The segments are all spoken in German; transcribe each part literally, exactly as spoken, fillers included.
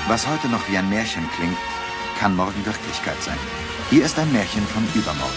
Was heute noch wie ein Märchen klingt, kann morgen Wirklichkeit sein. Hier ist ein Märchen von übermorgen.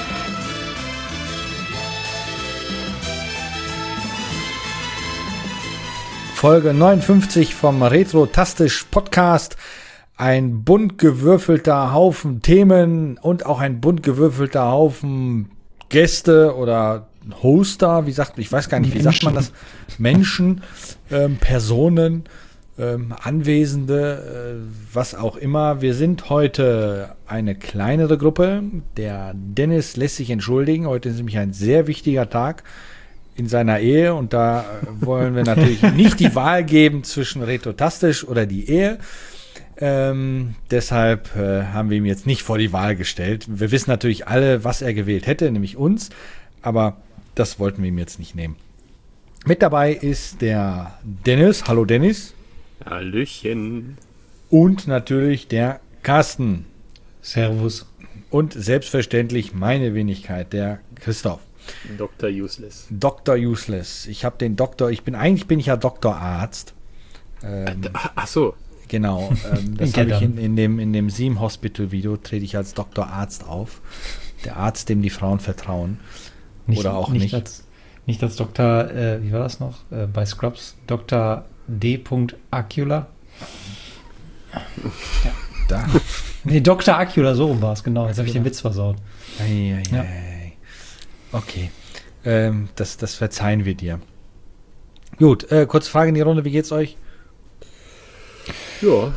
Folge neunundfünfzig vom Retro-Tastisch Podcast. Ein bunt gewürfelter Haufen Themen und auch ein bunt gewürfelter Haufen Gäste oder Hoster, wie sagt, ich weiß gar nicht, wie Menschen. sagt man das? Menschen, ähm, Personen, ähm, Anwesende, äh, was auch immer. Wir sind heute eine kleinere Gruppe. Der Dennis lässt sich entschuldigen. Heute ist nämlich ein sehr wichtiger Tag in seiner Ehe und da wollen wir natürlich nicht die Wahl geben zwischen Retro-Tastisch oder die Ehe. Ähm, deshalb äh, haben wir ihm jetzt nicht vor die Wahl gestellt. Wir wissen natürlich alle, was er gewählt hätte, nämlich uns, aber das wollten wir ihm jetzt nicht nehmen. Mit dabei ist der Dennis. Hallo Dennis. Hallöchen. Und natürlich der Carsten. Servus. Und selbstverständlich meine Wenigkeit, der Christoph. Doktor Useless. Doktor Useless. Ich habe den Doktor, ich bin, eigentlich bin ich ja Doktor Arzt. Ähm, Ach so. Genau, ähm, das habe ich in, in dem, in dem Seam Hospital Video, trete ich als Doktor Arzt auf. Der Arzt, dem die Frauen vertrauen. Nicht, Oder auch nicht. nicht. Als, nicht als Doktor, äh, wie war das noch? Äh, bei Scrubs, Doktor D. Acula. Ja, da. Nee, Doktor Acula, so rum war es, genau. Jetzt habe ich den Witz versaut. Ei, ei, Ja. ei. Okay, ähm, das, das verzeihen wir dir. Gut, äh, kurze Frage in die Runde, wie geht's euch? Ja.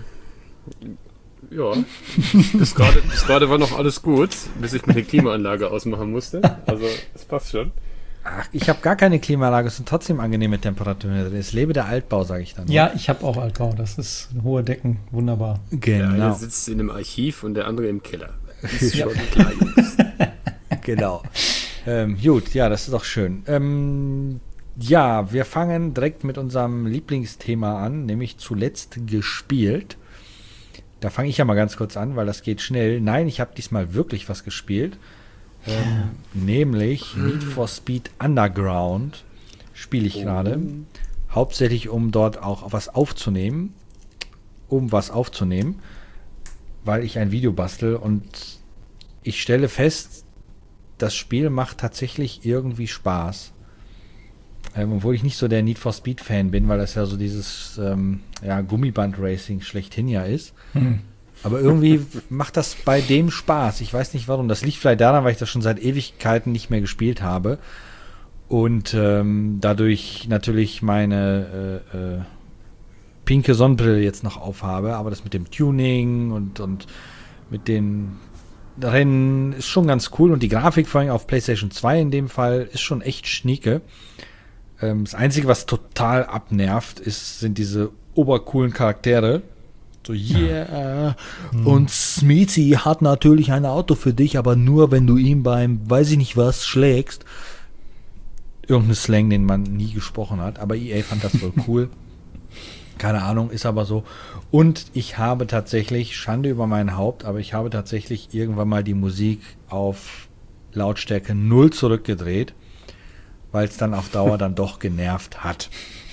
Ja. Bis gerade bis gerade war noch alles gut, bis ich meine Klimaanlage ausmachen musste. Also, das passt schon. Ach, ich habe gar keine Klimaanlage, es sind trotzdem angenehme Temperaturen drin. Es lebe der Altbau, sage ich dann. Ja, ich habe auch Altbau. Das ist hohe Decken, wunderbar. Der Genau. eine sitzt in einem Archiv und der andere im Keller. Das ist schon klar, Jungs. Genau. Ähm, gut, ja, das ist doch schön. Ähm, ja, wir fangen direkt mit unserem Lieblingsthema an, nämlich zuletzt gespielt. Da fange ich ja mal ganz kurz an, weil das geht schnell. Nein, ich habe diesmal wirklich was gespielt. Ähm, nämlich Need for Speed Underground spiele ich gerade. Hauptsächlich, um dort auch was aufzunehmen. Um was aufzunehmen. Weil ich ein Video bastel und ich stelle fest, das Spiel macht tatsächlich irgendwie Spaß. Ähm, obwohl ich nicht so der Need for Speed Fan bin, weil das ja so dieses ähm, ja, Gummiband-Racing schlechthin ja ist. Hm. Aber irgendwie macht das bei dem Spaß. Ich weiß nicht warum. Das liegt vielleicht daran, weil ich das schon seit Ewigkeiten nicht mehr gespielt habe. Und ähm, dadurch natürlich meine äh, äh, pinke Sonnenbrille jetzt noch aufhabe. Aber das mit dem Tuning und, und mit den Rennen ist schon ganz cool. Und die Grafik vor allem auf PlayStation zwei in dem Fall ist schon echt schnieke. Ähm, das Einzige, was total abnervt, ist, sind diese obercoolen Charaktere. So, yeah. Mhm. Und Smeezy hat natürlich ein Auto für dich, aber nur, wenn du ihn beim, weiß ich nicht was, schlägst. Irgendein Slang, den man nie gesprochen hat. Aber E A fand das wohl cool. Keine Ahnung, ist aber so. Und ich habe tatsächlich, Schande über mein Haupt, aber ich habe tatsächlich irgendwann mal die Musik auf Lautstärke null zurückgedreht, weil es dann auf Dauer dann doch genervt hat.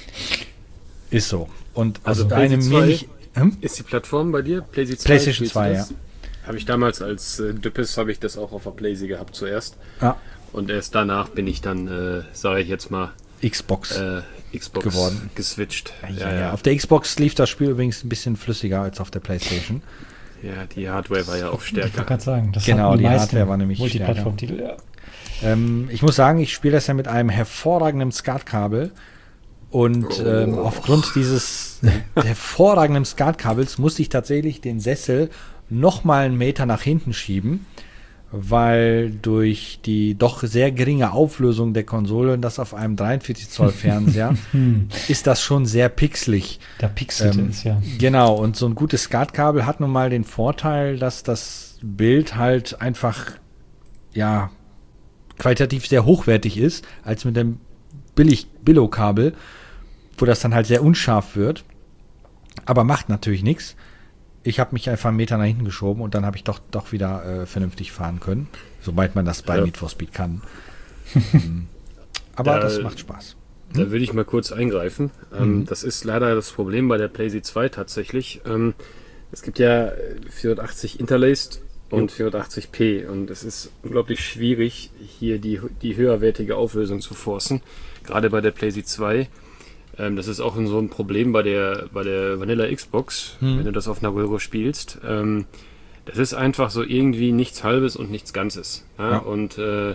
Ist so. Und Also aus einem mir nicht... Hm? Ist die Plattform bei dir? PlayStation zwei? PlayStation zwei, ja. Habe ich damals als äh, Düppes, habe ich das auch auf der PlayStation gehabt zuerst. Ja. Und erst danach bin ich dann, äh, sage ich jetzt mal, Xbox äh, Xbox geworden. geswitcht. Ja, ja, ja. Auf der Xbox lief das Spiel übrigens ein bisschen flüssiger als auf der PlayStation. Ja, die Hardware war ja auch Ich wollte stärker. gerade sagen, das Genau, hatten die meisten Hardware war nämlich Multiplattform-Titel, ja. Ähm, ich muss sagen, ich spiele das ja mit einem hervorragenden SCART-Kabel. Und ähm, Oh. aufgrund dieses hervorragenden SCART-Kabels musste ich tatsächlich den Sessel noch mal einen Meter nach hinten schieben, weil durch die doch sehr geringe Auflösung der Konsole und das auf einem dreiundvierzig Zoll Fernseher ist das schon sehr pixelig. Da pixelte Ähm, es, ja. Genau, und so ein gutes SCART-Kabel hat nun mal den Vorteil, dass das Bild halt einfach, ja, qualitativ sehr hochwertig ist, als mit dem billig Billo-Kabel, wo das dann halt sehr unscharf wird. Aber macht natürlich nichts. Ich habe mich einfach einen Meter nach hinten geschoben und dann habe ich doch, doch wieder äh, vernünftig fahren können. Sobald man das bei Ja. Need for Speed kann. ähm, aber Ja, das macht Spaß. Da würde ich mal kurz eingreifen. Ähm, Mhm. das ist leider das Problem bei der PlayStation zwei tatsächlich. Ähm, es gibt ja vierhundertachtzig Interlaced und vierhundertachtzig p und es ist unglaublich schwierig, hier die, die höherwertige Auflösung zu forcen. Gerade bei der PlayStation zwei. Ähm, das ist auch so ein Problem bei der, bei der Vanilla Xbox, Mhm. wenn du das auf einer Röhre spielst. Ähm, das ist einfach so irgendwie nichts Halbes und nichts Ganzes. Ja? Ja. Und äh,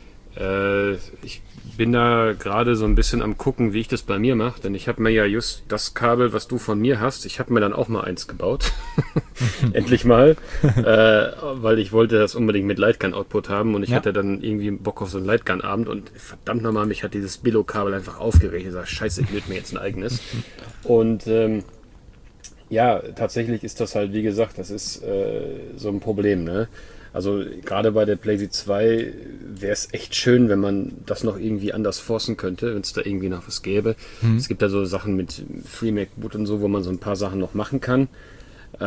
äh, ich bin da gerade so ein bisschen am gucken, wie ich das bei mir mache, denn ich habe mir ja just das Kabel, was du von mir hast, ich habe mir dann auch mal eins gebaut. Endlich mal, äh, weil ich wollte das unbedingt mit Lightgun-Output haben und ich Ja. hatte dann irgendwie Bock auf so einen Lightgun-Abend und verdammt nochmal, mich hat dieses Billo-Kabel einfach aufgeregt. Ich sag, scheiße, ich nehme mir jetzt ein eigenes. Und ähm, ja, tatsächlich ist das halt, wie gesagt, das ist äh, so ein Problem, ne? Also gerade bei der PlayStation zwei wäre es echt schön, wenn man das noch irgendwie anders forcen könnte, wenn es da irgendwie noch was gäbe. Mhm. Es gibt da so Sachen mit FreeMac-Boot und so, wo man so ein paar Sachen noch machen kann. Äh,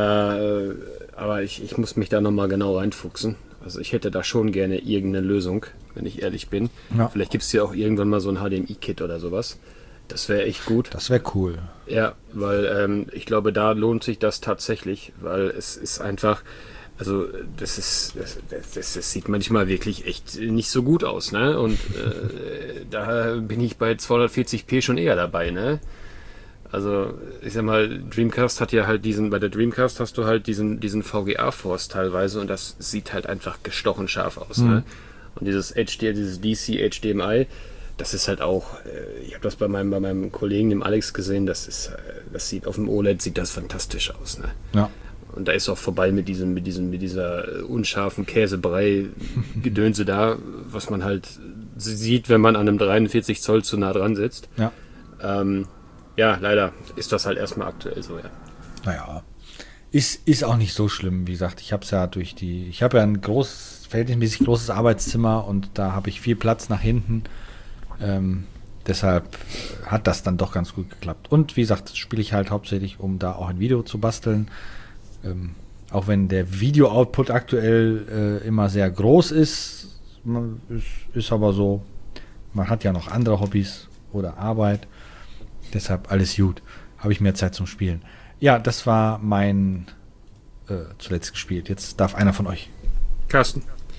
aber ich, ich muss mich da nochmal genau reinfuchsen. Also ich hätte da schon gerne irgendeine Lösung, wenn ich ehrlich bin. Ja. Vielleicht gibt es ja auch irgendwann mal so ein H D M I-Kit oder sowas. Das wäre echt gut. Das wäre cool. Ja, weil ähm, ich glaube, da lohnt sich das tatsächlich, weil es ist einfach, also das ist, das, das, das sieht manchmal wirklich echt nicht so gut aus, ne? Und äh, da bin ich bei zweihundertvierzig p schon eher dabei, ne? Also ich sag mal, Dreamcast hat ja halt diesen, bei der Dreamcast hast du halt diesen, diesen V G A-Force teilweise und das sieht halt einfach gestochen scharf aus, Mhm. ne? Und dieses H D, dieses D C H D M I, das ist halt auch, äh, ich habe das bei meinem, bei meinem Kollegen, dem Alex, gesehen, das ist, äh, das sieht auf dem O L E D sieht das fantastisch aus, ne? Ja. Und da ist auch vorbei mit diesem, mit diesem, mit dieser äh, unscharfen Käsebrei-Gedönse da, was man halt sieht, wenn man an einem dreiundvierzig Zoll zu nah dran sitzt. Ja. Ähm, ja, leider ist das halt erstmal aktuell so, ja. Naja. Ist, ist auch nicht so schlimm. Wie gesagt, ich habe es ja durch die, ich habe ja ein großes, verhältnismäßig großes Arbeitszimmer und da habe ich viel Platz nach hinten. Ähm, deshalb hat das dann doch ganz gut geklappt. Und wie gesagt, spiele ich halt hauptsächlich, um da auch ein Video zu basteln. Ähm, auch wenn der Video-Output aktuell äh, immer sehr groß ist, man, ist, ist aber so, man hat ja noch andere Hobbys oder Arbeit. Deshalb alles gut. Habe ich mehr Zeit zum Spielen. Ja, das war mein äh, zuletzt gespielt. Jetzt darf einer von euch. Carsten.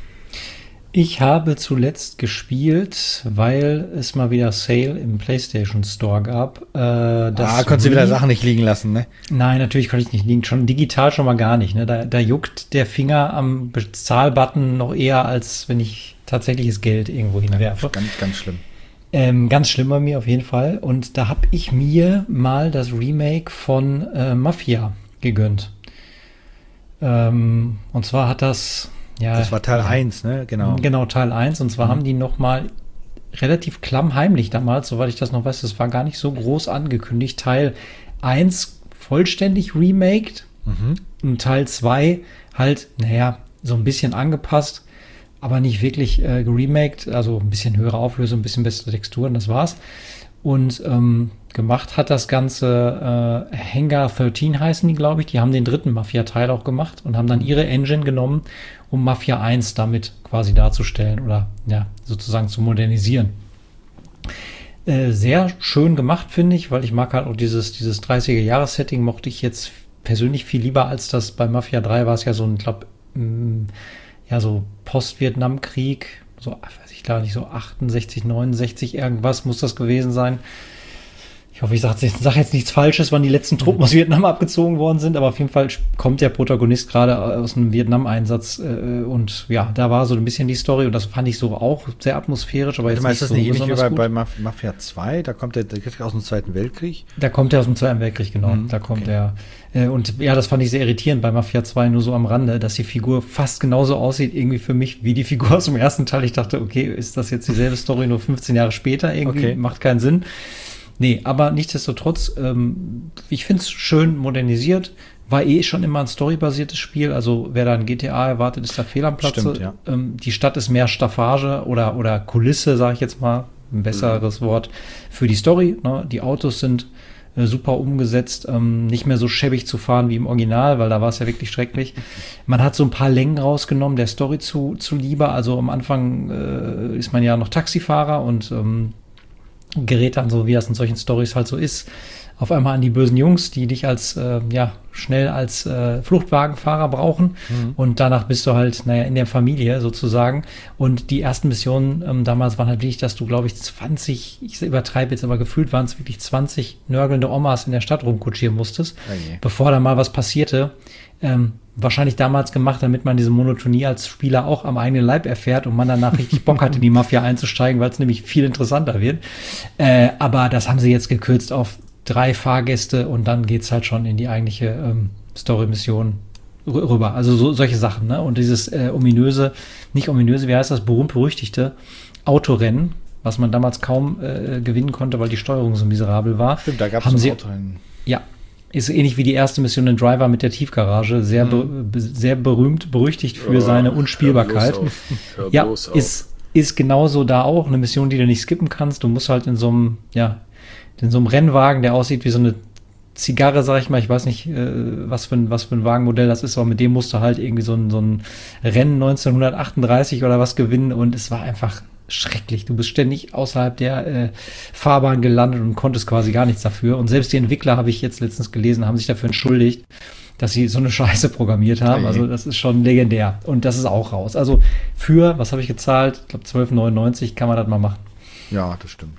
Ich habe zuletzt gespielt, weil es mal wieder Sale im PlayStation Store gab. Äh, das Ah, konntest du wieder Wii- Sachen nicht liegen lassen, ne? Nein, natürlich kann ich nicht liegen. Schon digital schon mal gar nicht. Ne? Da, da juckt der Finger am Bezahlbutton noch eher, als wenn ich tatsächliches Geld irgendwo hinwerfe. Ganz, ganz schlimm. Ähm, ganz schlimm bei mir auf jeden Fall. Und da habe ich mir mal das Remake von äh, Mafia gegönnt. Ähm, und zwar hat das... Ja, Das war Teil ja, eins, ne? Genau. Genau, Teil eins. Und zwar Mhm. haben die noch mal relativ klammheimlich damals, soweit ich das noch weiß, das war gar nicht so groß angekündigt, Teil eins vollständig remaked Mhm. und Teil zwei halt, naja, so ein bisschen angepasst, aber nicht wirklich äh, geremaked, also ein bisschen höhere Auflösung, ein bisschen bessere Texturen, das war's. Und ähm, gemacht hat das Ganze äh, Hangar dreizehn heißen die, glaube ich. Die haben den dritten Mafia-Teil auch gemacht und haben dann ihre Engine genommen, um Mafia eins damit quasi darzustellen oder ja, sozusagen zu modernisieren. Äh, sehr schön gemacht, finde ich, weil ich mag halt auch dieses, dieses dreißiger-Jahres-Setting mochte ich jetzt persönlich viel lieber als das bei Mafia drei war es ja so ein, ich glaube, ja, so Post-Vietnam-Krieg, so, weiß ich gar nicht, so achtundsechzig, neunundsechzig, irgendwas muss das gewesen sein. Ich hoffe, ich sage sag jetzt nichts Falsches, wann die letzten Truppen aus Vietnam abgezogen worden sind, aber auf jeden Fall kommt der Protagonist gerade aus einem Vietnam-Einsatz äh, und ja, da war so ein bisschen die Story und das fand ich so auch sehr atmosphärisch, aber Warte jetzt mal, nicht ist das so nicht ähnlich wie besonders bei, gut. bei Maf- Mafia zwei? Da kommt der, der kriegt aus dem Zweiten Weltkrieg. Da kommt er aus dem Zweiten Weltkrieg, genau. Mhm, da kommt okay. er. Äh, und ja, das fand ich sehr irritierend bei Mafia zwei, nur so am Rande, dass die Figur fast genauso aussieht, irgendwie für mich, wie die Figur aus dem ersten Teil. Ich dachte, okay, ist das jetzt dieselbe Story, nur fünfzehn Jahre später irgendwie? Okay. Macht keinen Sinn. Nee, aber nichtsdestotrotz, ähm, ich finde es schön modernisiert. War eh schon immer ein storybasiertes Spiel. Also wer da ein G T A erwartet, ist da fehl am Platze. Stimmt, ja. Ähm, die Stadt ist mehr Staffage oder, oder Kulisse, sage ich jetzt mal. Ein besseres Wort für die Story. Ne? Die Autos sind äh, super umgesetzt. Ähm, nicht mehr so schäbig zu fahren wie im Original, weil da war es ja wirklich schrecklich. Man hat so ein paar Längen rausgenommen, der Story zu, zu lieber. Also am Anfang äh, ist man ja noch Taxifahrer und ähm, gerät dann so, wie das in solchen Storys halt so ist, auf einmal an die bösen Jungs, die dich als, äh, ja, schnell als äh, Fluchtwagenfahrer brauchen. Mhm. Und danach bist du halt, naja, in der Familie sozusagen. Und die ersten Missionen ähm, damals waren halt wirklich, dass du, glaube ich, zwanzig, ich übertreibe jetzt, aber gefühlt waren es wirklich zwanzig nörgelnde Omas in der Stadt rumkutschieren musstest, okay. bevor da mal was passierte. Ähm, wahrscheinlich damals gemacht, damit man diese Monotonie als Spieler auch am eigenen Leib erfährt und man danach richtig Bock hat, in die Mafia einzusteigen, weil es nämlich viel interessanter wird. Äh, aber das haben sie jetzt gekürzt auf drei Fahrgäste und dann geht's halt schon in die eigentliche ähm, Story-Mission r- rüber. Also so, solche Sachen, ne? Und dieses äh, ominöse, nicht ominöse, wie heißt das, berühmt-berüchtigte Autorennen, was man damals kaum äh, gewinnen konnte, weil die Steuerung so miserabel war. Stimmt, da gab es so ein Autorennen. Ja, ist ähnlich wie die erste Mission in Driver mit der Tiefgarage. Sehr, mhm. be- sehr berühmt, berüchtigt für oh, seine Unspielbarkeit. Ja, ist, ist genauso da auch eine Mission, die du nicht skippen kannst. Du musst halt in so einem, ja, in so einem Rennwagen, der aussieht wie so eine Zigarre, sag ich mal, ich weiß nicht, äh, was, für ein, was für ein Wagenmodell das ist, aber mit dem musst du halt irgendwie so ein, so ein Rennen neunzehnhundertachtunddreißig oder was gewinnen und es war einfach schrecklich. Du bist ständig außerhalb der äh, Fahrbahn gelandet und konntest quasi gar nichts dafür. Und selbst die Entwickler, habe ich jetzt letztens gelesen, haben sich dafür entschuldigt, dass sie so eine Scheiße programmiert haben. Also das ist schon legendär. Und das ist auch raus. Also für, was habe ich gezahlt? Ich glaube zwölf neunundneunzig kann man das mal machen. Ja, das stimmt.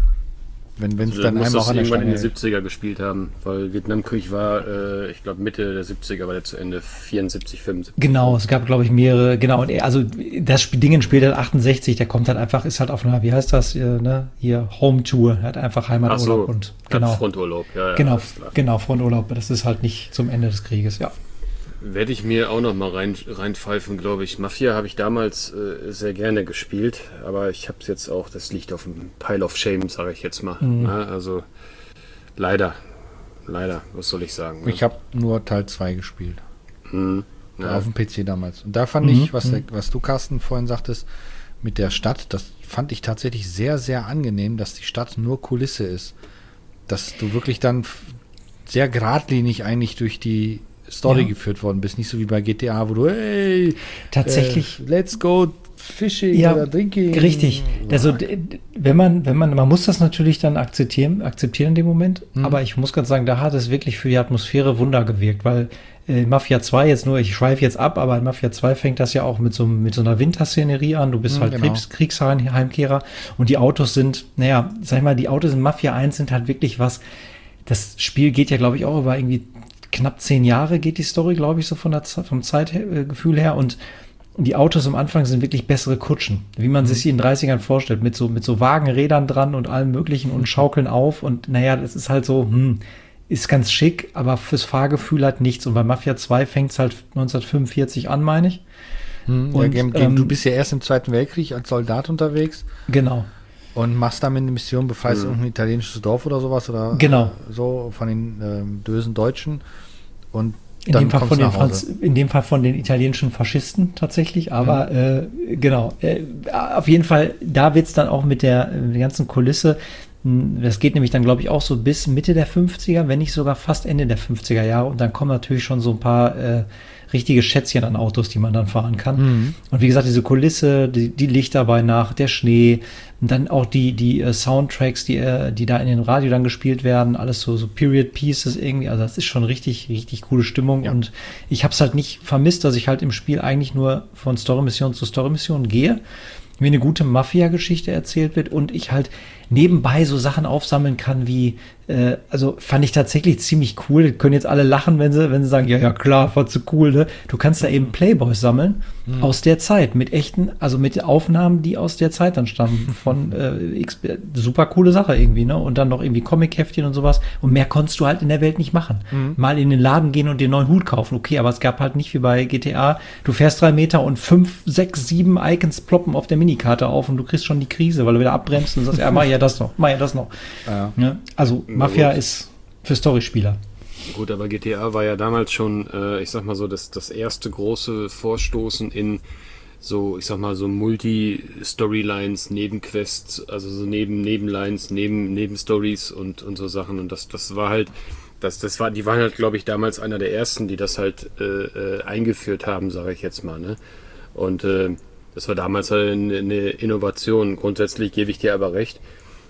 Wenn es also, dann einmal auch an irgendwann der Stange in den siebziger gespielt haben, weil Vietnamkrieg war, äh, ich glaube Mitte der siebziger war der zu Ende, vierundsiebzig, fünfundsiebzig. Genau, es gab glaube ich mehrere, genau, und er, also das Sp- Ding spielt halt achtundsechzig, der kommt halt einfach, ist halt auf einer, wie heißt das, hier, ne, hier Home Tour, hat einfach Heimaturlaub so, und genau. Fronturlaub, ja, ja. Genau, genau, Fronturlaub, das ist halt nicht zum Ende des Krieges, ja. Werde ich mir auch noch mal rein, reinpfeifen, glaube ich. Mafia habe ich damals äh, sehr gerne gespielt, aber ich habe es jetzt auch, das liegt auf dem Pile of Shame, sage ich jetzt mal. Mhm. Na, also leider, leider, was soll ich sagen? Ich habe nur Teil zwei gespielt. Mhm. Ja. Auf dem P C damals. Und da fand mhm. ich, was, der, was du, Carsten, vorhin sagtest, mit der Stadt, das fand ich tatsächlich sehr, sehr angenehm, dass die Stadt nur Kulisse ist. Dass du wirklich dann sehr geradlinig eigentlich durch die Story ja. geführt worden bist, nicht so wie bei G T A, wo du, hey, tatsächlich, äh, let's go fishing ja, oder drinking. Richtig. Also wenn man, wenn man, man muss das natürlich dann akzeptieren, akzeptieren in dem Moment, mhm. aber ich muss ganz sagen, da hat es wirklich für die Atmosphäre Wunder gewirkt, weil äh, Mafia zwei jetzt nur, ich schweife jetzt ab, aber in Mafia zwei fängt das ja auch mit so, mit so einer Winterszenerie an, du bist mhm, halt genau. Kriegs, Kriegsheimkehrer und die Autos sind, naja, sag ich mal, die Autos in Mafia eins sind halt wirklich was, das Spiel geht ja, glaube ich, auch über irgendwie knapp zehn Jahre geht die Story, glaube ich, so von der Z- vom Zeitgefühl her. Und die Autos am Anfang sind wirklich bessere Kutschen, wie man mhm. sich sie in den dreißigern vorstellt, mit so, mit so Wagenrädern dran und allem Möglichen und schaukeln auf. Und naja, das ist halt so, hm, ist ganz schick, aber fürs Fahrgefühl halt nichts. Und bei Mafia zwei fängt es halt neunzehnhundertfünfundvierzig an, meine ich. Mhm, und, ja, ähm, du bist ja erst im Zweiten Weltkrieg als Soldat unterwegs. Genau. Und machst damit eine Mission, befreist mhm. irgendein italienisches Dorf oder sowas oder genau. so von den ähm, bösen Deutschen. Und in dem, Fall von den Franz- in dem Fall von den italienischen Faschisten tatsächlich, aber mhm. äh, genau, äh, auf jeden Fall, da wird's dann auch mit der, mit der ganzen Kulisse, das geht nämlich dann, glaube ich, auch so bis Mitte der fünfziger, wenn nicht sogar fast Ende der fünfziger Jahre und dann kommen natürlich schon so ein paar äh, richtige Schätzchen an Autos, die man dann fahren kann. Mhm. Und wie gesagt, diese Kulisse, die, die Lichter bei Nacht, der Schnee, und dann auch die, die uh, Soundtracks, die, uh, die da in den Radio dann gespielt werden, alles so, so Period Pieces irgendwie, also das ist schon richtig, richtig coole Stimmung ja. Und ich habe es halt nicht vermisst, dass ich halt im Spiel eigentlich nur von Story-Mission zu Story-Mission gehe, mir eine gute Mafia-Geschichte erzählt wird und ich halt nebenbei so Sachen aufsammeln kann wie, äh, also fand ich tatsächlich ziemlich cool. Können jetzt alle lachen, wenn sie, wenn sie sagen, ja, ja, klar, war zu cool, ne? Du kannst da eben Playboys sammeln mhm. aus der Zeit mit echten, also mit Aufnahmen, die aus der Zeit dann stammen von äh, X, super coole Sache irgendwie, ne? Und dann noch irgendwie Comic-Heftchen und sowas. Und mehr konntest du halt in der Welt nicht machen. Mhm. Mal in den Laden gehen und dir einen neuen Hut kaufen, okay, aber es gab halt nicht wie bei G T A, du fährst drei Meter und fünf, sechs, sieben Icons ploppen auf der Minikarte auf und du kriegst schon die Krise, weil du wieder abbremst und sagst, ja, mach ja das noch, mach ja das noch. Ja. Ja, also Mafia ist für Storyspieler. Gut, aber G T A war ja damals schon, äh, ich sag mal so, das, das erste große Vorstoßen in so, ich sag mal so Multi-Storylines, Nebenquests, also so neben Nebenlines, neben Nebenstories und und so Sachen. Und das das war halt, das das war, die waren halt, glaube ich, damals einer der ersten, die das halt äh, äh, eingeführt haben, sage ich jetzt mal, ne? Und äh, das war damals halt eine, eine Innovation. Grundsätzlich gebe ich dir aber recht.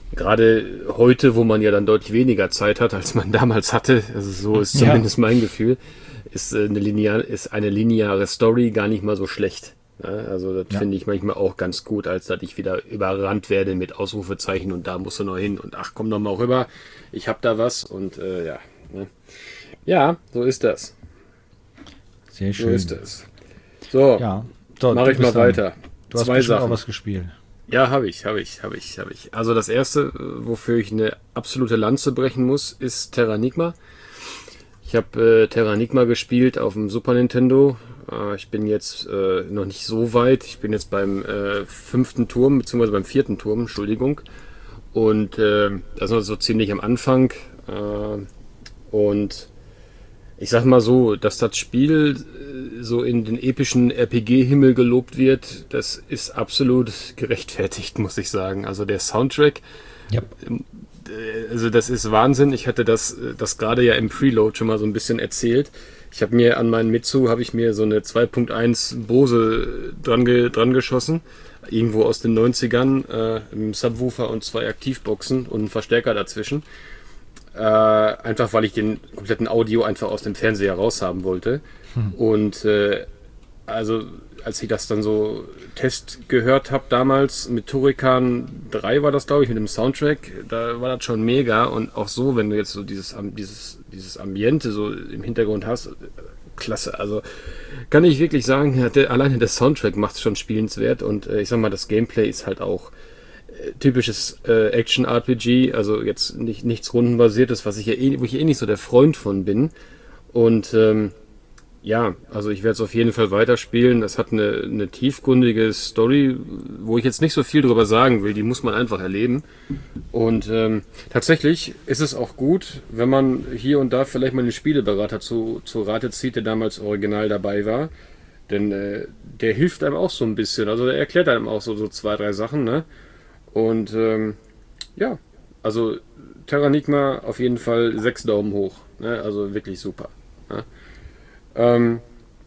gerade heute, wo man ja dann deutlich weniger Zeit hat, als man damals hatte, also so ist zumindest ja. mein Gefühl, ist eine, linear, ist eine lineare Story gar nicht mal so schlecht. Ja, also das ja. finde ich manchmal auch ganz gut, als dass ich wieder überrannt werde mit Ausrufezeichen und da musst du noch hin und ach, komm doch mal rüber, ich hab da was und äh, ja. Ne? Ja, so ist das. Sehr schön. So ist das. So, ja. so mache ich mal dann, weiter. Du hast Zwei Sachen. auch was gespielt. Ja, habe ich, habe ich, habe ich, habe ich. Also das erste, wofür ich eine absolute Lanze brechen muss, ist Terranigma. Ich habe äh, Terranigma gespielt auf dem Super Nintendo. Äh, ich bin jetzt äh, noch nicht so weit. Ich bin jetzt beim äh, fünften Turm, beziehungsweise beim vierten Turm, Entschuldigung. Und äh, das ist so ziemlich am Anfang. Äh, und ich sag mal so, dass das Spiel äh, so in den epischen R P G-Himmel gelobt wird, das ist absolut gerechtfertigt, muss ich sagen. Also der Soundtrack, yep. äh, also das ist Wahnsinn. Ich hatte das, das gerade ja im Preload schon mal so ein bisschen erzählt. Ich habe mir an meinen Mitsu, habe ich mir so eine zwei Punkt eins Bose dran, ge, dran geschossen, irgendwo aus den neunzigern, äh, im Subwoofer und zwei Aktivboxen und einen Verstärker dazwischen. Äh, einfach weil ich den kompletten Audio einfach aus dem Fernseher raushaben wollte. Hm. Und äh, also als ich das dann so Test gehört habe damals mit Turrican drei war das, glaube ich, mit dem Soundtrack, da war das schon mega. Und auch so, wenn du jetzt so dieses, dieses, dieses Ambiente so im Hintergrund hast, klasse. Also kann ich wirklich sagen, der, alleine der Soundtrack macht es schon spielenswert. Und äh, ich sag mal, das Gameplay ist halt auch typisches äh, Action-R P G, also jetzt nicht, nichts rundenbasiertes, was ich ja eh, wo ich eh nicht so der Freund von bin. Und ähm, ja, also ich werde es auf jeden Fall weiterspielen. Das hat eine, eine tiefgründige Story, wo ich jetzt nicht so viel drüber sagen will, die muss man einfach erleben. Und ähm, tatsächlich ist es auch gut, wenn man hier und da vielleicht mal einen Spieleberater zu, zu Rate zieht, der damals original dabei war. Denn äh, der hilft einem auch so ein bisschen. Also der erklärt einem auch so, so zwei, drei Sachen, ne? Und ähm, ja, also Terranigma auf jeden Fall sechs Daumen hoch. Ne? Also wirklich super. Ne? Ähm,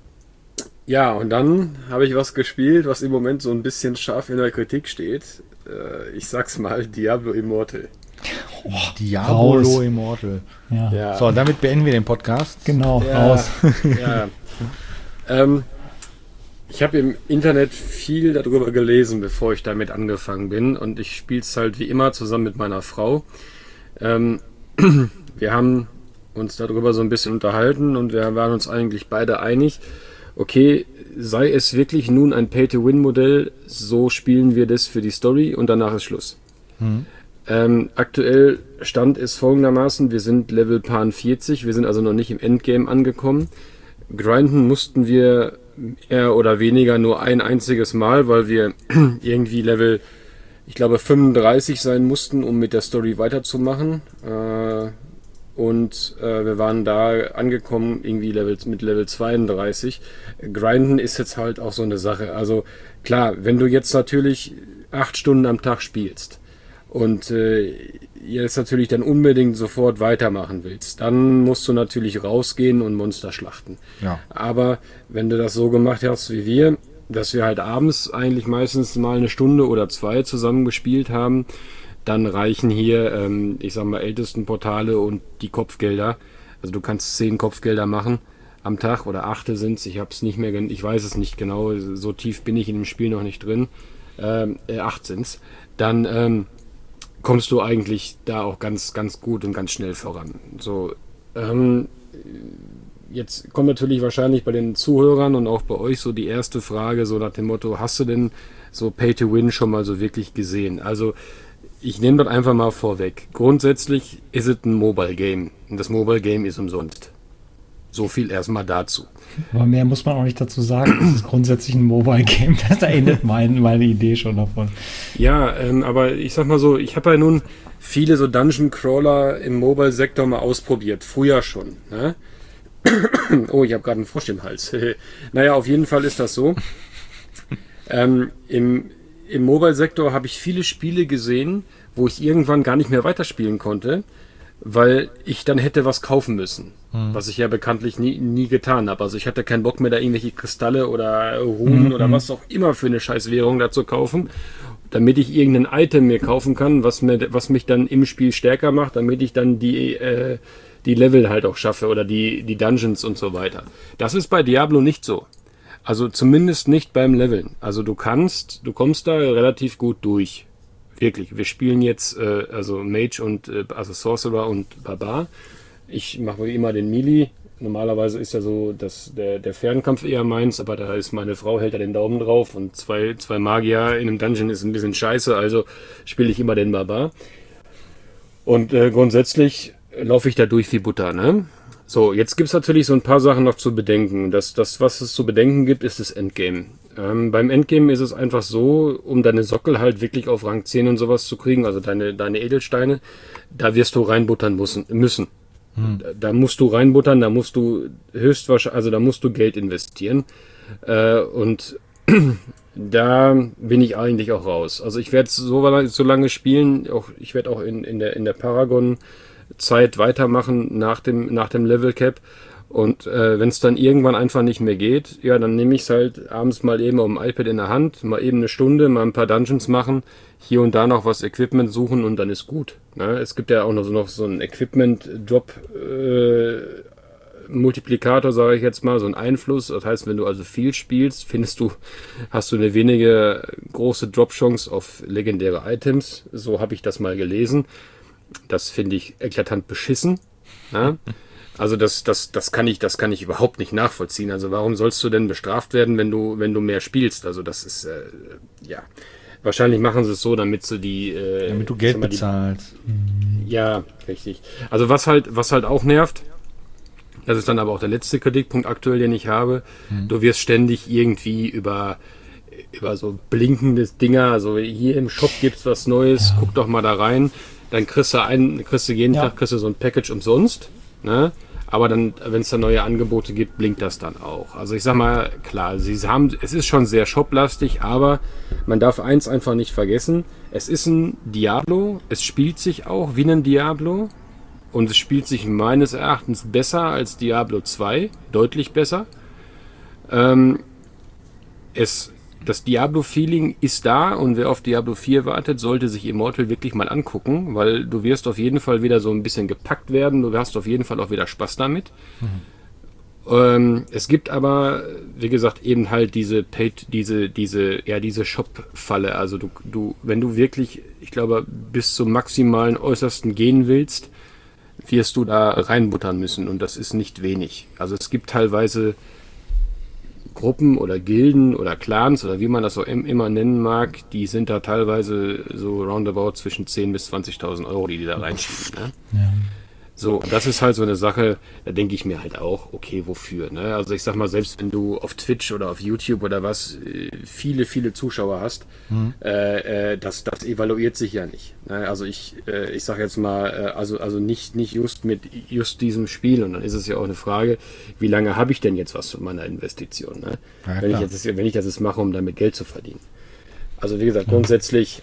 ja, und dann habe ich was gespielt, was im Moment so ein bisschen scharf in der Kritik steht. Äh, ich sag's mal, Diablo Immortal. Oh, Diablo raus. Immortal. Ja. Ja. So, damit beenden wir den Podcast. Genau, ja, raus. Ja. ähm, Ich habe im Internet viel darüber gelesen, bevor ich damit angefangen bin. Und ich spiele es halt wie immer zusammen mit meiner Frau. Ähm, wir haben uns darüber so ein bisschen unterhalten und wir waren uns eigentlich beide einig, okay, sei es wirklich nun ein Pay-to-Win-Modell, so spielen wir das für die Story und danach ist Schluss. Mhm. Ähm, aktuell Stand ist folgendermaßen, wir sind Level Pan vierzig, wir sind also noch nicht im Endgame angekommen. Grinden mussten wir eher oder weniger nur ein einziges Mal, weil wir irgendwie Level, ich glaube, fünfunddreißig sein mussten, um mit der Story weiterzumachen. Äh, und äh, wir waren da angekommen, irgendwie Level, mit Level zweiunddreißig. Grinden ist jetzt halt auch so eine Sache. Also klar, wenn du jetzt natürlich acht Stunden am Tag spielst und äh, jetzt natürlich dann unbedingt sofort weitermachen willst, dann musst du natürlich rausgehen und Monster schlachten. Ja. Aber wenn du das so gemacht hast wie wir, dass wir halt abends eigentlich meistens mal eine Stunde oder zwei zusammen gespielt haben, dann reichen hier, ähm, ich sag mal, ältesten Portale und die Kopfgelder. Also du kannst zehn Kopfgelder machen am Tag oder achte sind's. Ich hab's nicht mehr, ich weiß es nicht genau, so tief bin ich in dem Spiel noch nicht drin. Ähm, äh, acht sind's. Dann ähm, kommst du eigentlich da auch ganz, ganz gut und ganz schnell voran. So, ähm, jetzt kommt natürlich wahrscheinlich bei den Zuhörern und auch bei euch so die erste Frage, so nach dem Motto, hast du denn so Pay-to-Win schon mal so wirklich gesehen? Also, ich nehme das einfach mal vorweg. Grundsätzlich ist es ein Mobile-Game. Und das Mobile-Game ist umsonst. So viel erstmal dazu. Aber mehr muss man auch nicht dazu sagen. Es ist grundsätzlich ein Mobile-Game. Das endet mein, meine Idee schon davon. Ja, ähm, aber ich sag mal so, ich habe ja nun viele so Dungeon-Crawler im Mobile-Sektor mal ausprobiert. Früher schon. Ne? Oh, ich habe gerade einen Frosch im Hals. Naja, auf jeden Fall ist das so. ähm, Im Im Mobile-Sektor habe ich viele Spiele gesehen, wo ich irgendwann gar nicht mehr weiterspielen konnte, weil ich dann hätte was kaufen müssen. Hm. Was ich ja bekanntlich nie, nie getan habe. Also ich hatte keinen Bock mehr, da irgendwelche Kristalle oder Runen hm, oder hm. was auch immer für eine Scheißwährung da zu kaufen. damit ich irgendein Item mir kaufen kann, was mir, was mich dann im Spiel stärker macht, damit ich dann die, äh, die Level halt auch schaffe oder die, die Dungeons und so weiter. Das ist bei Diablo nicht so. Also zumindest nicht beim Leveln. Also du kannst, du kommst da relativ gut durch. Wirklich. Wir spielen jetzt äh, also Mage und äh, also Sorcerer und Barbar. Ich mache wie immer den Melee. Normalerweise ist ja so, dass der, der Fernkampf eher meins, aber da ist meine Frau, hält da den Daumen drauf und zwei, zwei Magier in einem Dungeon ist ein bisschen scheiße, also spiele ich immer den Barbar. Und äh, grundsätzlich laufe ich da durch wie Butter, ne? So, jetzt gibt's natürlich so ein paar Sachen noch zu bedenken. Das, das was es zu bedenken gibt, ist das Endgame. Ähm, beim Endgame ist es einfach so, um deine Sockel halt wirklich auf Rang zehn und sowas zu kriegen, also deine, deine Edelsteine, da wirst du reinbuttern müssen. müssen. Hm. Da, da musst du reinbuttern, da musst du höchstwahrscheinlich, also da musst du Geld investieren. Äh, und da bin ich eigentlich auch raus. Also ich werde so, so lange spielen, auch, ich werde auch in, in der, in der Paragon Zeit weitermachen nach dem, nach dem Level Cap. Und äh, wenn es dann irgendwann einfach nicht mehr geht, ja, dann nehme ich es halt abends mal eben auf dem iPad in der Hand, mal eben eine Stunde, mal ein paar Dungeons machen, hier und da noch was Equipment suchen und dann ist gut. Ne? Es gibt ja auch noch so, noch so einen Equipment-Drop-Multiplikator, äh, sage ich jetzt mal, so einen Einfluss. Das heißt, wenn du also viel spielst, findest du, hast du eine wenige große Drop-Chance auf legendäre Items. So habe ich das mal gelesen. Das finde ich eklatant beschissen. Ne? Also das, das, das kann ich, das kann ich überhaupt nicht nachvollziehen. Also warum sollst du denn bestraft werden, wenn du, wenn du mehr spielst? Also das ist, äh, ja, wahrscheinlich machen sie es so, damit sie die, äh, damit du Geld mal, die, bezahlst. Ja, richtig. Also was halt, was halt auch nervt, das ist dann aber auch der letzte Kritikpunkt aktuell, den ich habe. Hm. Du wirst ständig irgendwie über, über so blinkendes Dinger, also hier im Shop gibt's was Neues, ja. Guck doch mal da rein. Dann kriegst du einen, kriegst du jeden ja. Tag kriegst du so ein Package umsonst, ne? Aber dann, wenn es da neue Angebote gibt, blinkt das dann auch. Also ich sag mal, klar, sie haben, es ist schon sehr shoplastig, aber man darf eins einfach nicht vergessen. Es ist ein Diablo, es spielt sich auch wie ein Diablo und es spielt sich meines Erachtens besser als Diablo zwei, deutlich besser. Ähm, es, das Diablo-Feeling ist da und wer auf Diablo vier wartet, sollte sich Immortal wirklich mal angucken, weil du wirst auf jeden Fall wieder so ein bisschen gepackt werden, du hast auf jeden Fall auch wieder Spaß damit. Mhm. Ähm, es gibt aber, wie gesagt, eben halt diese Paid, diese, diese, ja, diese Shop-Falle. Also du, du, wenn du wirklich, ich glaube, bis zum maximalen Äußersten gehen willst, wirst du da reinbuttern müssen und das ist nicht wenig. Also es gibt teilweise Gruppen oder Gilden oder Clans oder wie man das so immer nennen mag, die sind da teilweise so roundabout zwischen zehntausend bis zwanzigtausend Euro, die die da reinschieben. Ne? Ja. So, das ist halt so eine Sache, da denke ich mir halt auch, okay, wofür? Ne? Also ich sag mal, selbst wenn du auf Twitch oder auf YouTube oder was viele, viele Zuschauer hast, mhm. äh, das, das evaluiert sich ja nicht. Ne? Also ich, äh, ich sag jetzt mal, äh, also, also nicht, nicht just mit just diesem Spiel und dann ist es ja auch eine Frage, wie lange habe ich denn jetzt was von meiner Investition? Ne? Ja, wenn, ich jetzt, wenn ich das jetzt mache, um damit Geld zu verdienen. Also wie gesagt, ja. Grundsätzlich,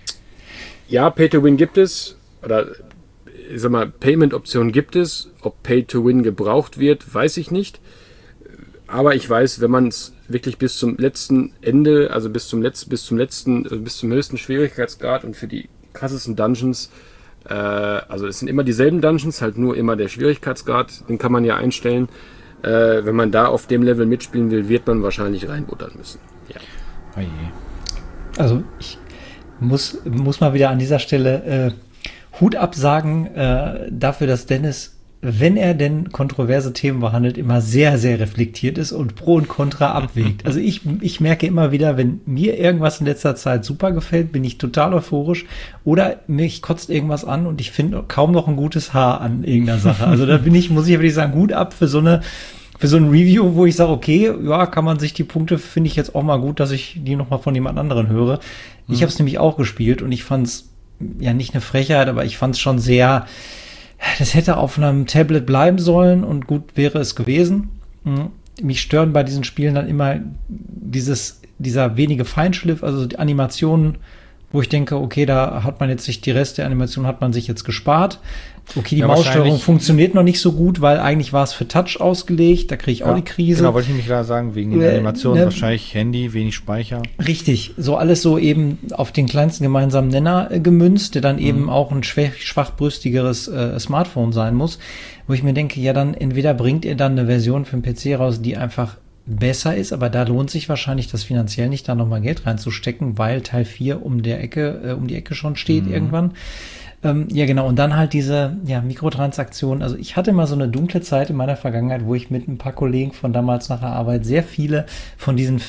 ja, Pay-to-Win gibt es, oder ich sag mal, Payment-Optionen gibt es. Ob Pay-to-Win gebraucht wird, weiß ich nicht. Aber ich weiß, wenn man es wirklich bis zum letzten Ende, also bis zum letzten, bis zum letzten, also bis zum höchsten Schwierigkeitsgrad und für die krassesten Dungeons, äh, also es sind immer dieselben Dungeons, halt nur immer der Schwierigkeitsgrad, den kann man ja einstellen. Äh, wenn man da auf dem Level mitspielen will, wird man wahrscheinlich reinbuttern müssen. Ja. Oh je. Also ich muss, muss mal wieder an dieser Stelle äh, Hut absagen äh, dafür, dass Dennis, wenn er denn kontroverse Themen behandelt, immer sehr, sehr reflektiert ist und Pro und Contra abwägt. Also ich, ich merke immer wieder, wenn mir irgendwas in letzter Zeit super gefällt, bin ich total euphorisch oder mich kotzt irgendwas an und ich finde kaum noch ein gutes Haar an irgendeiner Sache. Also da bin ich, muss ich wirklich sagen, Hut ab für so eine für so ein Review, wo ich sage, okay, ja, kann man sich die Punkte, finde ich jetzt auch mal gut, dass ich die nochmal von jemand anderen höre. Mhm. Ich habe es nämlich auch gespielt und ich fand es ja nicht eine Frechheit, aber ich fand es schon sehr, das hätte auf einem Tablet bleiben sollen und gut wäre es gewesen. Mich stören bei diesen Spielen dann immer dieses, dieser wenige Feinschliff, also die Animationen wo ich denke, okay, da hat man jetzt sich, die Rest der Animation hat man sich jetzt gespart. Okay, die Ja, Maussteuerung wahrscheinlich- funktioniert noch nicht so gut, weil eigentlich war es für Touch ausgelegt, da kriege ich auch die Krise. Genau, wollte ich nämlich gerade sagen, wegen den Äh, Animationen ne? wahrscheinlich Handy, wenig Speicher. Richtig, so alles so eben auf den kleinsten gemeinsamen Nenner äh, gemünzt, der dann eben auch ein schwach, schwachbrüstigeres äh, Smartphone sein muss, wo ich mir denke, ja dann entweder bringt ihr dann eine Version für den P C raus, die einfach besser ist, aber da lohnt sich wahrscheinlich das finanziell nicht, da nochmal Geld reinzustecken, weil Teil vier um der Ecke, äh, um die Ecke schon steht irgendwann. Ähm, ja, genau. Und dann halt diese ja, Mikrotransaktionen. Also ich hatte mal so eine dunkle Zeit in meiner Vergangenheit, wo ich mit ein paar Kollegen von damals nach der Arbeit sehr viele von diesen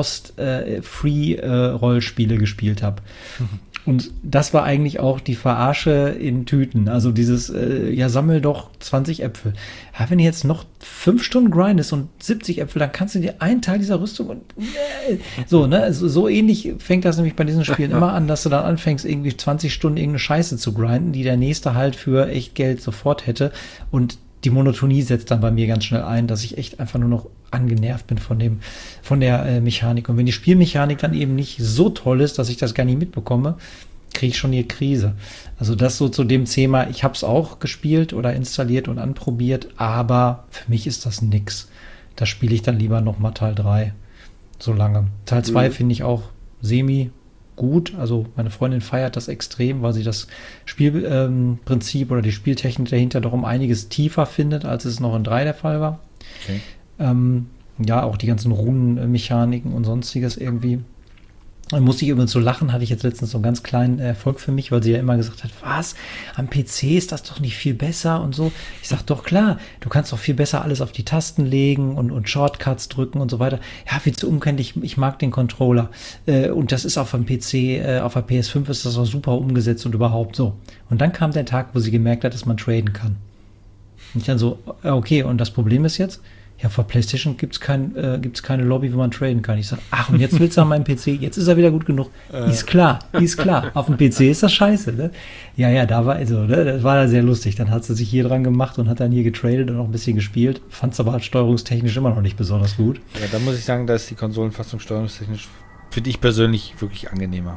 Fernost-Free-Rollspiele gespielt habe. Und das war eigentlich auch die Verarsche in Tüten. Also dieses, äh, ja, sammel doch zwanzig Äpfel. Ja, wenn du jetzt noch fünf Stunden grindest und siebzig Äpfel, dann kannst du dir einen Teil dieser Rüstung und äh, so, ne? So, so ähnlich fängt das nämlich bei diesen Spielen immer an, dass du dann anfängst, irgendwie zwanzig Stunden irgendeine Scheiße zu grinden, die der Nächste halt für echt Geld sofort hätte. Und die Monotonie setzt dann bei mir ganz schnell ein, dass ich echt einfach nur noch angenervt bin von dem, von der äh, Mechanik. Und wenn die Spielmechanik dann eben nicht so toll ist, dass ich das gar nicht mitbekomme, kriege ich schon die Krise. Also das so zu dem Thema, ich habe es auch gespielt oder installiert und anprobiert, aber für mich ist das nix. Da spiele ich dann lieber noch mal Teil drei. So lange. Teil zwei Mhm. finde ich auch semi gut. Also meine Freundin feiert das extrem, weil sie das Spielprinzip ähm, oder die Spieltechnik dahinter doch um einiges tiefer findet, als es noch in drei der Fall war. Okay. Ähm, ja, auch die ganzen Runenmechaniken und sonstiges irgendwie. Dann musste ich übrigens so lachen, hatte ich jetzt letztens so einen ganz kleinen Erfolg für mich, weil sie ja immer gesagt hat, was, am P C ist das doch nicht viel besser und so. Ich sag doch, klar, du kannst doch viel besser alles auf die Tasten legen und, und Shortcuts drücken und so weiter. Ja, viel zu umständlich, ich mag den Controller. Äh, und das ist auf dem P C, äh, auf der P S fünf ist das auch super umgesetzt und überhaupt so. Und dann kam der Tag, wo sie gemerkt hat, dass man traden kann. Und ich dann so, okay, und das Problem ist jetzt, ja, vor PlayStation gibt's kein, äh, gibt's keine Lobby, wo man traden kann. Ich sag, ach, und jetzt willst du an meinem P C, jetzt ist er wieder gut genug. Ist klar, ist klar. Auf dem P C ist das scheiße, ne? Ja, ja, da war, also, ne, das war da sehr lustig. Dann hat sie sich hier dran gemacht und hat dann hier getradet und auch ein bisschen gespielt. Fand's aber halt steuerungstechnisch immer noch nicht besonders gut. Ja, da muss ich sagen, da ist die Konsolenfassung steuerungstechnisch, finde ich persönlich, wirklich angenehmer.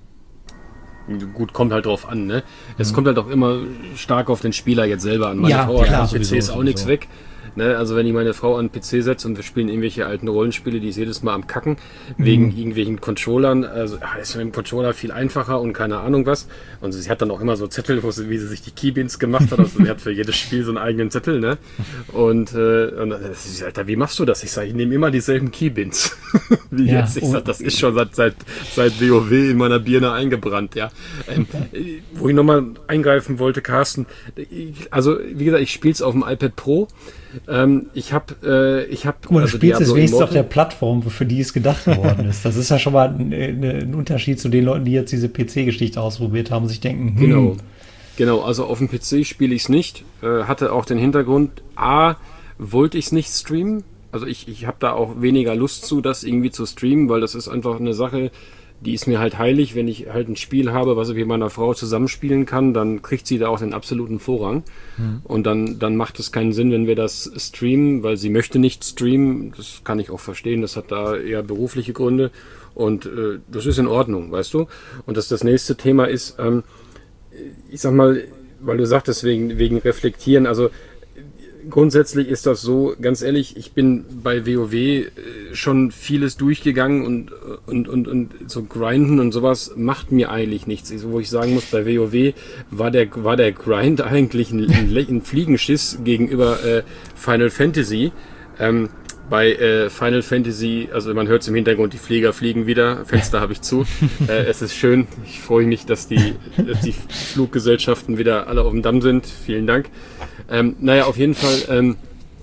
Gut, kommt halt drauf an, ne? Es kommt halt auch immer stark auf den Spieler jetzt selber an. Meine Ja, Frau klar, hat am P C ist sowieso, auch nichts sowieso. weg. Ne, also wenn ich meine Frau an den P C setze und wir spielen irgendwelche alten Rollenspiele, die ist jedes Mal am Kacken, wegen irgendwelchen Controllern, also ach, ist mit dem Controller viel einfacher und keine Ahnung was. Und sie hat dann auch immer so Zettel, wo sie, wie sie sich die Keybins gemacht hat. Also sie hat für jedes Spiel so einen eigenen Zettel, ne? Und, äh, und dann, sie sagt, Alter, wie machst du das? Ich sage, ich nehme immer dieselben Keybins. wie Ja, jetzt. Ich oh. sag, das ist schon seit, seit, seit W O W in meiner Birne eingebrannt, ja. Ähm, äh, wo ich nochmal eingreifen wollte, Carsten, ich, also wie gesagt, ich spiele es auf dem iPad Pro. Ähm, ich habe, äh, ich habe, Guck mal, du also spielst es Diablo wenigstens auf Immortal- der Plattform, für die es gedacht worden ist. Das ist ja schon mal ein, ein Unterschied zu den Leuten, die jetzt diese P C-Geschichte ausprobiert haben und sich denken, hm, Genau. Genau, also auf dem P C spiele ich es nicht. Äh, hatte auch den Hintergrund, A, wollte ich es nicht streamen. Also ich, ich habe da auch weniger Lust zu, das irgendwie zu streamen, weil das ist einfach eine Sache, die ist mir halt heilig. Wenn ich halt ein Spiel habe, was ich mit meiner Frau zusammenspielen kann, dann kriegt sie da auch den absoluten Vorrang. Mhm. Und dann, dann macht es keinen Sinn, wenn wir das streamen, weil sie möchte nicht streamen. Das kann ich auch verstehen. Das hat da eher berufliche Gründe. Und äh, das ist in Ordnung, weißt du? Und das, das nächste Thema ist, ähm, ich sag mal, weil du sagtest, wegen, wegen Reflektieren, also grundsätzlich ist das so, ganz ehrlich, ich bin bei WoW äh, schon vieles durchgegangen und, und, und, und so grinden und sowas macht mir eigentlich nichts. Also, wo ich sagen muss, bei WoW war der, war der Grind eigentlich ein, ein, ein Fliegenschiss gegenüber äh, Final Fantasy. Ähm, bei äh, Final Fantasy, also man hört es im Hintergrund, die Flieger fliegen wieder, Fenster habe ich zu. äh, es ist schön, ich freue mich, dass die, dass die Fluggesellschaften wieder alle auf dem Damm sind. Vielen Dank. Ähm, naja, auf jeden Fall, ähm,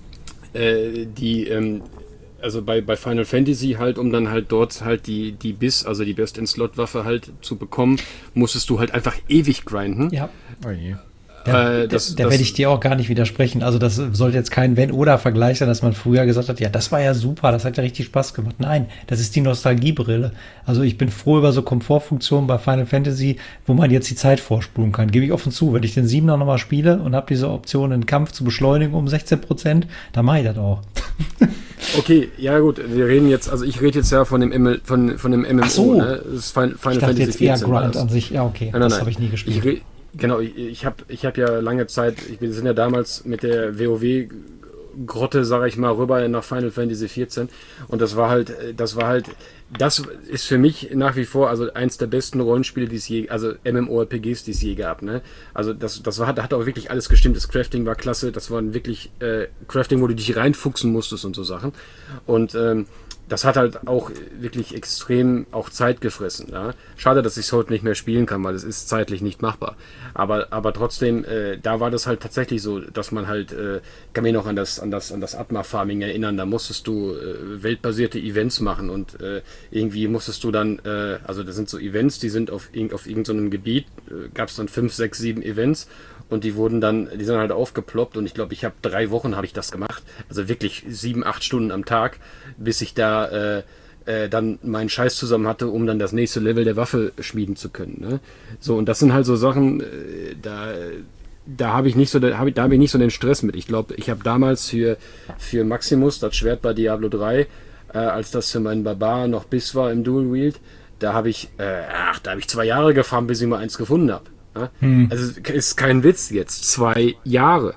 äh, die, ähm, also bei, bei Final Fantasy halt, um dann halt dort halt die, die B I S, also die Best-in-Slot-Waffe halt zu bekommen, musstest du halt einfach ewig grinden. ja. Oh je. Da, Äh, das- da das- werde ich dir auch gar nicht widersprechen. Also das sollte jetzt kein Wenn-Oder-Vergleich sein, dass man früher gesagt hat, ja, das war ja super, das hat ja richtig Spaß gemacht. Nein, das ist die Nostalgiebrille. Also ich bin froh über so Komfortfunktionen bei Final Fantasy, wo man jetzt die Zeit vorspulen kann. Gebe ich offen zu, wenn ich den Siebener nochmal spiele und habe diese Option, einen Kampf zu beschleunigen um sechzehn Prozent, dann mache ich das auch. Okay, ja gut, wir reden jetzt, also ich rede jetzt ja von dem, M L, von, von dem M M O, Ach so. ne? Das ist Final, Final Ich dachte Fantasy jetzt eher vierzehn war Grind das. an sich. Ja, okay. Nein, nein, das habe nein. ich nie gespielt. Ich re- genau, ich, ich habe ich hab ja lange Zeit, ich bin, wir sind ja damals mit der WoW Grotte, sage ich mal, rüber nach Final Fantasy vierzehn und das war halt, das war halt, das ist für mich nach wie vor also eins der besten Rollenspiele, die es je, also MMORPGs, die es je gab, ne? Also das, das war, hat, hat auch wirklich alles gestimmt. Das Crafting war klasse, das war wirklich äh, Crafting, wo du dich reinfuchsen musstest und so Sachen. Und ähm, das hat halt auch wirklich extrem auch Zeit gefressen. Ja? Schade, dass ich es heute nicht mehr spielen kann, weil es ist zeitlich nicht machbar. Aber, aber trotzdem, äh, da war das halt tatsächlich so, dass man halt, äh, kann mich noch an das, an das, an das Atma-Farming erinnern, da musstest du äh, weltbasierte Events machen und äh, irgendwie musstest du dann, äh, also das sind so Events, die sind auf, auf irgendeinem Gebiet, äh, gab es dann fünf, sechs, sieben Events. Und die wurden dann, die sind halt aufgeploppt und ich glaube, ich habe drei Wochen habe ich das gemacht. Also wirklich sieben, acht Stunden am Tag, bis ich da äh, äh, dann meinen Scheiß zusammen hatte, um dann das nächste Level der Waffe schmieden zu können. Ne? So, und das sind halt so Sachen, äh, da, da habe ich nicht so, da habe ich, da habe ich nicht so den Stress mit. Ich glaube, ich habe damals für, für Maximus, das Schwert bei Diablo drei, äh, als das für meinen Barbar noch Biss war im Dual Wield, da habe ich, äh, ach, da habe ich zwei Jahre gefahren, bis ich mal eins gefunden habe. Hm. Also ist kein Witz jetzt, zwei Jahre.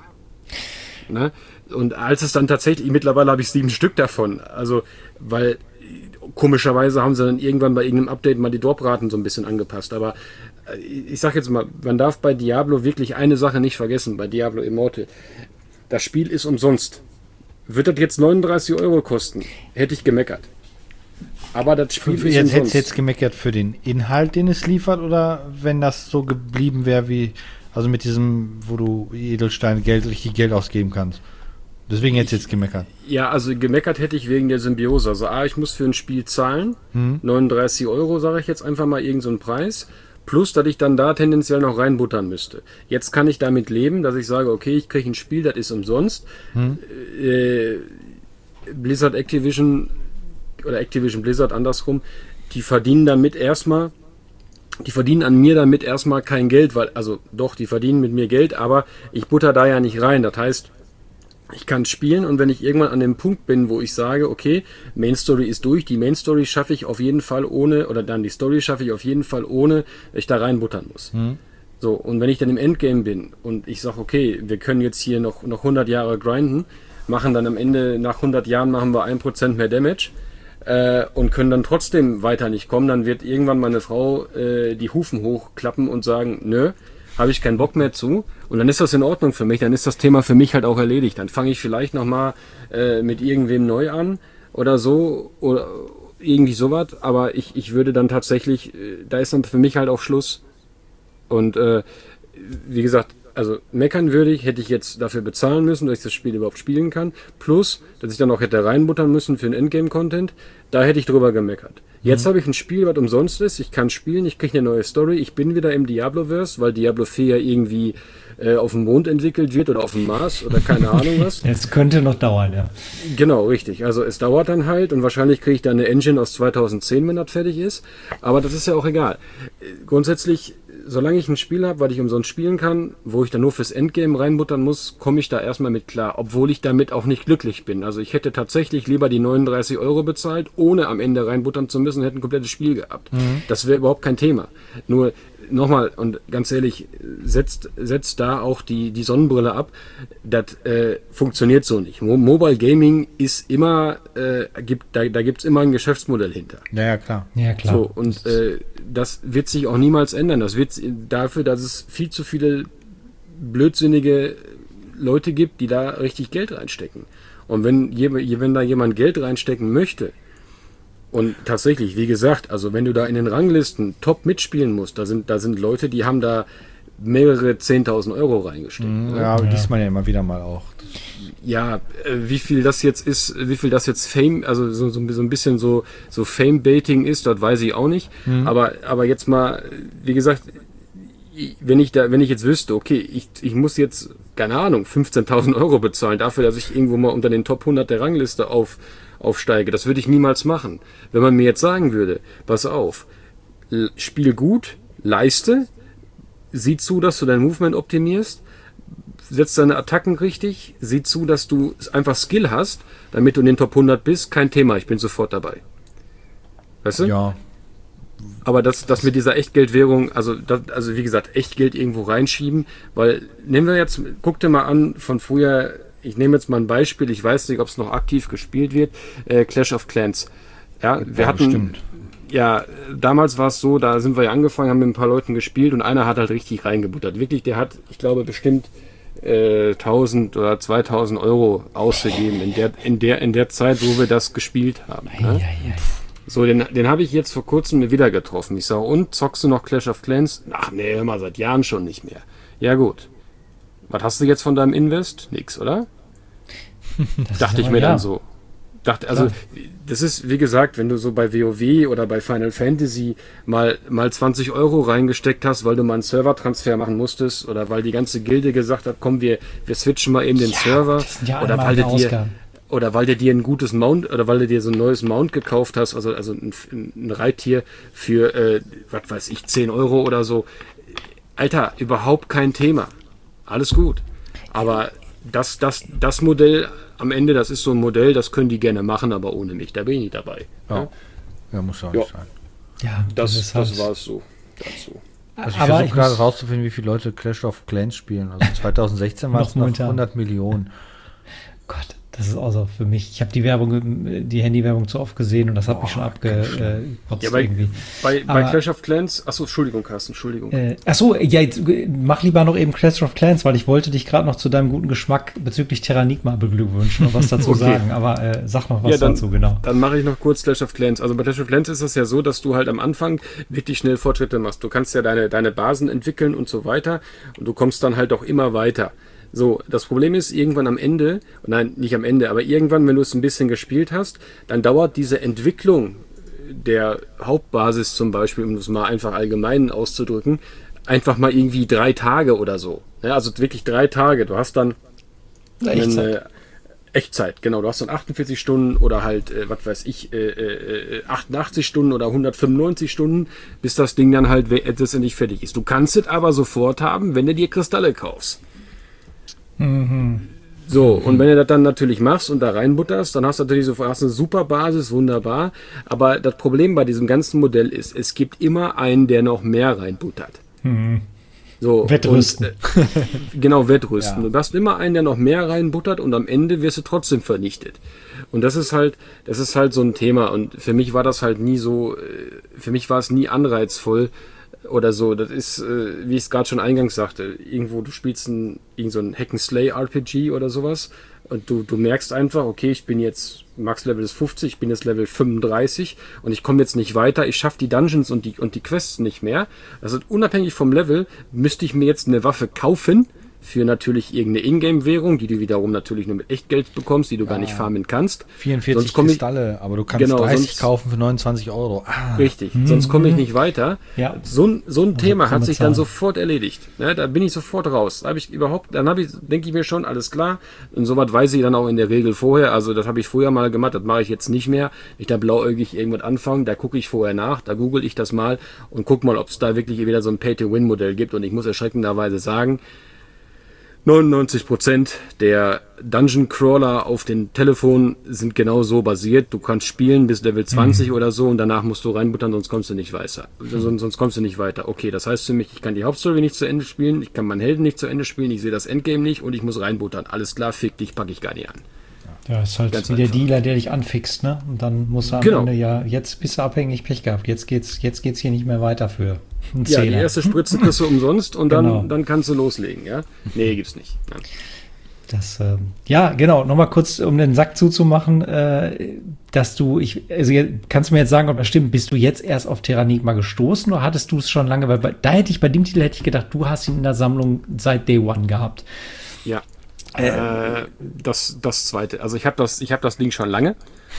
Ne? Und als es dann tatsächlich, mittlerweile habe ich sieben Stück davon, also weil komischerweise haben sie dann irgendwann bei irgendeinem Update mal die Dropraten so ein bisschen angepasst, aber ich sag jetzt mal, man darf bei Diablo wirklich eine Sache nicht vergessen, bei Diablo Immortal, das Spiel ist umsonst. Wird das jetzt neununddreißig Euro kosten, hätte ich gemeckert. Aber das Spiel für, ist jetzt, umsonst. Hättest du jetzt gemeckert für den Inhalt, den es liefert, oder wenn das so geblieben wäre wie, also mit diesem, wo du Edelstein Geld, richtig Geld ausgeben kannst. Deswegen hättest du jetzt gemeckert. Ja, also gemeckert hätte ich wegen der Symbiose. Also A, ich muss für ein Spiel zahlen, hm. neununddreißig Euro, sage ich jetzt einfach mal, irgend so einen Preis. Plus, dass ich dann da tendenziell noch reinbuttern müsste. Jetzt kann ich damit leben, dass ich sage, okay, ich kriege ein Spiel, das ist umsonst. Hm. Äh, Blizzard Activision oder Activision Blizzard andersrum, die verdienen damit erstmal, die verdienen an mir damit erstmal kein Geld, weil, also doch, die verdienen mit mir Geld, aber ich butter da ja nicht rein. Das heißt, ich kann spielen und wenn ich irgendwann an dem Punkt bin, wo ich sage, okay, Main Story ist durch, die Main Story schaffe ich auf jeden Fall ohne, oder dann die Story schaffe ich auf jeden Fall ohne, dass ich da reinbuttern muss. Mhm. So, und wenn ich dann im Endgame bin und ich sage, okay, wir können jetzt hier noch, noch hundert Jahre grinden, machen dann am Ende, nach hundert Jahren machen wir ein Prozent mehr Damage, Äh, und können dann trotzdem weiter nicht kommen, dann wird irgendwann meine Frau äh, die Hufen hochklappen und sagen, nö, habe ich keinen Bock mehr zu. Und dann ist das in Ordnung für mich, dann ist das Thema für mich halt auch erledigt. Dann fange ich vielleicht nochmal äh, mit irgendwem neu an oder so oder irgendwie sowas, aber ich, ich würde dann tatsächlich, äh, da ist dann für mich halt auch Schluss. Und äh, wie gesagt, also meckern würde ich, hätte ich jetzt dafür bezahlen müssen, dass ich das Spiel überhaupt spielen kann. Plus, dass ich dann auch hätte reinbuttern müssen für den Endgame-Content. Da hätte ich drüber gemeckert. Jetzt mhm. habe ich ein Spiel, was umsonst ist. Ich kann spielen, ich kriege eine neue Story. Ich bin wieder im Diablo-Verse, weil Diablo vier ja irgendwie äh, auf dem Mond entwickelt wird oder auf dem Mars oder keine Ahnung was. Es könnte noch dauern, ja. Genau, richtig. Also es dauert dann halt und wahrscheinlich kriege ich dann eine Engine aus zweitausendzehn, wenn das fertig ist. Aber das ist ja auch egal. Grundsätzlich, solange ich ein Spiel habe, was ich umsonst spielen kann, wo ich dann nur fürs Endgame reinbuttern muss, komme ich da erstmal mit klar, obwohl ich damit auch nicht glücklich bin. Also ich hätte tatsächlich lieber die neununddreißig Euro bezahlt, ohne am Ende reinbuttern zu müssen, hätte ein komplettes Spiel gehabt. Mhm. Das wäre überhaupt kein Thema. Nur nochmal, und ganz ehrlich, setzt, setzt da auch die, die Sonnenbrille ab. Das äh, funktioniert so nicht. Mo- Mobile Gaming ist immer, äh, gibt, da, da gibt es immer ein Geschäftsmodell hinter. Ja, ja, klar. Ja, klar. So, und äh, das wird sich auch niemals ändern. Das wird dafür, dass es viel zu viele blödsinnige Leute gibt, die da richtig Geld reinstecken. Und wenn, wenn da jemand Geld reinstecken möchte, und tatsächlich, wie gesagt, also wenn du da in den Ranglisten top mitspielen musst, da sind, da sind Leute, die haben da mehrere zehntausend Euro reingesteckt. Mhm, ja, ja, liest man ja immer wieder mal auch. Ja, äh, wie viel das jetzt ist, wie viel das jetzt Fame, also so, so, so ein bisschen so, so Fame-Baiting ist, das weiß ich auch nicht. Mhm. Aber, aber jetzt mal, wie gesagt, wenn ich da, wenn ich jetzt wüsste, okay, ich, ich muss jetzt, keine Ahnung, fünfzehntausend Euro bezahlen dafür, dass ich irgendwo mal unter den Top hundert der Rangliste auf, aufsteige, das würde ich niemals machen. Wenn man mir jetzt sagen würde, pass auf, spiel gut, leiste, sieh zu, dass du dein Movement optimierst, setzt deine Attacken richtig, sieh zu, dass du einfach Skill hast, damit du in den Top hundert bist, kein Thema, ich bin sofort dabei. Weißt du? Ja. Aber das, das mit dieser Echtgeldwährung, also, das, also wie gesagt, Echtgeld irgendwo reinschieben, weil, nehmen wir jetzt, guck dir mal an, von früher, ich nehme jetzt mal ein Beispiel, ich weiß nicht, ob es noch aktiv gespielt wird, äh, Clash of Clans. Ja, wir Ja, hatten, bestimmt. ja, damals war es so, da sind wir ja angefangen, haben mit ein paar Leuten gespielt und einer hat halt richtig reingebuttert. Wirklich, der hat, ich glaube, bestimmt äh, tausend oder zweitausend Euro ausgegeben in der, in der, in der Zeit, wo wir das gespielt haben. Ne? Ja, ja. So, den, den habe ich jetzt vor kurzem wieder getroffen. Ich sage, und, zockst du noch Clash of Clans? Ach nee, hör mal, seit Jahren schon nicht mehr. Ja gut. Was hast du jetzt von deinem Invest? Nix, oder? Das Dachte ist ich aber, mir ja. dann so. Dachte, also, Klar. das ist, wie gesagt, wenn du so bei WoW oder bei Final Fantasy mal, mal zwanzig Euro reingesteckt hast, weil du mal einen Servertransfer machen musstest oder weil die ganze Gilde gesagt hat, komm, wir, wir switchen mal eben den Ja, Server. das sind ja Oder einmal weil du dir, Ausgaben. oder weil du dir ein gutes Mount, oder weil du dir so ein neues Mount gekauft hast, also, also ein, ein Reittier für, äh, was weiß ich, zehn Euro oder so. Alter, überhaupt kein Thema. Alles gut. Aber das, das, das Modell am Ende, das ist so ein Modell, das können die gerne machen, aber ohne mich, da bin ich nicht dabei. Ja, ja muss ja Ja. auch sein. Ja, Das, ist das halt- war es so dazu. Also ich aber versuche ich gerade muss- rauszufinden, wie viele Leute Clash of Clans spielen. Also zwanzig sechzehn waren Noch es noch momentan. hundert Millionen. Gott, das ist auch so für mich. Ich habe die Werbung, die Handywerbung zu oft gesehen und das hat mich schon abgekotzt Ja, bei, irgendwie. bei, bei Aber- Clash of Clans, achso, Entschuldigung, Carsten, Entschuldigung. Äh, achso, ja, jetzt, äh, mach lieber noch eben Clash of Clans, weil ich wollte dich gerade noch zu deinem guten Geschmack bezüglich Terranigma beglückwünschen und was dazu Okay. sagen. Aber äh, sag noch was Ja, dann- dazu, genau. Dann mache ich noch kurz Clash of Clans. Also bei Clash of Clans ist es ja so, dass du halt am Anfang wirklich schnell Fortschritte machst. Du kannst ja deine, deine Basen entwickeln und so weiter und du kommst dann halt auch immer weiter. So, das Problem ist, irgendwann am Ende, nein, nicht am Ende, aber irgendwann, wenn du es ein bisschen gespielt hast, dann dauert diese Entwicklung der Hauptbasis zum Beispiel, um es mal einfach allgemein auszudrücken, einfach mal irgendwie drei Tage oder so. Ja, also wirklich drei Tage. Du hast dann Echtzeit. eine Echtzeit, genau. Du hast dann achtundvierzig Stunden oder halt, äh, was weiß ich, äh, äh, achtundachtzig Stunden oder hundertfünfundneunzig Stunden, bis das Ding dann halt we- letztendlich fertig ist. Du kannst es aber sofort haben, wenn du dir Kristalle kaufst. So, und wenn du das dann natürlich machst und da reinbutterst, dann hast du natürlich sofort hast eine super Basis, wunderbar. Aber das Problem bei diesem ganzen Modell ist, es gibt immer einen, der noch mehr reinbuttert. So, Wettrüsten. Und, äh, genau, Wettrüsten. Ja. Du hast immer einen, der noch mehr reinbuttert und am Ende wirst du trotzdem vernichtet. Und das ist halt, das ist halt so ein Thema. Und für mich war das halt nie so, äh, für mich war es nie anreizvoll oder so. Das ist, äh, wie ich es gerade schon eingangs sagte, irgendwo, du spielst ein, irgend so ein Hack-and-Slay-R P G oder sowas und du, du merkst einfach, okay, ich bin jetzt, Max-Level ist fünfzig, ich bin jetzt Level fünfunddreißig und ich komme jetzt nicht weiter, ich schaffe die Dungeons und die, und die Quests nicht mehr. Also unabhängig vom Level müsste ich mir jetzt eine Waffe kaufen, für natürlich irgendeine Ingame-Währung, die du wiederum natürlich nur mit Echtgeld bekommst, die du gar nicht farmen kannst. vierundvierzig Sonst komm ich- Kristalle, aber du kannst Genau, dreißig sonst- kaufen für neunundzwanzig Euro. Ah, Richtig, sonst komme ich nicht weiter. Ja. So, ein- so ein Thema hat krumme sich dann Zahlen. sofort erledigt. Ne, da bin ich sofort raus. Da habe ich überhaupt, dann habe ich, denke ich mir schon, alles klar. Und soweit weiß ich dann auch in der Regel vorher. Also das habe ich früher mal gemacht, das mache ich jetzt nicht mehr. Ich da blauäugig irgendwas anfangen, da gucke ich vorher nach, da google ich das mal und guck mal, ob es da wirklich wieder so ein Pay-to-Win-Modell gibt. Und ich muss erschreckenderweise sagen, neunundneunzig Prozent der Dungeon Crawler auf den Telefonen sind genau so basiert. Du kannst spielen bis Level zwanzig Mhm. oder so und danach musst du reinbuttern, sonst kommst du nicht weiter. Sonst, sonst kommst du nicht weiter. Okay, das heißt für mich, ich kann die Hauptstory nicht zu Ende spielen, ich kann meinen Helden nicht zu Ende spielen, ich sehe das Endgame nicht und ich muss reinbuttern. Alles klar, fick dich, packe ich gar nicht an. Ja, ist halt Ganz wie der einfach. Dealer, der dich anfixt, ne? Und dann muss er am Genau. Ende, ja, jetzt bist du abhängig, Pech gehabt. Jetzt geht's, jetzt geht's hier nicht mehr weiter für einen Ja, die Zehner. erste Spritze kriegst du umsonst und dann, Genau. dann kannst du loslegen, ja? Nee, gibt's nicht. Nein. Das, ähm, ja, genau, nochmal kurz, um den Sack zuzumachen, äh, dass du, ich, also jetzt- kannst du mir jetzt sagen, ob das stimmt, bist du jetzt erst auf Terranigma gestoßen oder hattest du es schon lange, weil bei, da hätte ich, bei dem Titel hätte ich gedacht, du hast ihn in der Sammlung seit Day One gehabt. Ja. Äh, das, das zweite. Also ich habe das, ich habe das Ding schon lange.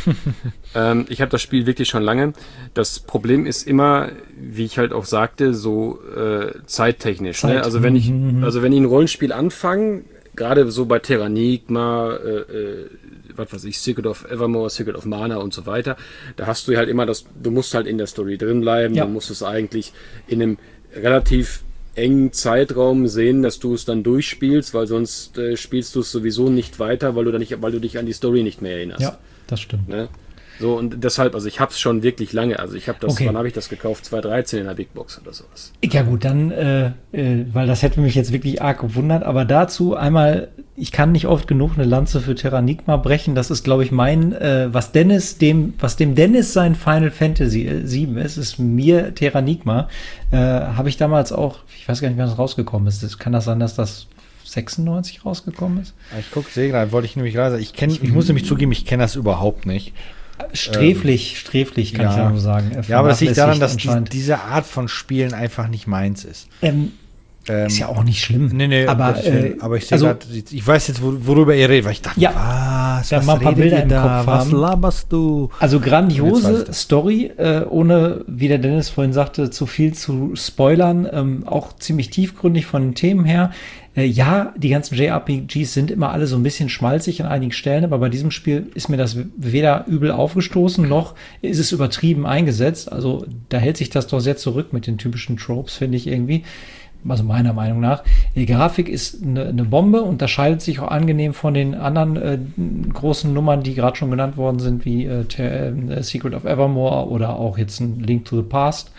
ähm, ich habe das Spiel wirklich schon lange. Das Problem ist immer, wie ich halt auch sagte, so äh, zeittechnisch. Zeit. Ne? Also wenn ich, Mhm. also wenn ich ein Rollenspiel anfange, gerade so bei Terranigma, äh, äh, was weiß ich, Secret of Evermore, Secret of Mana und so weiter, da hast du halt immer das, du musst halt in der Story drin bleiben, Ja. du musst es eigentlich in einem relativ engen Zeitraum sehen, dass du es dann durchspielst, weil sonst äh, spielst du es sowieso nicht weiter, weil du dann nicht, weil du dich an die Story nicht mehr erinnerst. Ja, das stimmt. Ne? So, und deshalb, also ich hab's schon wirklich lange, also ich habe das, Okay. wann habe ich das gekauft? zwanzig dreizehn in der Big Box oder sowas. Ja gut, dann, äh, äh, weil das hätte mich jetzt wirklich arg gewundert, aber dazu einmal, ich kann nicht oft genug eine Lanze für Terranigma brechen, das ist, glaube ich, mein, äh, was Dennis dem, was dem Dennis sein Final Fantasy äh, sieben ist, ist mir Terranigma, äh, habe ich damals auch, ich weiß gar nicht, wann das rausgekommen ist, das, kann das sein, dass das sechsundneunzig rausgekommen ist? Ich gucke, sehe gerade, wollte ich nämlich gerade sagen, ich kenne, ich muss nämlich zugeben, ich kenne das überhaupt nicht. Sträflich, ähm, sträflich, kann ja. ich ja nur sagen. Ja, aber das liegt daran, dass die, anscheinend. diese Art von Spielen einfach nicht meins ist. Ähm, Ähm, ist ja auch nicht schlimm. Nee, nee, aber, Gottes Willen. äh, aber ich sehe also, gerade, ich weiß jetzt, wo- worüber ihr redet, weil ich dachte, Ja, was, da was mal ein paar redet Bilder ihr im da? Kopf Was haben. laberst du? Also Jetzt weiß grandiose ich das. Story, äh, ohne, wie der Dennis vorhin sagte, zu viel zu spoilern. Ähm, auch ziemlich tiefgründig von den Themen her. Äh, ja, die ganzen J R P Gs sind immer alle so ein bisschen schmalzig an einigen Stellen, aber bei diesem Spiel ist mir das weder übel aufgestoßen, noch ist es übertrieben eingesetzt. Also da hält sich das doch sehr zurück mit den typischen Tropes, finde ich irgendwie. Also meiner Meinung nach. Die Grafik ist eine, eine Bombe, unterscheidet sich auch angenehm von den anderen äh, großen Nummern, die gerade schon genannt worden sind, wie äh, Ter- äh, Secret of Evermore oder auch jetzt ein Link to the Past.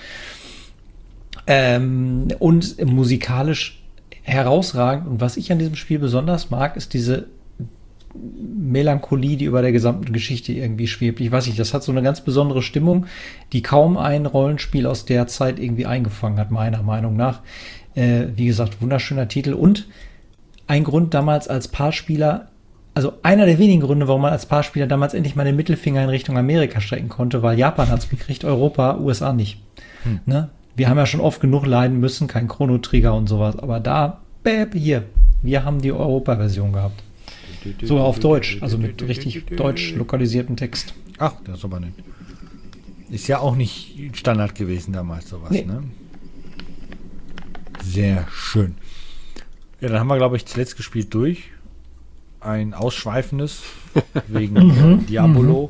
Ähm, und musikalisch herausragend. Und was ich an diesem Spiel besonders mag, ist diese Melancholie, die über der gesamten Geschichte irgendwie schwebt. Ich weiß nicht, das hat so eine ganz besondere Stimmung, die kaum ein Rollenspiel aus der Zeit irgendwie eingefangen hat, meiner Meinung nach. Äh, wie gesagt, wunderschöner Titel und ein Grund damals als Paarspieler, also einer der wenigen Gründe, warum man als Paarspieler damals endlich mal den Mittelfinger in Richtung Amerika strecken konnte, weil Japan hat's gekriegt, Europa, U S A nicht. Hm. Ne? Wir haben ja schon oft genug leiden müssen, kein Chrono-Trigger und sowas, aber da, bäb, hier, wir haben die Europa-Version gehabt. Sogar auf Deutsch, also mit richtig deutsch lokalisiertem Text. Ach, das ist aber nicht. Ist ja auch nicht Standard gewesen damals, sowas, Nee. ne? Sehr schön. Ja, dann haben wir, glaube ich, zuletzt gespielt durch. Ein ausschweifendes wegen äh, Diabolo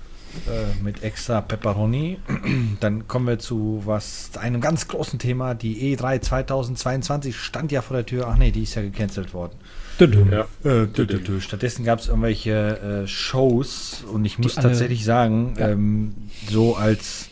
äh, mit extra Pepperoni. Dann kommen wir zu was, zu einem ganz großen Thema. Die E drei zweitausendzweiundzwanzig stand ja vor der Tür. Ach nee, die ist ja gecancelt worden. Ja. Äh, dü- dü- dü. Stattdessen gab es irgendwelche äh, Shows und ich muss Die alle- tatsächlich sagen, Ja. ähm, so als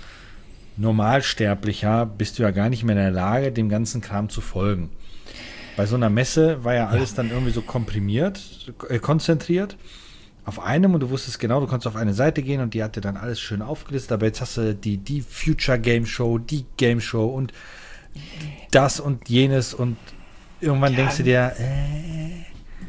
Normalsterblicher bist du ja gar nicht mehr in der Lage, dem ganzen Kram zu folgen. Bei so einer Messe war ja alles dann irgendwie so komprimiert, äh, konzentriert auf einem und du wusstest genau, du konntest auf eine Seite gehen und die hatte dann alles schön aufgelistet, aber jetzt hast du die, die Future Game Show, die Game Show und das und jenes und irgendwann Ja. denkst du dir, äh,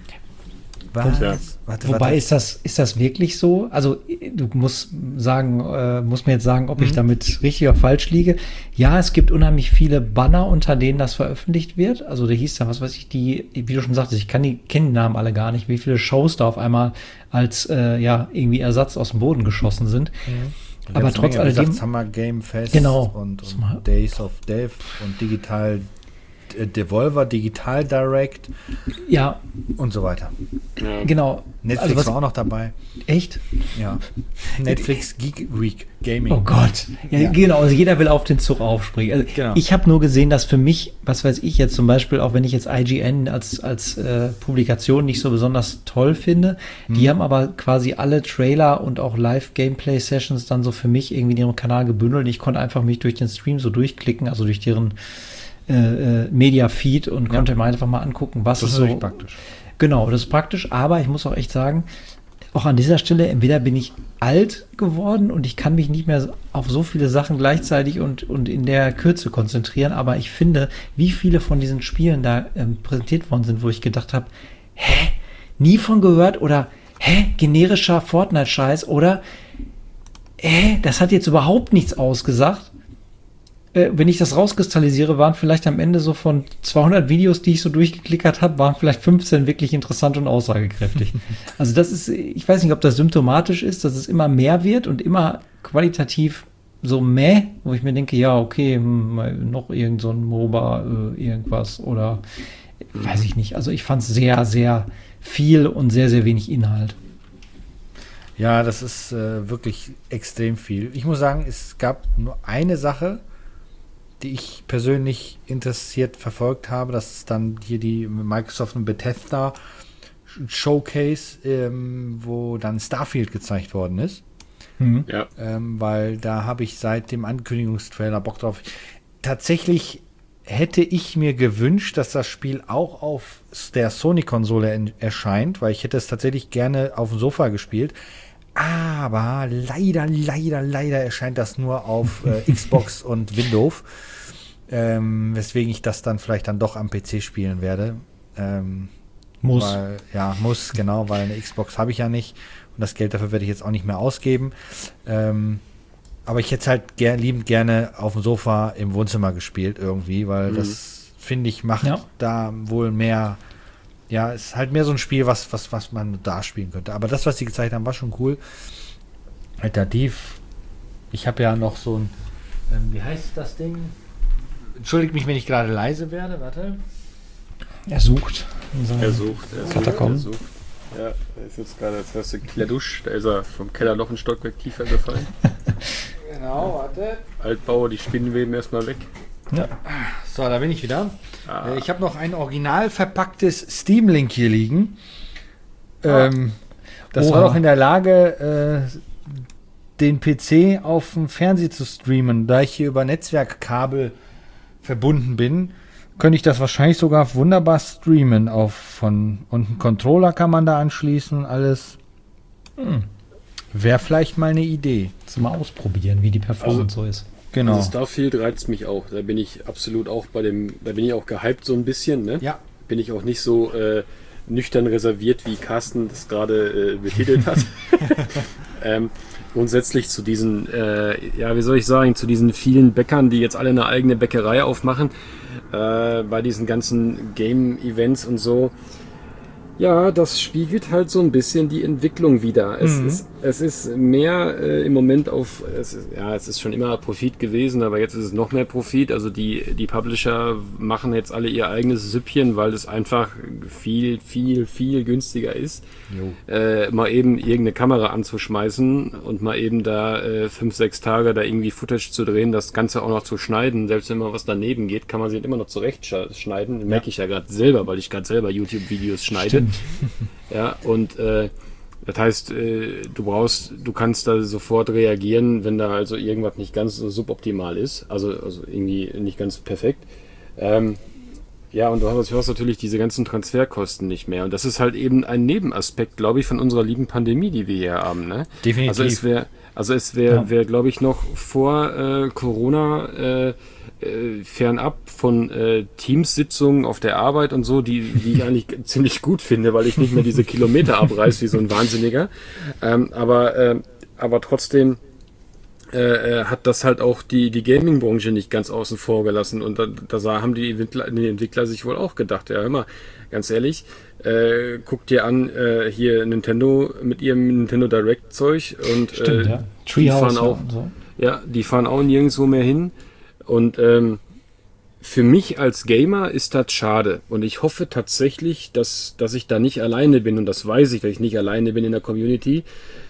was? Ja. Warte, Wobei warte. ist das, ist das wirklich so? Also du musst sagen, äh, musst mir jetzt sagen, ob ich damit richtig oder falsch liege. Ja, es gibt unheimlich viele Banner, unter denen das veröffentlicht wird. Also da hieß da, was weiß ich, die, wie du schon sagtest, ich kann die kenne die Namen alle gar nicht, wie viele Shows da auf einmal als äh, ja irgendwie Ersatz aus dem Boden geschossen sind. Da Aber gab's trotz Menge, wie alledem, gesagt, Summer Game Fest Genau. und, Summer- und Days of Death und Digital äh, Devolver, Digital Direct ja, und so weiter. Ja. genau. Netflix also was, war auch noch dabei. echt? Ja. Netflix Geek Week Gaming. Oh Gott. Ja, Ja. Genau, also jeder will auf den Zug aufspringen. Also Genau. ich habe nur gesehen, dass für mich, was weiß ich jetzt zum Beispiel, auch wenn ich jetzt I G N als, als äh, Publikation nicht so besonders toll finde, Mhm. die haben aber quasi alle Trailer und auch Live-Gameplay-Sessions dann so für mich irgendwie in ihrem Kanal gebündelt. Ich konnte einfach mich durch den Stream so durchklicken, also durch deren äh, äh, Media-Feed und Ja. konnte mir einfach mal angucken, was Das ist ist so natürlich praktisch. Genau, das ist praktisch, aber ich muss auch echt sagen, auch an dieser Stelle, entweder bin ich alt geworden und ich kann mich nicht mehr auf so viele Sachen gleichzeitig und, und in der Kürze konzentrieren, aber ich finde, wie viele von diesen Spielen da ähm, präsentiert worden sind, wo ich gedacht habe, hä, nie von gehört oder hä, generischer Fortnite-Scheiß oder hä, das hat jetzt überhaupt nichts ausgesagt. Äh, wenn ich das rauskristallisiere, waren vielleicht am Ende so von zweihundert Videos, die ich so durchgeklickert habe, waren vielleicht fünfzehn wirklich interessant und aussagekräftig. Also das ist, ich weiß nicht, ob das symptomatisch ist, dass es immer mehr wird und immer qualitativ so meh, wo ich mir denke, ja, okay, hm, noch irgend so ein MOBA, äh, irgendwas oder weiß ich nicht. Also ich fand es sehr, sehr viel und sehr, sehr wenig Inhalt. Ja, das ist äh, wirklich extrem viel. Ich muss sagen, es gab nur eine Sache, die ich persönlich interessiert verfolgt habe. Das ist dann hier die Microsoft und Bethesda Showcase, ähm, wo dann Starfield gezeigt worden ist. Mhm. Ja. Ähm, weil da habe ich seit dem Ankündigungstrailer Bock drauf. Tatsächlich hätte ich mir gewünscht, dass das Spiel auch auf der Sony-Konsole erscheint, weil ich hätte es tatsächlich gerne auf dem Sofa gespielt. Aber leider, leider, leider erscheint das nur auf äh, Xbox und Windows. Ähm, weswegen ich das dann vielleicht dann doch am P C spielen werde. Ähm, Muss. Weil, ja, muss, genau, weil eine Xbox habe ich ja nicht. Und das Geld dafür werde ich jetzt auch nicht mehr ausgeben. Ähm, aber ich hätte es halt ger- liebend gerne auf dem Sofa im Wohnzimmer gespielt irgendwie, weil Mhm. das, finde ich, macht Ja. da wohl mehr, ja, ist halt mehr so ein Spiel, was, was, was man da spielen könnte. Aber das, was sie gezeigt haben, war schon cool. Alternativ, ich habe ja noch so ein, ähm, wie heißt das Ding? Entschuldigt mich, wenn ich gerade leise werde, warte. Er sucht. in seinen Er sucht, er sucht, Katakomben. er sucht. Ja, er ist jetzt gerade, jetzt hörst du Kladusch, da ist er vom Keller noch ein Stockwerk tiefer gefallen. Genau, warte. Altbauer, die Spinnenweben erstmal weg. Ja. So, da bin ich wieder. Ah. Äh, Ich habe noch ein original verpacktes Steam-Link hier liegen. Ähm, das Oha. war doch in der Lage, äh, den P C auf dem Fernseher zu streamen. Da ich hier über Netzwerkkabel verbunden bin, könnte ich das wahrscheinlich sogar wunderbar streamen. Auf von, und einen Controller kann man da anschließen, alles. Hm. Wäre vielleicht mal eine Idee. Jetzt mal ausprobieren, wie die Performance so ist. Genau. Also Starfield reizt mich auch. Da bin ich absolut auch bei dem, da bin ich auch gehypt so ein bisschen, ne? Ja. Bin ich auch nicht so äh, nüchtern reserviert, wie Carsten das gerade äh, betitelt hat. ähm, grundsätzlich zu diesen, äh, ja, wie soll ich sagen, zu diesen vielen Bäckern, die jetzt alle eine eigene Bäckerei aufmachen, äh, bei diesen ganzen Game-Events und so. Ja, das spiegelt halt so ein bisschen die Entwicklung wider. Es, Mhm. ist, es ist mehr äh, im Moment auf, es ist, ja, es ist schon immer Profit gewesen, aber jetzt ist es noch mehr Profit. Also die, die Publisher machen jetzt alle ihr eigenes Süppchen, weil es einfach viel, viel, viel günstiger ist, äh, mal eben irgendeine Kamera anzuschmeißen und mal eben da äh, fünf, sechs Tage da irgendwie Footage zu drehen, das Ganze auch noch zu schneiden. Selbst wenn mal was daneben geht, kann man sich immer noch zurechtschneiden. Das merke ich ja gerade selber, weil ich gerade selber YouTube-Videos schneide. Ja, und äh, das heißt, äh, du brauchst, du kannst da sofort reagieren, wenn da also irgendwas nicht ganz so suboptimal ist, also, also irgendwie nicht ganz perfekt. Ähm, ja, und du hast, du hast natürlich diese ganzen Transferkosten nicht mehr. Und das ist halt eben ein Nebenaspekt, glaube ich, von unserer lieben Pandemie, die wir hier haben. Ne? Definitiv. Also es wäre, also es wäre, Ja. wär, glaube ich, noch vor äh, Corona äh, äh, fernab von äh, Teamsitzungen auf der Arbeit und so, die, die ich eigentlich ziemlich gut finde, weil ich nicht mehr diese Kilometer abreiß wie so ein Wahnsinniger. Ähm, aber, äh, aber trotzdem äh, hat das halt auch die, die Gaming-Branche nicht ganz außen vor gelassen. Und da, da sah- haben die Entwickler, die Entwickler sich wohl auch gedacht, ja, hör mal, ganz ehrlich, äh, guck dir an, äh, hier Nintendo mit ihrem Nintendo Direct-Zeug und Stimmt, äh, ja. die Treehouse fahren ja, auch, und so. ja, die fahren auch nirgendwo mehr hin. Und ähm, für mich als Gamer ist das schade. Und ich hoffe tatsächlich, dass, dass ich da nicht alleine bin. Und das weiß ich, dass ich nicht alleine bin in der Community,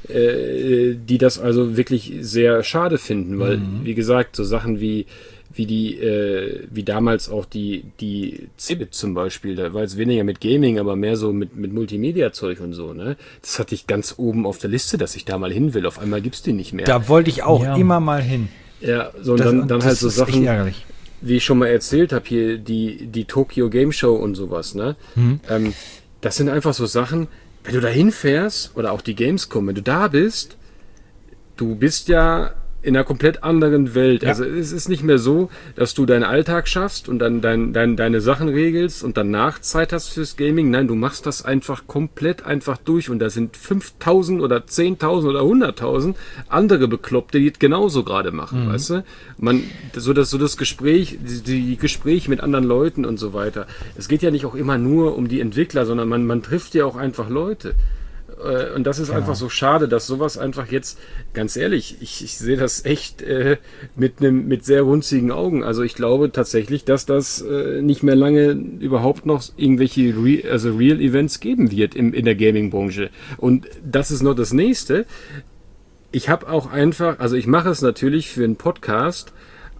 äh, die das also wirklich sehr schade finden. Weil, wie gesagt, so Sachen wie wie die, äh, wie damals auch die, die Cebit zum Beispiel, da war jetzt weniger mit Gaming, aber mehr so mit, mit Multimedia-Zeug und so, ne? Das hatte ich ganz oben auf der Liste, dass ich da mal hin will. Auf einmal gibt's die nicht mehr. Da wollte ich auch Ja. immer mal hin. Ja, so und Das- dann, dann das halt so ist echt Sachen, ärgerlich. wie ich schon mal erzählt habe, hier die, die Tokyo Game Show und sowas, ne? Ähm, das sind einfach so Sachen, wenn du da hinfährst, oder auch die Gamescom, wenn du da bist, du bist ja in einer komplett anderen Welt. Ja. Also es ist nicht mehr so, dass du deinen Alltag schaffst und dann dein, dein, deine Sachen regelst und danach Zeit hast fürs Gaming. Nein, du machst das einfach komplett einfach durch und da sind fünftausend oder zehntausend oder hunderttausend andere Bekloppte, die es genauso gerade machen, weißt du? Man, so das, so das Gespräch, die, die Gespräche mit anderen Leuten und so weiter. Es geht ja nicht auch immer nur um die Entwickler, sondern man, man trifft ja auch einfach Leute. Äh, Und das ist einfach so schade, dass sowas einfach jetzt, ganz ehrlich, ich, ich sehe das echt äh, mit einem mit sehr runzigen Augen. Also ich glaube tatsächlich, dass das äh, nicht mehr lange überhaupt noch irgendwelche Re also Real Events geben wird im, in der Gaming-Branche. Und das ist noch das Nächste. Ich habe auch einfach, also ich mache es natürlich für einen Podcast,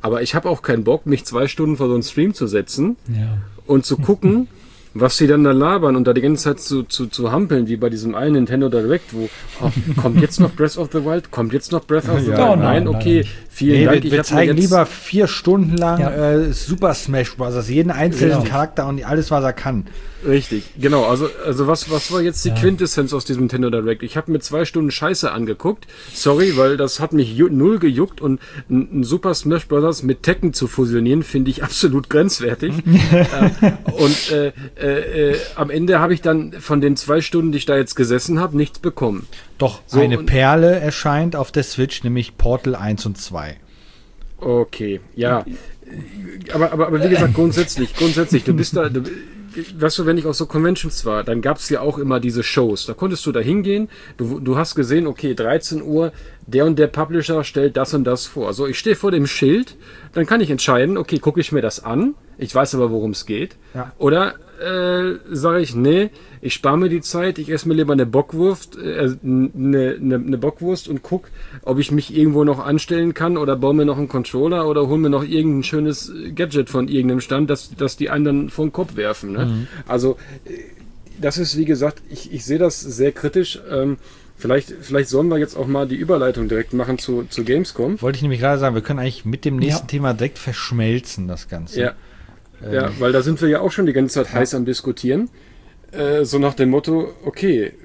Aber ich habe auch keinen Bock, mich zwei Stunden vor so einen Stream zu setzen Ja. und zu gucken, was sie dann da labern und da die ganze Zeit zu, zu, zu hampeln, wie bei diesem einen Nintendo Direct, wo oh, kommt jetzt noch Breath of the Wild, kommt jetzt noch Breath of the Ja, Wild. oh, nein, nein, okay, nein. vielen Nee, Dank. wir, Ich wir hab mir zeigen jetzt, lieber vier Stunden lang Ja. äh, Super Smash Bros. Jeden einzelnen Genau. Charakter und alles, was er kann. Richtig, genau. Also, also was, was war jetzt die Ja. Quintessenz aus diesem Nintendo Direct? Ich habe mir zwei Stunden Scheiße angeguckt. Sorry, weil das hat mich ju- null gejuckt und ein, ein Super Smash Bros. Mit Tekken zu fusionieren, finde ich absolut grenzwertig. äh, und äh, äh, äh, am Ende habe ich dann von den zwei Stunden, die ich da jetzt gesessen habe, nichts bekommen. Doch, So, eine und- Perle erscheint auf der Switch, nämlich Portal eins und zwei. Okay, ja. Aber, aber, aber wie gesagt, grundsätzlich, grundsätzlich, du bist da, du, weißt du, wenn ich auf so Conventions war, dann gab es ja auch immer diese Shows. Da konntest du da hingehen, du, du hast gesehen, okay, dreizehn Uhr, der und der Publisher stellt das und das vor. So, ich stehe vor dem Schild, dann kann ich entscheiden, okay, gucke ich mir das an, ich weiß aber, worum es geht. Ja. Oder äh, sage ich, nee, ich spare mir die Zeit, ich esse mir lieber eine Bockwurst, äh, eine, eine, eine Bockwurst und guck, ob ich mich irgendwo noch anstellen kann oder baue mir noch einen Controller oder hol mir noch irgendein schönes Gadget von irgendeinem Stand, dass, dass die einen dann vor den Kopf werfen. Ne? Mhm. Also äh, das ist, wie gesagt, ich, ich sehe das sehr kritisch. Ähm, vielleicht, vielleicht sollen wir jetzt auch mal die Überleitung direkt machen zu, zu Gamescom. Wollte ich nämlich gerade sagen, wir können eigentlich mit dem nächsten Ja. Thema direkt verschmelzen, das Ganze. Ja. Ja, weil da sind wir ja auch schon die ganze Zeit heiß am Diskutieren. Äh, so nach dem Motto, okay,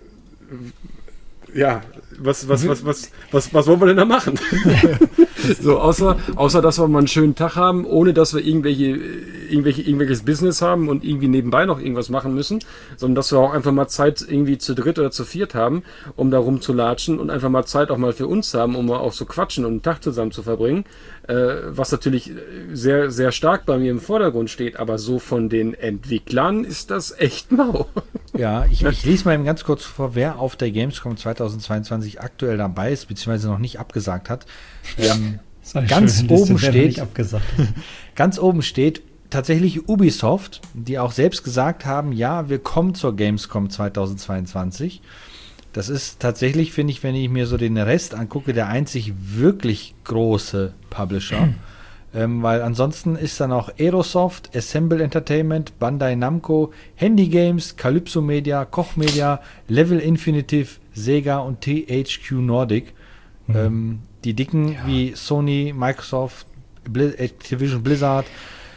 ja, was, was, was, was, was, was wollen wir denn da machen? So, außer, außer, dass wir mal einen schönen Tag haben, ohne dass wir irgendwelche, irgendwelche, irgendwelches Business haben und irgendwie nebenbei noch irgendwas machen müssen, sondern dass wir auch einfach mal Zeit irgendwie zu dritt oder zu viert haben, um da rumzulatschen und einfach mal Zeit auch mal für uns haben, um mal auch so quatschen und einen Tag zusammen zu verbringen, äh, was natürlich sehr, sehr stark bei mir im Vordergrund steht, aber so von den Entwicklern ist das echt mau. Ja, ich, ich lese mal eben ganz kurz vor, wer auf der Gamescom zweitausendzweiundzwanzig aktuell dabei ist, beziehungsweise noch nicht abgesagt hat. Ähm, Das war eine ganz schöne Liste, oben wer noch steht, nicht abgesagt. ganz oben steht tatsächlich Ubisoft, die auch selbst gesagt haben, ja, wir kommen zur Gamescom zweitausendzweiundzwanzig. Das ist tatsächlich, finde ich, wenn ich mir so den Rest angucke, der einzig wirklich große Publisher. Ähm, weil ansonsten ist dann auch Aerosoft, Assemble Entertainment, Bandai Namco, Handy Games, Calypso Media, Koch Media, Level Infinitive, Sega und T H Q Nordic. Mhm. Ähm, die dicken wie Sony, Microsoft, Blizz, Activision Blizzard,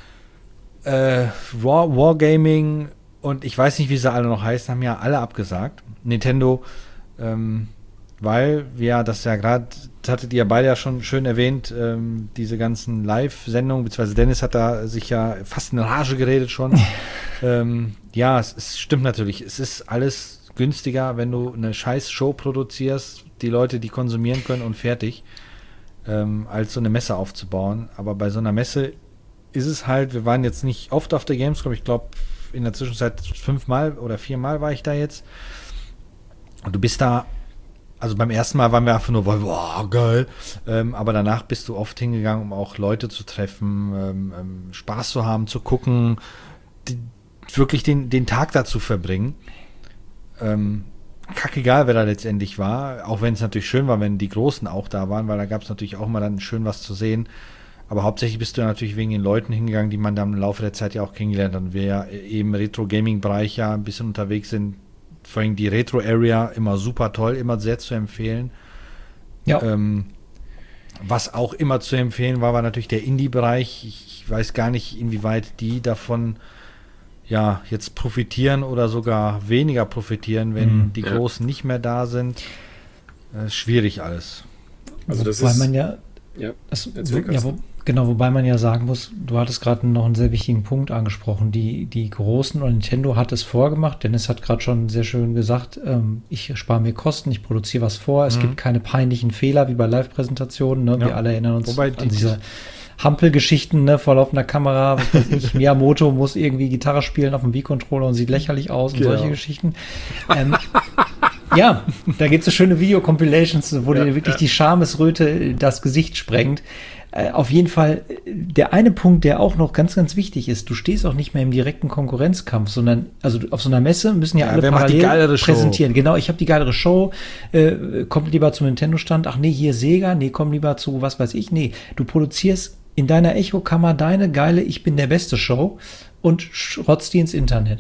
äh, War, Wargaming und ich weiß nicht, wie sie alle noch heißen, haben ja alle abgesagt. Nintendo, ähm, weil wir das ja gerade, das hattet ihr ja beide ja schon schön erwähnt, ähm, diese ganzen Live-Sendungen, beziehungsweise Dennis hat da sich ja fast in Rage geredet schon. ähm, ja, es, es stimmt natürlich, es ist alles günstiger, wenn du eine scheiß Show produzierst, die Leute, die konsumieren können und fertig, ähm, als so eine Messe aufzubauen. Aber bei so einer Messe ist es halt, wir waren jetzt nicht oft auf der Gamescom, ich glaube in der Zwischenzeit fünfmal oder viermal war ich da jetzt. Und du bist da, also beim ersten Mal waren wir einfach nur, wow, geil. Ähm, aber danach bist du oft hingegangen, um auch Leute zu treffen, ähm, ähm, Spaß zu haben, zu gucken, die, wirklich den, den Tag da zu verbringen. Ähm, kackegal, wer da letztendlich war, auch wenn es natürlich schön war, wenn die Großen auch da waren, weil da gab es natürlich auch mal dann schön was zu sehen. Aber hauptsächlich bist du ja natürlich wegen den Leuten hingegangen, die man dann im Laufe der Zeit ja auch kennengelernt hat. Und wir ja eben im Retro-Gaming-Bereich ja ein bisschen unterwegs sind, vor allem die Retro-Area, immer super toll, immer sehr zu empfehlen. Ja. Ähm, was auch immer zu empfehlen war, war natürlich der Indie-Bereich. Ich, ich weiß gar nicht, inwieweit die davon ja jetzt profitieren oder sogar weniger profitieren, wenn Mhm. die Ja. Großen nicht mehr da sind. Äh, schwierig alles. Also das Wobei ist- man ja, Ja, das, erzähl, ja wo, genau, wobei man ja sagen muss, du hattest gerade noch einen sehr wichtigen Punkt angesprochen. Die, die Großen und Nintendo hat es vorgemacht. Dennis hat gerade schon sehr schön gesagt, ähm, ich spare mir Kosten, ich produziere was vor. Es Mhm. gibt keine peinlichen Fehler wie bei Live-Präsentationen. Ne? Ja. Wir alle erinnern uns Wobei an die- diese Hampelgeschichten, ne, vor laufender Kamera. Was weiß ich, Miyamoto muss irgendwie Gitarre spielen auf dem Wii-Controller und sieht lächerlich aus und Genau. solche Geschichten. Ähm, ja, da gibt es so schöne Video-Compilations, wo Ja, dir wirklich ja. die Schamesröte das Gesicht sprengt. Äh, auf jeden Fall, äh, der eine Punkt, der auch noch ganz, ganz wichtig ist, du stehst auch nicht mehr im direkten Konkurrenzkampf, sondern, also auf so einer Messe müssen ja, Ja, alle wer macht die parallel geilere Show? präsentieren. Genau, ich habe die geilere Show, äh, kommt lieber zum Nintendo-Stand, ach nee, hier Sega, nee, komm lieber zu, was weiß ich, nee, du produzierst in deiner Echokammer deine geile Ich bin der beste Show und schrotzt die ins Internet.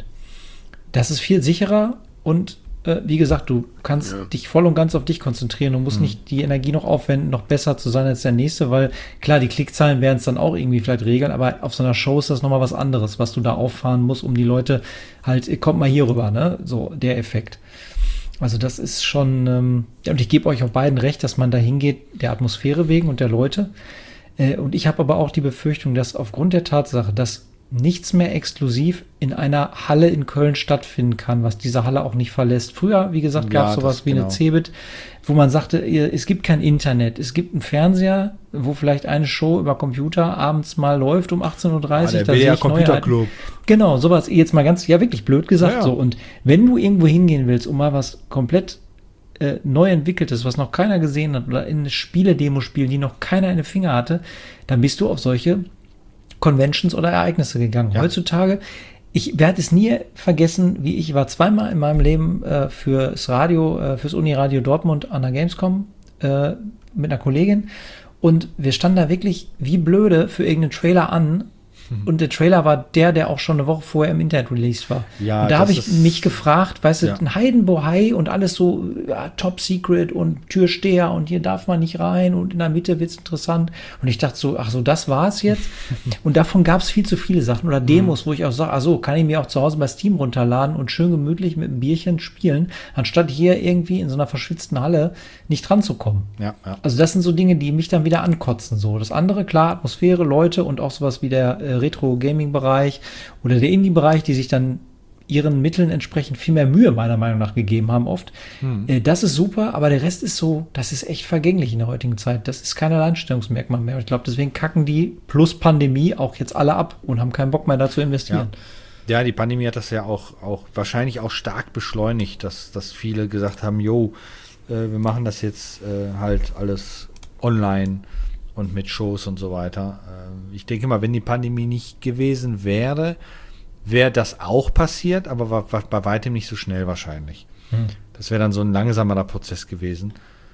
Das ist viel sicherer und äh, wie gesagt, du kannst ja. dich voll und ganz auf dich konzentrieren und musst mhm. nicht die Energie noch aufwenden, noch besser zu sein als der Nächste, weil klar, die Klickzahlen werden es dann auch irgendwie vielleicht regeln, aber auf so einer Show ist das nochmal was anderes, was du da auffahren musst, um die Leute halt, kommt mal hier rüber, ne? So, der Effekt. Also das ist schon, ähm, und ich gebe euch auf beiden recht, dass man da hingeht, der Atmosphäre wegen und der Leute. Äh, und ich habe aber auch die Befürchtung, dass aufgrund der Tatsache, dass nichts mehr exklusiv in einer Halle in Köln stattfinden kann, was diese Halle auch nicht verlässt. Früher, wie gesagt, gab es ja, sowas wie genau. eine Cebit, wo man sagte, es gibt kein Internet, es gibt einen Fernseher, wo vielleicht eine Show über Computer abends mal läuft um achtzehn Uhr dreißig. Ah, der W D R Computerclub. Genau, sowas, jetzt mal ganz, ja wirklich blöd gesagt ja, ja. so. Und wenn du irgendwo hingehen willst, um mal was komplett äh, neu entwickeltes, was noch keiner gesehen hat, oder in eine Spiele-Demo spielen, die noch keiner in den Finger hatte, dann bist du auf solche Conventions oder Ereignisse gegangen. Ja. Heutzutage, ich werde es nie vergessen, wie ich war zweimal in meinem Leben äh, fürs Radio, äh, fürs Uniradio Dortmund an der Gamescom äh, mit einer Kollegin und wir standen da wirklich wie blöde für irgendeinen Trailer an. Und der Trailer war der, der auch schon eine Woche vorher im Internet released war. Ja, und da habe ich mich gefragt, weißt du, ja. ein Heidenbohai und alles so ja, Top Secret und Türsteher und hier darf man nicht rein und in der Mitte wird's interessant. Und ich dachte so, ach so, das war's jetzt. Und davon gab es viel zu viele Sachen oder Demos, mhm. wo ich auch sage, ach so, kann ich mir auch zu Hause bei Steam runterladen und schön gemütlich mit einem Bierchen spielen, anstatt hier irgendwie in so einer verschwitzten Halle nicht dran zu kommen. Ja, ja. Also das sind so Dinge, die mich dann wieder ankotzen. So, das andere, klar, Atmosphäre, Leute und auch sowas wie der äh, Retro-Gaming-Bereich oder der Indie-Bereich, die sich dann ihren Mitteln entsprechend viel mehr Mühe meiner Meinung nach gegeben haben oft. Hm. Äh, das ist super, aber der Rest ist so, das ist echt vergänglich in der heutigen Zeit. Das ist kein Alleinstellungsmerkmal mehr. Ich glaube, deswegen kacken die plus Pandemie auch jetzt alle ab und haben keinen Bock mehr da zu investieren. Ja. Ja, die Pandemie hat das ja auch, auch wahrscheinlich auch stark beschleunigt, dass, dass viele gesagt haben, jo, äh, wir machen das jetzt äh, halt alles online und mit Shows und so weiter. Äh, ich denke mal, wenn die Pandemie nicht gewesen wäre, wäre das auch passiert, aber war, war bei weitem nicht so schnell wahrscheinlich. Hm. Das wäre dann so ein langsamerer Prozess gewesen.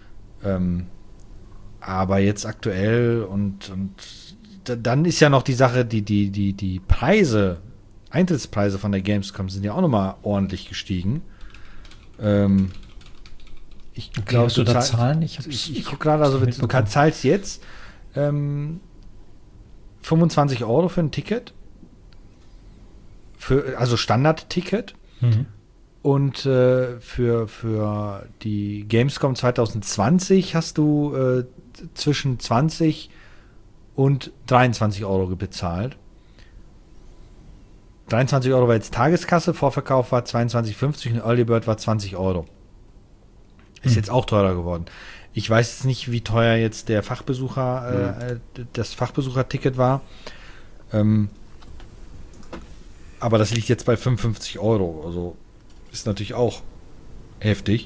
Ähm, aber jetzt aktuell und, und d- dann ist ja noch die Sache, die, die, die, die Preise, Eintrittspreise von der Gamescom sind ja auch nochmal ordentlich gestiegen. Ähm, ich okay, glaube, du da Zahlen? Ich, ich, ich gucke gerade, also du kann, zahlst jetzt ähm, fünfundzwanzig Euro für ein Ticket. Für, also Standard-Ticket. Mhm. Und äh, für, für die Gamescom zwanzig zwanzig hast du äh, zwischen zwanzig und dreiundzwanzig Euro bezahlt. dreiundzwanzig Euro war jetzt Tageskasse, Vorverkauf war zweiundzwanzig fünfzig und Early Bird war zwanzig Euro. Ist mhm. jetzt auch teurer geworden. Ich weiß jetzt nicht, wie teuer jetzt der Fachbesucher, äh, mhm. das Fachbesucherticket war. Ähm, aber das liegt jetzt bei fünfundfünfzig Euro. Also ist natürlich auch heftig.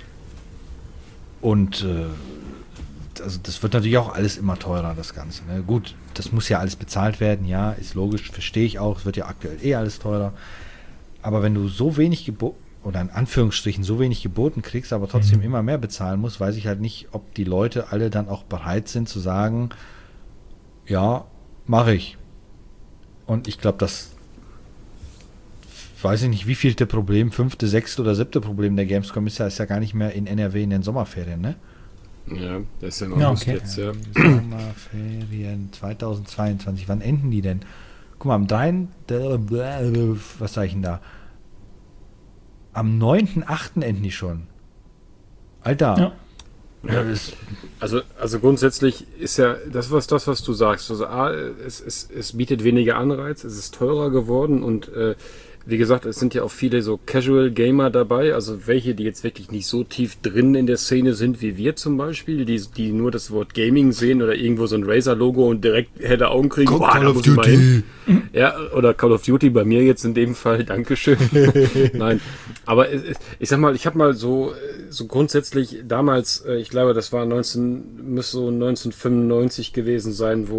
Und äh, also das wird natürlich auch alles immer teurer, das Ganze. Ne? Gut, das muss ja alles bezahlt werden. Ja, ist logisch, verstehe ich auch. Es wird ja aktuell eh alles teurer. Aber wenn du so wenig geboten, oder in Anführungsstrichen so wenig geboten kriegst, aber trotzdem mhm. immer mehr bezahlen musst, weiß ich halt nicht, ob die Leute alle dann auch bereit sind zu sagen, ja, mache ich. Und ich glaube, das weiß ich nicht, wie vielte Problem, fünfte, sechste oder siebte Problem der Gamescom ist ja, ist ja gar nicht mehr in N R W in den Sommerferien, ne? Ja, das ist ja noch ja, okay. jetzt, ja. Sommerferien zweitausendzweiundzwanzig, wann enden die denn? Guck mal, am dritten was sag ich denn da? Am neunten achten enden die schon. Alter. Ja. Ja, also, also grundsätzlich ist ja das, was das, was du sagst. Also A, es, es, es bietet weniger Anreiz, es ist teurer geworden und äh, wie gesagt, es sind ja auch viele so Casual Gamer dabei, also welche, die jetzt wirklich nicht so tief drin in der Szene sind wie wir zum Beispiel, die, die nur das Wort Gaming sehen oder irgendwo so ein Razer-Logo und direkt helle Augen kriegen. Call, Call of Duty. Ja, oder Call of Duty bei mir jetzt in dem Fall, Dankeschön. Nein, aber ich sag mal, ich habe mal so, so grundsätzlich damals, ich glaube, das war neunzehn, müsste so neunzehnhundertfünfundneunzig gewesen sein, wo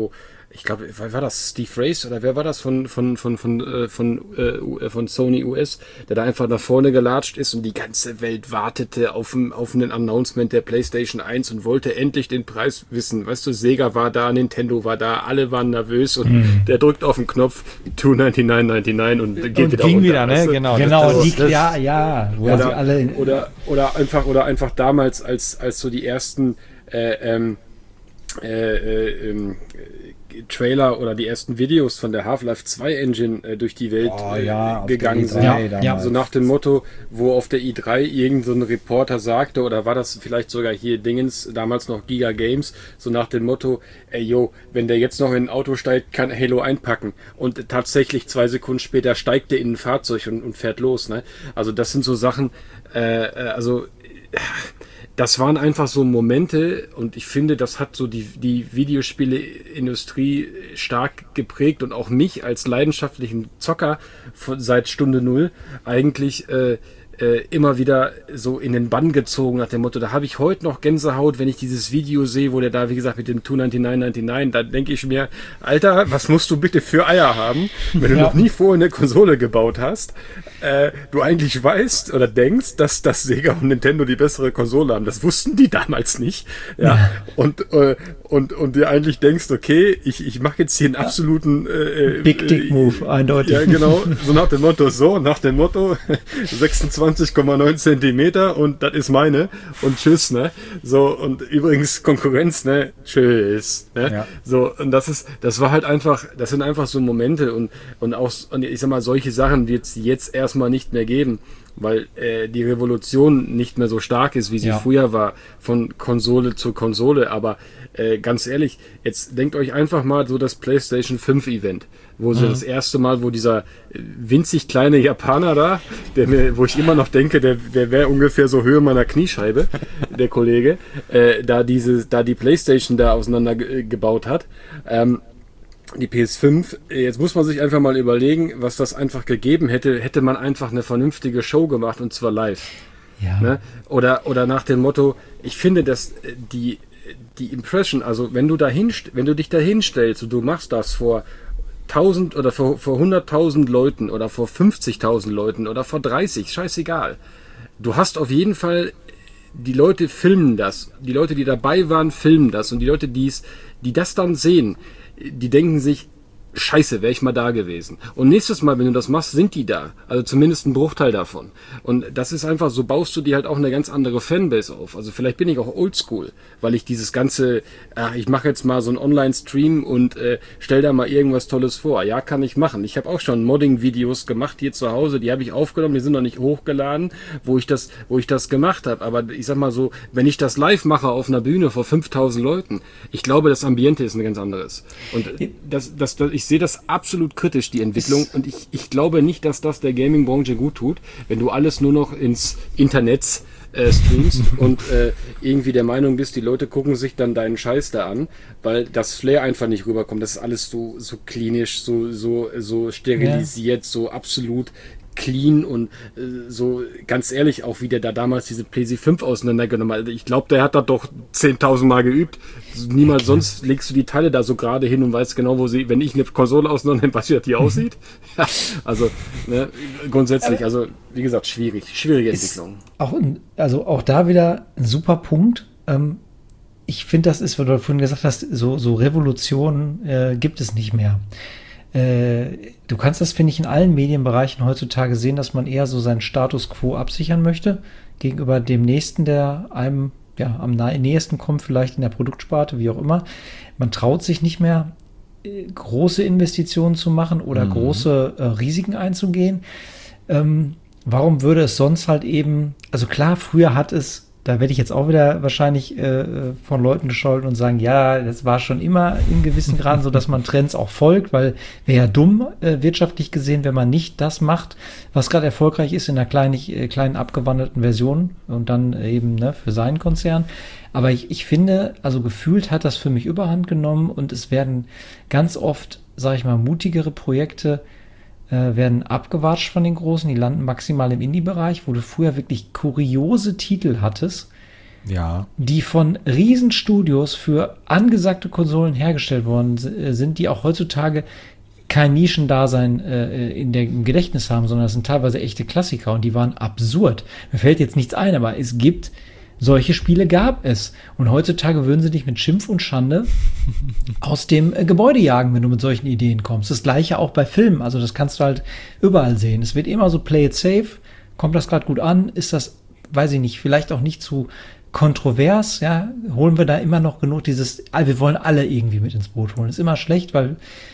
ich glaube, war das Steve Race oder wer war das von von von von äh, von äh, von Sony U S, der da einfach nach vorne gelatscht ist und die ganze Welt wartete auf ein, auf einen Announcement der PlayStation eins und wollte endlich den Preis wissen. Weißt du, Sega war da, Nintendo war da, alle waren nervös und hm. der drückt auf den Knopf zwei neunundneunzig neunundneunzig und geht und wieder ging runter, wieder, ne? Weißt du? Genau, genau, das, die, das, ja, ja, wo oder, sie alle oder oder einfach oder einfach damals als als so die ersten äh, ähm, äh, äh, äh, Trailer oder die ersten Videos von der Half-Life zwei Engine äh, durch die Welt oh, äh, ja, gegangen sind. Ja, ja. So nach dem Motto, wo auf der I drei irgend so ein Reporter sagte, oder war das vielleicht sogar hier Dingens, damals noch Giga Games, so nach dem Motto, ey yo, wenn der jetzt noch in ein Auto steigt, kann Halo einpacken. Und tatsächlich zwei Sekunden später steigt der in ein Fahrzeug und, und fährt los. Ne? Also das sind so Sachen, äh, also das waren einfach so Momente und ich finde, das hat so die, die Videospieleindustrie stark geprägt und auch mich als leidenschaftlichen Zocker von, seit Stunde Null eigentlich äh, äh, immer wieder so in den Bann gezogen nach dem Motto, da habe ich heute noch Gänsehaut, wenn ich dieses Video sehe, wo der da, wie gesagt, mit dem zwei neunundneunzig neunundneunzig, da denke ich mir, Alter, was musst du bitte für Eier haben, wenn du ja. noch nie vorher eine Konsole gebaut hast, äh, du eigentlich weißt oder denkst, dass, dass Sega und Nintendo die bessere Konsole haben. Das wussten die damals nicht. Ja. ja. Und, äh, und, und dir eigentlich denkst, okay, ich, ich mache jetzt hier einen absoluten äh, Big Dick Move, äh, eindeutig. Ja, genau, so nach dem Motto, so, nach dem Motto sechsundzwanzig Komma neun Zentimeter und das ist meine und tschüss, ne? So, und übrigens Konkurrenz, ne? Tschüss, ne? Ja. So, und das ist, das war halt einfach, das sind einfach so Momente und, und auch, und ich sag mal, solche Sachen wird es jetzt erstmal nicht mehr geben, weil äh, die Revolution nicht mehr so stark ist, wie sie ja. früher war, von Konsole zu Konsole, aber äh, ganz ehrlich, jetzt denkt euch einfach mal so das PlayStation fünf Event, wo sie mhm. das erste Mal, wo dieser winzig kleine Japaner da, der mir, wo ich immer noch denke, der, der wäre ungefähr so Höhe meiner Kniescheibe, der Kollege, äh, da diese, da die PlayStation da auseinander ge- gebaut hat, ähm, die P S fünf, jetzt muss man sich einfach mal überlegen, was das einfach gegeben hätte, hätte man einfach eine vernünftige Show gemacht und zwar live. Ja. Ne? Oder, oder nach dem Motto, ich finde, dass die, die Impression, also wenn du da hinst- wenn du dich da hinstellst und du machst das vor tausend oder vor, vor hunderttausend Leuten oder vor fünfzigtausend Leuten oder vor dreißig, scheißegal. Du hast auf jeden Fall, die Leute filmen das, die Leute, die dabei waren, filmen das und die Leute, die's, die das dann sehen, die denken sich, scheiße, wäre ich mal da gewesen. Und nächstes Mal, wenn du das machst, sind die da. Also zumindest ein Bruchteil davon. Und das ist einfach, so baust du dir halt auch eine ganz andere Fanbase auf. Also vielleicht bin ich auch oldschool, weil ich dieses ganze, ach, ich mache jetzt mal so einen Online-Stream und äh, stell da mal irgendwas Tolles vor. Ja, kann ich machen. Ich habe auch schon Modding-Videos gemacht hier zu Hause, die habe ich aufgenommen, die sind noch nicht hochgeladen, wo ich das, wo ich das gemacht habe. Aber ich sag mal so, wenn ich das live mache auf einer Bühne vor fünftausend Leuten, ich glaube, das Ambiente ist ein ganz anderes. Und das, das, das ich sehe das absolut kritisch, die Entwicklung, und ich, ich glaube nicht, dass das der Gaming-Branche gut tut, wenn du alles nur noch ins Internet äh, streamst und äh, irgendwie der Meinung bist, die Leute gucken sich dann deinen Scheiß da an, weil das Flair einfach nicht rüberkommt. Das ist alles so, so klinisch, so, so, so sterilisiert, ja. so absolut clean und äh, so ganz ehrlich, auch wie der da damals diese PlayStation fünf auseinandergenommen hat. Ich glaube, der hat da doch zehntausend Mal geübt. Niemals sonst legst du die Teile da so gerade hin und weißt genau, wo sie, wenn ich eine Konsole auseinandernehme, was wie die aussieht. Ja, also ne, grundsätzlich, also wie gesagt, schwierig, schwierige Entwicklung. Auch, also auch da wieder ein super Punkt. Ähm, ich finde, das ist, weil du vorhin gesagt hast, so, so Revolutionen äh, gibt es nicht mehr. Äh, du kannst das, finde ich, in allen Medienbereichen heutzutage sehen, dass man eher so seinen Status quo absichern möchte gegenüber dem Nächsten, der einem ja am nächsten kommt, vielleicht in der Produktsparte, wie auch immer. Man traut sich nicht mehr, äh, große Investitionen zu machen oder mhm. große äh, Risiken einzugehen. Ähm, warum würde es sonst halt eben, also klar, früher hat es, da werde ich jetzt auch wieder wahrscheinlich äh, von Leuten gescholten und sagen, ja, das war schon immer in gewissen Graden so, dass man Trends auch folgt, weil wäre ja dumm, äh, wirtschaftlich gesehen, wenn man nicht das macht, was gerade erfolgreich ist in einer kleinen, äh, kleinen abgewandelten Version und dann eben ne, für seinen Konzern. Aber ich, ich finde, also gefühlt hat das für mich Überhand genommen und es werden ganz oft, sage ich mal, mutigere Projekte äh, werden abgewatscht von den Großen, die landen maximal im Indie-Bereich, wo du früher wirklich kuriose Titel hattest, Ja. die von Riesenstudios für angesagte Konsolen hergestellt worden sind, die auch heutzutage kein Nischendasein äh, in der, im Gedächtnis haben, sondern das sind teilweise echte Klassiker und die waren absurd. Mir fällt jetzt nichts ein, aber es gibt, solche Spiele gab es. Und heutzutage würden sie dich mit Schimpf und Schande aus dem äh, Gebäude jagen, wenn du mit solchen Ideen kommst. Das gleiche auch bei Filmen, also das kannst du halt überall sehen. Es wird immer so play it safe, kommt das gerade gut an, ist das, weiß ich nicht, vielleicht auch nicht zu kontrovers, ja, holen wir da immer noch genug dieses, wir wollen alle irgendwie mit ins Boot holen. Ist immer schlecht, weil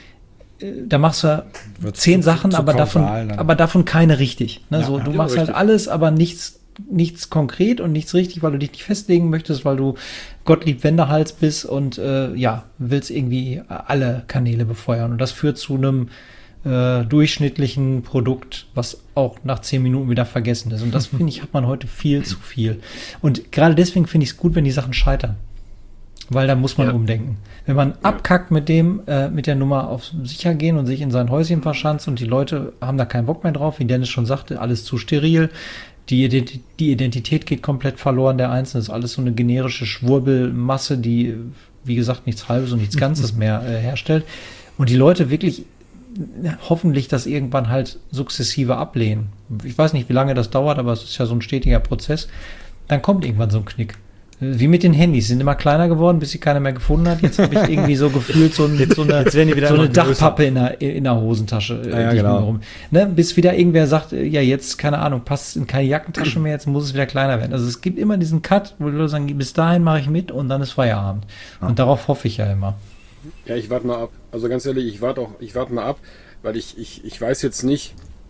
da machst du Wird zehn zu, Sachen, zu aber davon, kausal dann. aber davon keine richtig. Ne? Ja, so, ja. du Ja, machst halt richtig. alles, aber nichts, nichts konkret und nichts richtig, weil du dich nicht festlegen möchtest, weil du Gottlieb Wendehals bist und äh, ja, willst irgendwie alle Kanäle befeuern. Und das führt zu einem äh, durchschnittlichen Produkt, was auch nach zehn Minuten wieder vergessen ist. Und das, finde ich, hat man heute viel zu viel. Und gerade deswegen finde ich es gut, wenn die Sachen scheitern. Weil da muss man Ja. umdenken. Wenn man abkackt mit dem, äh, mit der Nummer auf sicher gehen und sich in sein Häuschen verschanzt und die Leute haben da keinen Bock mehr drauf, wie Dennis schon sagte, alles zu steril, die, Ident- die Identität geht komplett verloren, der Einzelne ist alles so eine generische Schwurbelmasse, die, wie gesagt, nichts Halbes und nichts Ganzes mehr äh, herstellt. Und die Leute wirklich äh, hoffentlich das irgendwann halt sukzessive ablehnen. Ich weiß nicht, wie lange das dauert, aber es ist ja so ein stetiger Prozess. Dann kommt irgendwann so ein Knick. Wie mit den Handys, sind immer kleiner geworden, bis sie keiner mehr gefunden hat. Jetzt habe ich irgendwie so gefühlt so, ein, so eine, werden die wieder so eine immer größer. Dachpappe in der, in der Hosentasche. äh, Ja, ja, die ich genau. mir rum- Ne? Bis wieder irgendwer sagt, äh, ja jetzt, keine Ahnung, passt in keine Jackentasche mehr, jetzt muss es wieder kleiner werden. Also es gibt immer diesen Cut, wo die Leute sagen, bis dahin mache ich mit und dann ist Feierabend. Und darauf hoffe ich ja immer. Ja, ich warte mal ab. Also ganz ehrlich, ich warte auch, ich warte mal ab, weil ich, ich, ich weiß jetzt nicht,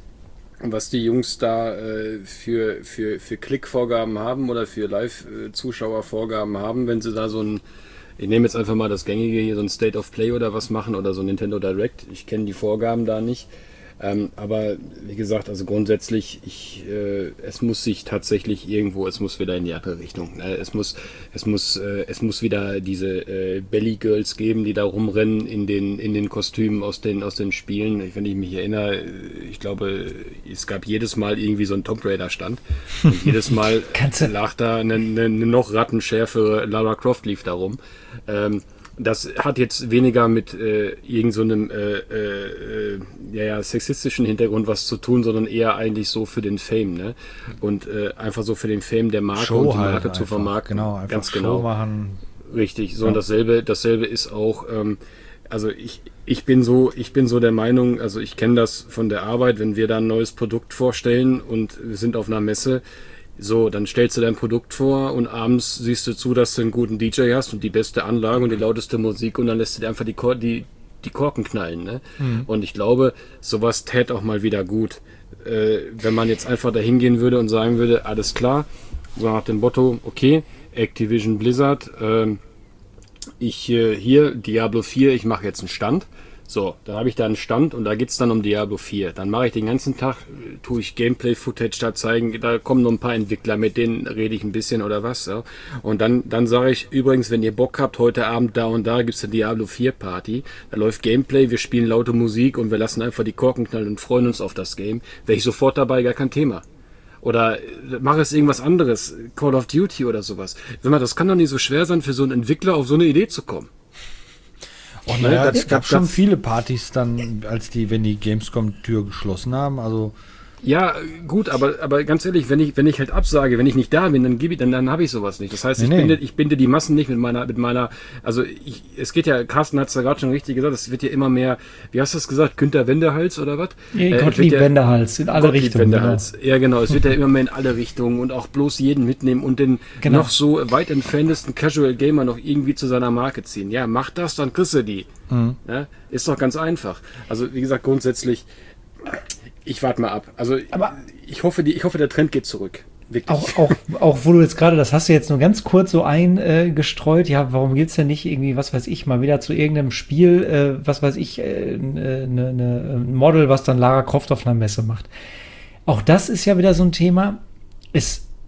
was die Jungs da äh, für, für, für Klickvorgaben haben oder für Live-Zuschauervorgaben haben, wenn sie da so ein, ich nehme jetzt einfach mal das gängige hier, so ein State of Play oder was machen oder so ein Nintendo Direct. Ich kenne die Vorgaben da nicht. Ähm, aber wie gesagt, also grundsätzlich, ich, äh, es muss sich tatsächlich irgendwo, es muss wieder in die andere Richtung. Ne? Es muss, es muss, äh, es muss wieder diese äh, Belly Girls geben, die da rumrennen in den in den Kostümen aus den aus den Spielen. Ich, wenn ich mich erinnere, ich glaube, es gab jedes Mal irgendwie so ein Tomb Raider Stand und jedes Mal Kannst du- lag da eine, eine, eine noch rattenschärfere Lara Croft lief da rum. Ähm, Das hat jetzt weniger mit äh, irgend so einem äh, äh, ja, ja, sexistischen Hintergrund was zu tun, sondern eher eigentlich so für den Fame, ne? Und äh, einfach so für den Fame der Marke und die Marke zu vermarkten. Genau, einfach Ganz Show genau. machen. Richtig. So Ja. und dasselbe, dasselbe ist auch, ähm, also ich, ich bin so, ich bin so der Meinung, also ich kenne das von der Arbeit, wenn wir da ein neues Produkt vorstellen und wir sind auf einer Messe. So, dann stellst du dein Produkt vor und abends siehst du zu, dass du einen guten D J hast und die beste Anlage und die lauteste Musik und dann lässt du dir einfach die, Kor die, die Korken knallen. Ne? Mhm. Und ich glaube, sowas tät auch mal wieder gut. Äh, wenn man jetzt einfach da hingehen würde und sagen würde, alles klar, so nach dem Motto, okay, Activision Blizzard, äh, ich äh, hier, Diablo vier, ich mache jetzt einen Stand. So, dann habe ich da einen Stand und da geht's dann um Diablo vier. Dann mache ich den ganzen Tag, äh, tue ich Gameplay-Footage da zeigen, da kommen noch ein paar Entwickler, mit denen rede ich ein bisschen oder was. Ja. Und dann, dann sage ich, übrigens, wenn ihr Bock habt, heute Abend da und da gibt's eine Diablo vier Party, da läuft Gameplay, wir spielen laute Musik und wir lassen einfach die Korken knallen und freuen uns auf das Game. Wäre ich sofort dabei, gar kein Thema. Oder äh, mach es irgendwas anderes, Call of Duty oder sowas. Wenn man, das kann doch nicht so schwer sein, für so einen Entwickler auf so eine Idee zu kommen. Und naja, das- es gab das- schon das- viele Partys dann, als die, wenn die Gamescom-Tür geschlossen haben. Also Ja, gut, aber, aber ganz ehrlich, wenn ich, wenn ich halt absage, wenn ich nicht da bin, dann gebe ich, dann, dann habe ich sowas nicht. Das heißt, ich Nee, nee. binde, ich binde die Massen nicht mit meiner, mit meiner, also ich, es geht ja, Carsten hat es ja gerade schon richtig gesagt, es wird ja immer mehr, wie hast du es gesagt, Günther Wendehals oder was? Nee, Äh, es Gottlieb wird ja- Wendehals, in alle Gottlieb Richtungen. Wendehals. Ja, genau. Es wird ja immer mehr in alle Richtungen und auch bloß jeden mitnehmen und den Genau. noch so weit entferntesten Casual Gamer noch irgendwie zu seiner Marke ziehen. Ja, mach das, dann kriegst du die. Mhm. Ja, ist doch ganz einfach. Also, wie gesagt, grundsätzlich, ich warte mal ab. Also, Aber- ich hoffe, die, ich hoffe, der Trend geht zurück. Wirklich. Auch, auch, auch wo du jetzt gerade, das hast du jetzt nur ganz kurz so eingestreut, ja, warum gibt's denn nicht irgendwie, was weiß ich, mal wieder zu irgendeinem Spiel, äh, was weiß ich, äh, ne, ne, ne, ein Model, was dann Lara Croft auf einer Messe macht. Auch das ist ja wieder so ein Thema. Es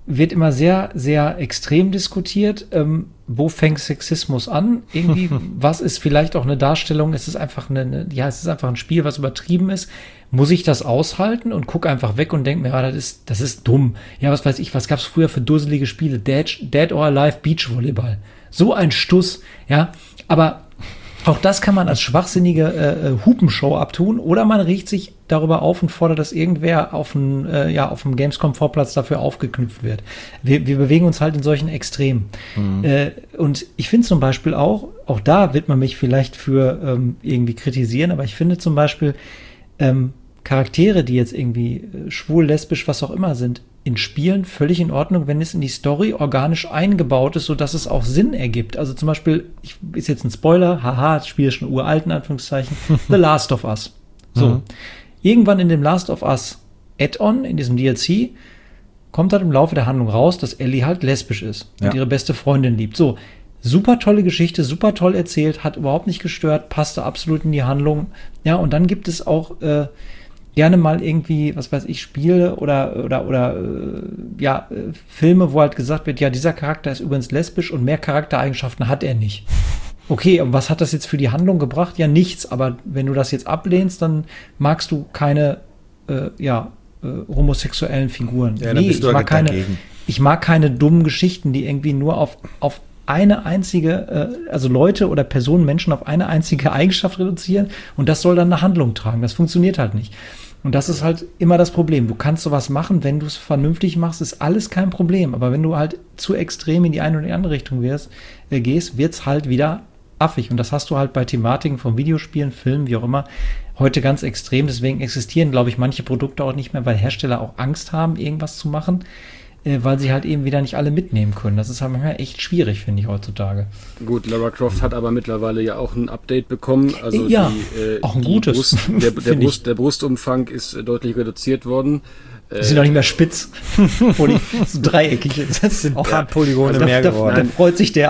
wird immer sehr, sehr extrem diskutiert. Ähm, wo fängt Sexismus an? Irgendwie, was ist vielleicht auch eine Darstellung? Es ist einfach eine, eine, ja, es ist einfach ein Spiel, was übertrieben ist. Muss ich das aushalten und gucke einfach weg und denke mir, ja, das ist, das ist dumm. Ja, was weiß ich, was gab's früher für dusselige Spiele? Dead, Dead or Alive Beachvolleyball. So ein Stuss, ja. Aber auch das kann man als schwachsinnige äh, Hupenshow abtun oder man riecht sich darüber auf und fordert, dass irgendwer auf dem äh, ja, auf dem Gamescom-Vorplatz dafür aufgeknüpft wird. Wir, wir bewegen uns halt in solchen Extremen. Mhm. Äh, und ich finde zum Beispiel auch, auch da wird man mich vielleicht für ähm, irgendwie kritisieren, aber ich finde zum Beispiel ähm, Charaktere, die jetzt irgendwie äh, schwul, lesbisch, was auch immer sind, in Spielen völlig in Ordnung, wenn es in die Story organisch eingebaut ist, sodass es auch Sinn ergibt. Also zum Beispiel, ich, ist jetzt ein Spoiler, haha, das Spiel ist schon uralt, in Anführungszeichen, The Last of Us. So, mhm. Irgendwann in dem Last of Us Add-on, in diesem D L C, kommt halt im Laufe der Handlung raus, dass Ellie halt lesbisch ist und ja. ihre beste Freundin liebt. So, super tolle Geschichte, super toll erzählt, hat überhaupt nicht gestört, passte absolut in die Handlung. Ja, und dann gibt es auch äh, gerne mal irgendwie, was weiß ich, Spiele oder oder oder äh, ja, äh, Filme, wo halt gesagt wird, ja, dieser Charakter ist übrigens lesbisch und mehr Charaktereigenschaften hat er nicht. Okay, und was hat das jetzt für die Handlung gebracht? Ja, nichts, aber wenn du das jetzt ablehnst, dann magst du keine äh, ja, äh, homosexuellen Figuren. Ja, nee, bist du ich mag keine, dagegen. ich mag keine dummen Geschichten, die irgendwie nur auf auf eine einzige, äh, also Leute oder Personen, Menschen auf eine einzige Eigenschaft reduzieren und das soll dann eine Handlung tragen. Das funktioniert halt nicht. Und das ist halt immer das Problem. Du kannst sowas machen, wenn du es vernünftig machst, ist alles kein Problem. Aber wenn du halt zu extrem in die eine oder die andere Richtung wirst, äh, gehst, wird's halt wieder affig. Und das hast du halt bei Thematiken von Videospielen, Filmen, wie auch immer, heute ganz extrem. Deswegen existieren, glaube ich, manche Produkte auch nicht mehr, weil Hersteller auch Angst haben, irgendwas zu machen, äh, weil sie halt eben wieder nicht alle mitnehmen können. Das ist halt manchmal echt schwierig, finde ich, heutzutage. Gut, Lara Croft hat aber mittlerweile ja auch ein Update bekommen. Also ja, die, äh, auch ein die gutes. Brust, der, der, Brust, der Brustumfang ist äh, deutlich reduziert worden. Die sind doch nicht mehr spitz. Poly, so dreieckig. Das sind ein paar Polygone also mehr da, geworden. Da, da freut sich der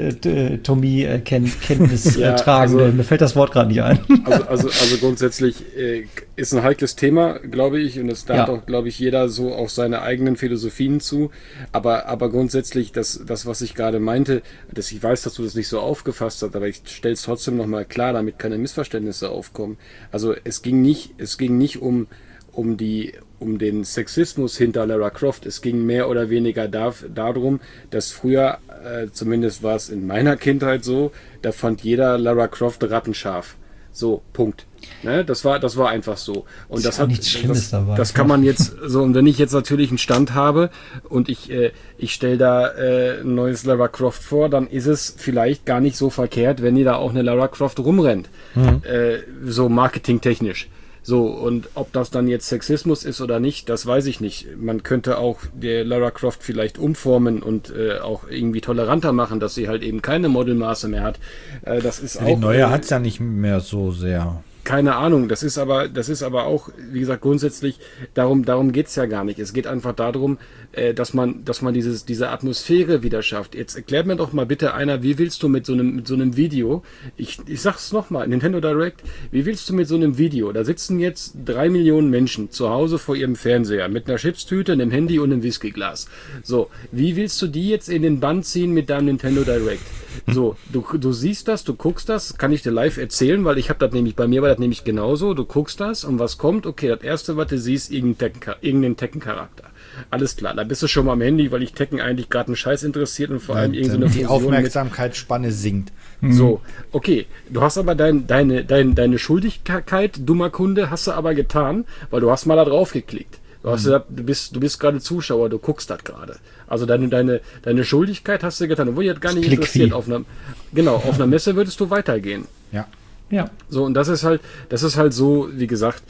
Anatomie-Kenntnis ja, tragende. also, Mir fällt das Wort gerade nicht ein. Also, also, also grundsätzlich äh, ist ein heikles Thema, glaube ich. Und es da ja. hat auch, glaube ich, jeder so auch seine eigenen Philosophien zu. Aber, aber grundsätzlich, das, das, was ich gerade meinte, dass ich weiß, dass du das nicht so aufgefasst hast, aber ich stelle es trotzdem nochmal klar, damit keine Missverständnisse aufkommen. Also es ging nicht, es ging nicht um, um die um den Sexismus hinter Lara Croft. Es ging mehr oder weniger da, darum, dass früher, äh, zumindest war es in meiner Kindheit so, da fand jeder Lara Croft rattenscharf. So, Punkt. Ne? Das war, das war einfach so. Und das, das hat nichts Schlimmes das, dabei. Das kann man jetzt so, und wenn ich jetzt natürlich einen Stand habe und ich, äh, ich stelle da äh, ein neues Lara Croft vor, dann ist es vielleicht gar nicht so verkehrt, wenn ihr da auch eine Lara Croft rumrennt. Mhm. Äh, so marketingtechnisch. So, und ob das dann jetzt Sexismus ist oder nicht, das weiß ich nicht. Man könnte auch der Lara Croft vielleicht umformen und äh, auch irgendwie toleranter machen, dass sie halt eben keine Modelmaße mehr hat. Äh, das ist Die auch, neue äh, hat es ja nicht mehr so sehr. Keine Ahnung, das ist aber, das ist aber auch, wie gesagt, grundsätzlich, darum, darum geht's ja gar nicht. Es geht einfach darum, äh, dass man, dass man dieses, diese Atmosphäre wieder schafft. Jetzt erklärt mir doch mal bitte einer, wie willst du mit so einem, mit so einem Video, ich, ich sag's nochmal, Nintendo Direct, wie willst du mit so einem Video, da sitzen jetzt drei Millionen Menschen zu Hause vor ihrem Fernseher mit einer Chipstüte, einem Handy und einem Whiskyglas. So, wie willst du die jetzt in den Bann ziehen mit deinem Nintendo Direct? So, du, du siehst das, du guckst das, kann ich dir live erzählen, weil ich habe das nämlich, bei mir war das nämlich genauso, du guckst das und was kommt? Okay, das erste, was du siehst, irgendeinen Tekken-Charakter. Alles klar, da bist du schon mal am Handy, weil ich Tekken eigentlich gerade einen Scheiß interessiert und vor allem ja, irgendeine die Aufmerksamkeitsspanne sinkt. So, okay, du hast aber dein, deine, dein, deine Schuldigkeit, dummer Kunde, hast du aber getan, weil du hast mal da drauf geklickt. Du, hast gesagt, du bist, du bist gerade Zuschauer, du guckst das gerade. Also deine, deine, deine Schuldigkeit hast du getan, obwohl dich das gar nicht interessiert. Auf einer, genau, auf einer Messe würdest du weitergehen. Ja. Ja. So, und das ist halt, das ist halt so, wie gesagt,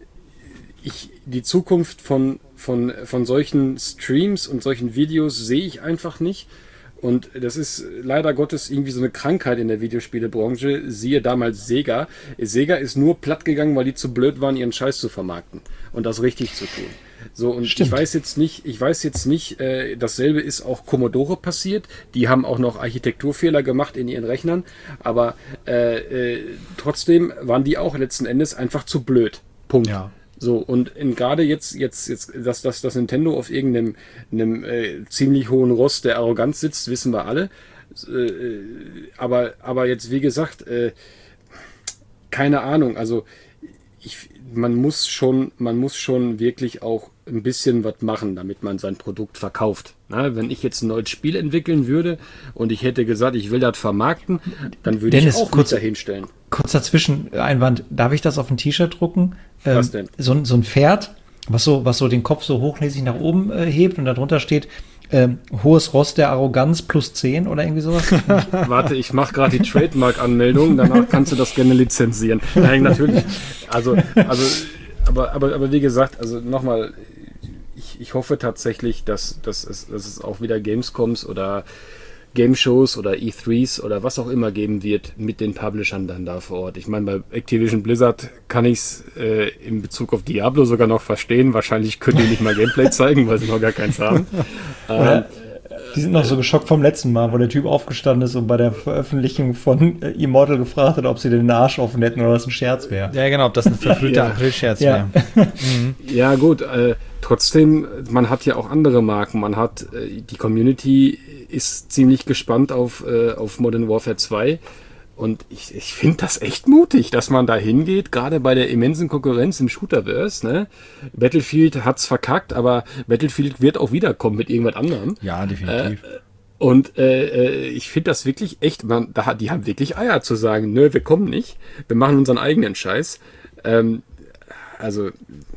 ich, die Zukunft von, von, von solchen Streams und solchen Videos sehe ich einfach nicht. Und das ist leider Gottes irgendwie so eine Krankheit in der Videospielebranche. Siehe damals Sega. Sega ist nur platt gegangen, weil die zu blöd waren, ihren Scheiß zu vermarkten und das richtig zu tun. So, und Stimmt. ich weiß jetzt nicht, ich weiß jetzt nicht, äh, dasselbe ist auch Commodore passiert. Die haben auch noch Architekturfehler gemacht in ihren Rechnern, aber äh, äh, trotzdem waren die auch letzten Endes einfach zu blöd. Punkt. Ja. So, und gerade jetzt, jetzt, jetzt, dass, dass, dass Nintendo auf irgendeinem einem, äh, ziemlich hohen Ross der Arroganz sitzt, wissen wir alle. Äh, aber, aber jetzt, wie gesagt, äh, keine Ahnung, also ich, man muss schon, man muss schon wirklich auch ein bisschen was machen, damit man sein Produkt verkauft. Na, wenn ich jetzt ein neues Spiel entwickeln würde und ich hätte gesagt, ich will das vermarkten, dann würde Dennis, ich auch kurz, kurz dahinstellen. Kurzer Zwischeneinwand, darf ich das auf ein T-Shirt drucken? Ähm, Was denn? So, so ein Pferd, was so, was so den Kopf so hochnäsig nach oben äh, hebt und darunter steht, ähm, hohes Ross der Arroganz plus zehn oder irgendwie sowas. Warte, ich mache gerade die Trademark-Anmeldung, danach kannst du das gerne lizenzieren. Nein, natürlich. Also, also, aber, aber, aber wie gesagt, also nochmal, ich, ich hoffe tatsächlich, dass, dass, es, dass es auch wieder Gamescoms oder Game-Shows oder E threes oder was auch immer geben wird mit den Publishern dann da vor Ort. Ich meine, bei Activision Blizzard kann ich es äh, in Bezug auf Diablo sogar noch verstehen. Wahrscheinlich können die nicht mal Gameplay zeigen, weil sie noch gar keins haben. ähm, Die sind noch so geschockt vom letzten Mal, wo der Typ aufgestanden ist und bei der Veröffentlichung von äh, Immortal gefragt hat, ob sie den Arsch offen hätten oder das ein Scherz wäre. Ja, genau, ob das ein verfrühter Ja. April-Scherz Ja. wäre. Mhm. Ja gut, äh, trotzdem, man hat ja auch andere Marken. Man hat, äh, die Community ist ziemlich gespannt auf, äh, auf Modern Warfare zwei. Und ich, ich finde das echt mutig, dass man da hingeht, gerade bei der immensen Konkurrenz im Shooterverse. Ne? Battlefield hat's verkackt, aber Battlefield wird auch wiederkommen mit irgendwas anderem. Ja, definitiv. Äh, und äh, ich finde das wirklich echt, man, da, die haben wirklich Eier zu sagen, nö, wir kommen nicht, wir machen unseren eigenen Scheiß. Ähm, also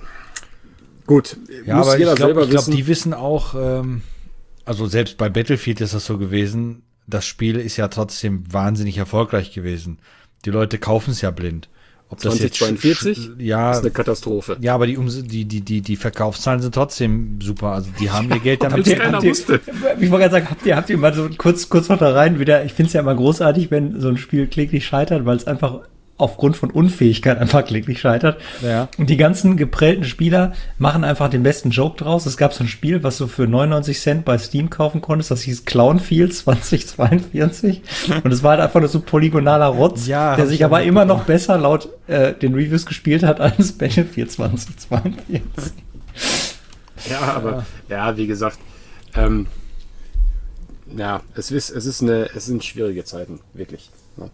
gut, Ja, muss aber jeder ich glaube, selber glaub, wissen. die wissen auch, ähm, also selbst bei Battlefield ist das so gewesen, das Spiel ist ja trotzdem wahnsinnig erfolgreich gewesen. Die Leute kaufen es ja blind. Ob das jetzt zweitausendzweiundvierzig sch- ja, ist eine Katastrophe. ja, aber die, Ums- die, die, die, die Verkaufszahlen sind trotzdem super. Also die haben ihr Geld damit. Habt ihr- keiner wusste. Ich wollte gerade sagen, habt ihr, habt ihr mal so kurz, kurz noch da rein wieder, ich finde es ja immer großartig, wenn so ein Spiel kläglich scheitert, weil es einfach aufgrund von Unfähigkeit einfach kläglich scheitert. Ja. Und die ganzen geprellten Spieler machen einfach den besten Joke draus. Es gab so ein Spiel, was du für neunundneunzig Cent bei Steam kaufen konntest, das hieß Clownfield zweitausendzweiundvierzig. Und es war halt einfach nur so polygonaler Rotz, Ja, der hab sich ich aber auch immer mitbekommen. noch besser laut äh, den Reviews gespielt hat als Battlefield zweitausendzweiundvierzig. Ja, aber ja, wie gesagt, ähm, ja, es ist, es ist eine, es sind schwierige Zeiten, wirklich. Ne?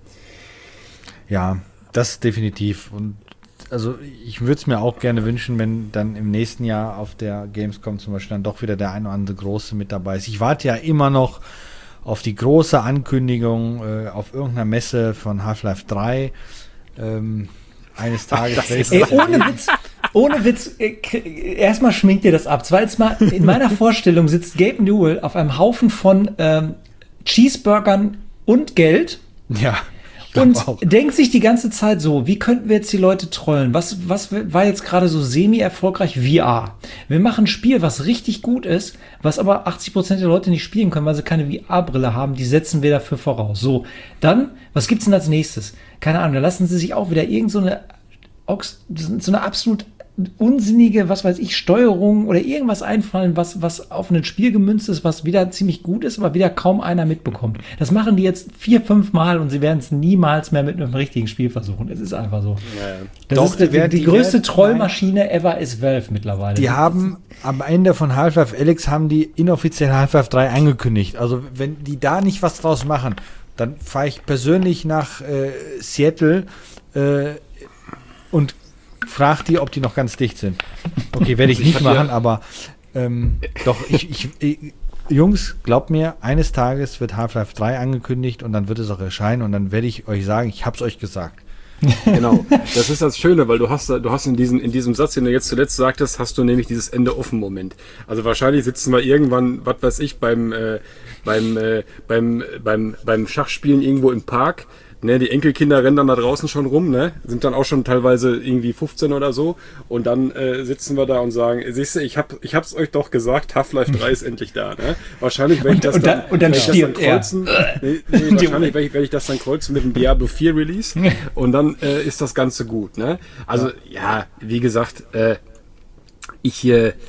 Ja, das definitiv. Und also ich würde es mir auch gerne wünschen, wenn dann im nächsten Jahr auf der Gamescom zum Beispiel dann doch wieder der ein oder andere Große mit dabei ist. Ich warte ja immer noch auf die große Ankündigung äh, auf irgendeiner Messe von Half-Life drei. Ähm, eines Tages. Das ist- Ey, ohne Witz, ohne Witz, äh, k- erstmal schminkt ihr das ab. Zweitens mal, in meiner Vorstellung sitzt Gabe Newell auf einem Haufen von ähm, Cheeseburgern und Geld Ja. ich glaub und auch. denkt sich die ganze Zeit so, wie könnten wir jetzt die Leute trollen? Was, was war jetzt gerade so semi-erfolgreich? V R. Wir machen ein Spiel, was richtig gut ist, was aber achtzig Prozent der Leute nicht spielen können, weil sie keine V R-Brille haben. Die setzen wir dafür voraus. So, dann, was gibt's denn als nächstes? Keine Ahnung, da lassen sie sich auch wieder irgend so eine, Ox- so eine absolut unsinnige, was weiß ich, Steuerung oder irgendwas einfallen, was, was auf ein Spiel gemünzt ist, was wieder ziemlich gut ist, aber wieder kaum einer mitbekommt. Das machen die jetzt vier, fünf Mal und sie werden es niemals mehr mit einem richtigen Spiel versuchen. Es ist einfach so. Ja, Das Doch, ist die, die werden- die, die größte werden- Trollmaschine ever ist Valve mittlerweile. Die haben am Ende von Half-Life Alyx haben die inoffiziell Half-Life drei angekündigt. Also wenn die da nicht was draus machen, dann fahre ich persönlich nach äh, Seattle äh, und frage die, ob die noch ganz dicht sind. Okay, werde ich Ich nicht hab machen, ja- aber ähm, doch, ich, ich, ich Jungs, glaubt mir, eines Tages wird Half-Life drei angekündigt und dann wird es auch erscheinen und dann werde ich euch sagen, ich hab's euch gesagt. genau. Das ist das Schöne, weil du hast, du hast in diesem, in diesem Satz, den du jetzt zuletzt sagtest, hast du nämlich dieses Ende offen Moment. Also wahrscheinlich sitzen wir irgendwann, was weiß ich, beim, äh, beim, äh, beim, beim, beim Schachspielen irgendwo im Park. Ne, die Enkelkinder rennen dann da draußen schon rum, ne? Sind dann auch schon teilweise irgendwie fünfzehn oder so. Und dann äh, sitzen wir da und sagen, siehst du, ich hab, ich hab's euch doch gesagt, Half-Life drei ist endlich da, ne? Wahrscheinlich werde ich das und dann, dann- und dann werd ich das stirbt er. kreuzen. Nee, nee, wahrscheinlich werde ich, werd ich das dann kreuzen mit dem Diablo vier Release. Und dann äh, ist das Ganze gut, ne? Also, ja, wie gesagt, äh, ich, äh,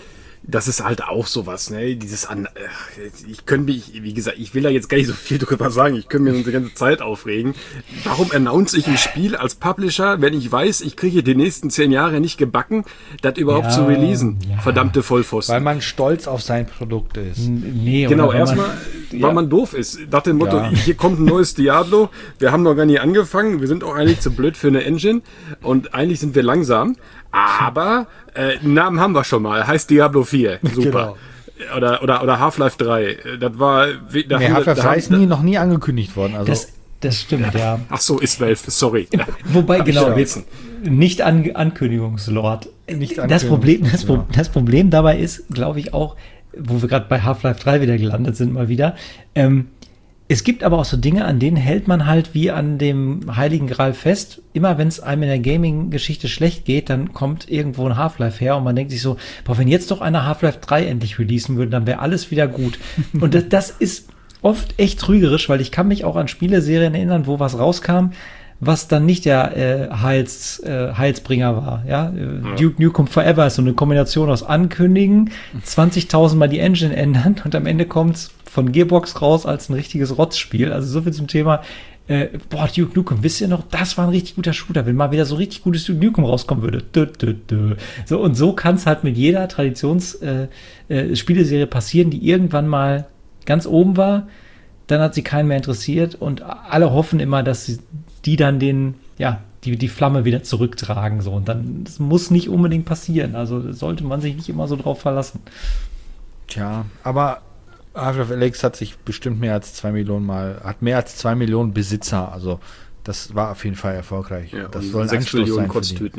das ist halt auch sowas, ne? Dieses an, ich könnte mich, wie gesagt, ich will da jetzt gar nicht so viel drüber sagen, ich könnte mir unsere ganze Zeit aufregen. Warum announce ich ein Spiel als Publisher, wenn ich weiß, ich kriege die nächsten zehn Jahre nicht gebacken, das überhaupt ja, zu releasen? Ja. Verdammte Vollpfosten. Weil man stolz auf sein Produkt ist. Nee, genau, erstmal, weil ja. man doof ist. Nach dem Motto, ja. hier kommt ein neues Diablo, wir haben noch gar nicht angefangen, wir sind auch eigentlich zu blöd für eine Engine und eigentlich sind wir langsam, aber äh, einen Namen haben wir schon mal, heißt Diablo vier. Super. Genau. Oder, oder, oder Half-Life drei. Das war. Da nee, Half-Life drei ist nie, noch nie angekündigt worden. Also. Das, das stimmt, ja. Ach so, ist Valve, sorry. Wobei, genau, jetzt nicht an, Ankündigungslord. Nicht das, Problem, das, ja. das Problem dabei ist, glaube ich, auch, wo wir gerade bei Half-Life drei wieder gelandet sind, mal wieder. Ähm, Es gibt aber auch so Dinge, an denen hält man halt wie an dem Heiligen Gral fest. Immer wenn es einem in der Gaming-Geschichte schlecht geht, dann kommt irgendwo ein Half-Life her und man denkt sich so, boah, wenn jetzt doch einer Half-Life drei endlich releasen würde, dann wäre alles wieder gut. Und das, das ist oft echt trügerisch, weil ich kann mich auch an Spieleserien erinnern, wo was rauskam, was dann nicht der äh, Heils, äh, Heilsbringer war. Ja? Ja. Duke Nukem Forever ist so eine Kombination aus Ankündigen, zwanzigtausend Mal die Engine ändern und am Ende kommt's von Gearbox raus als ein richtiges Rotzspiel. Also so viel zum Thema, äh, boah, Duke Nukem, wisst ihr noch, das war ein richtig guter Shooter, wenn mal wieder so richtig gutes Duke Nukem rauskommen würde. Dö, dö, dö. So, und so kann es halt mit jeder Traditions-Spieleserie äh, äh, passieren, die irgendwann mal ganz oben war, dann hat sie keinen mehr interessiert und alle hoffen immer, dass sie die dann den, ja, die, die Flamme wieder zurücktragen. So. Und dann, das muss nicht unbedingt passieren. Also sollte man sich nicht immer so drauf verlassen. Tja, aber Half-Life Alyx hat sich bestimmt mehr als zwei Millionen Mal, hat mehr als zwei Millionen Besitzer. Also das war auf jeden Fall erfolgreich. Ja, das soll ein sechs Millionen Kotztüten.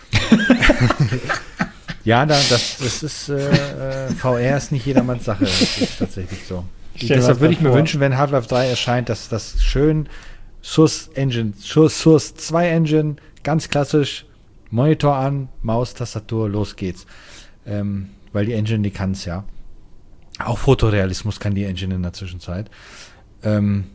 Ja, da, das, das ist äh, V R ist nicht jedermanns Sache. Das ist tatsächlich so. Deshalb würde ich mir vor. wünschen, wenn Half-Life drei erscheint, dass das schön Source Engine, Source zwei Engine, ganz klassisch, Monitor an, Maus, Tastatur, los geht's. Ähm, weil die Engine, die kann es ja. Auch Fotorealismus kann die Engine in der Zwischenzeit. Ähm,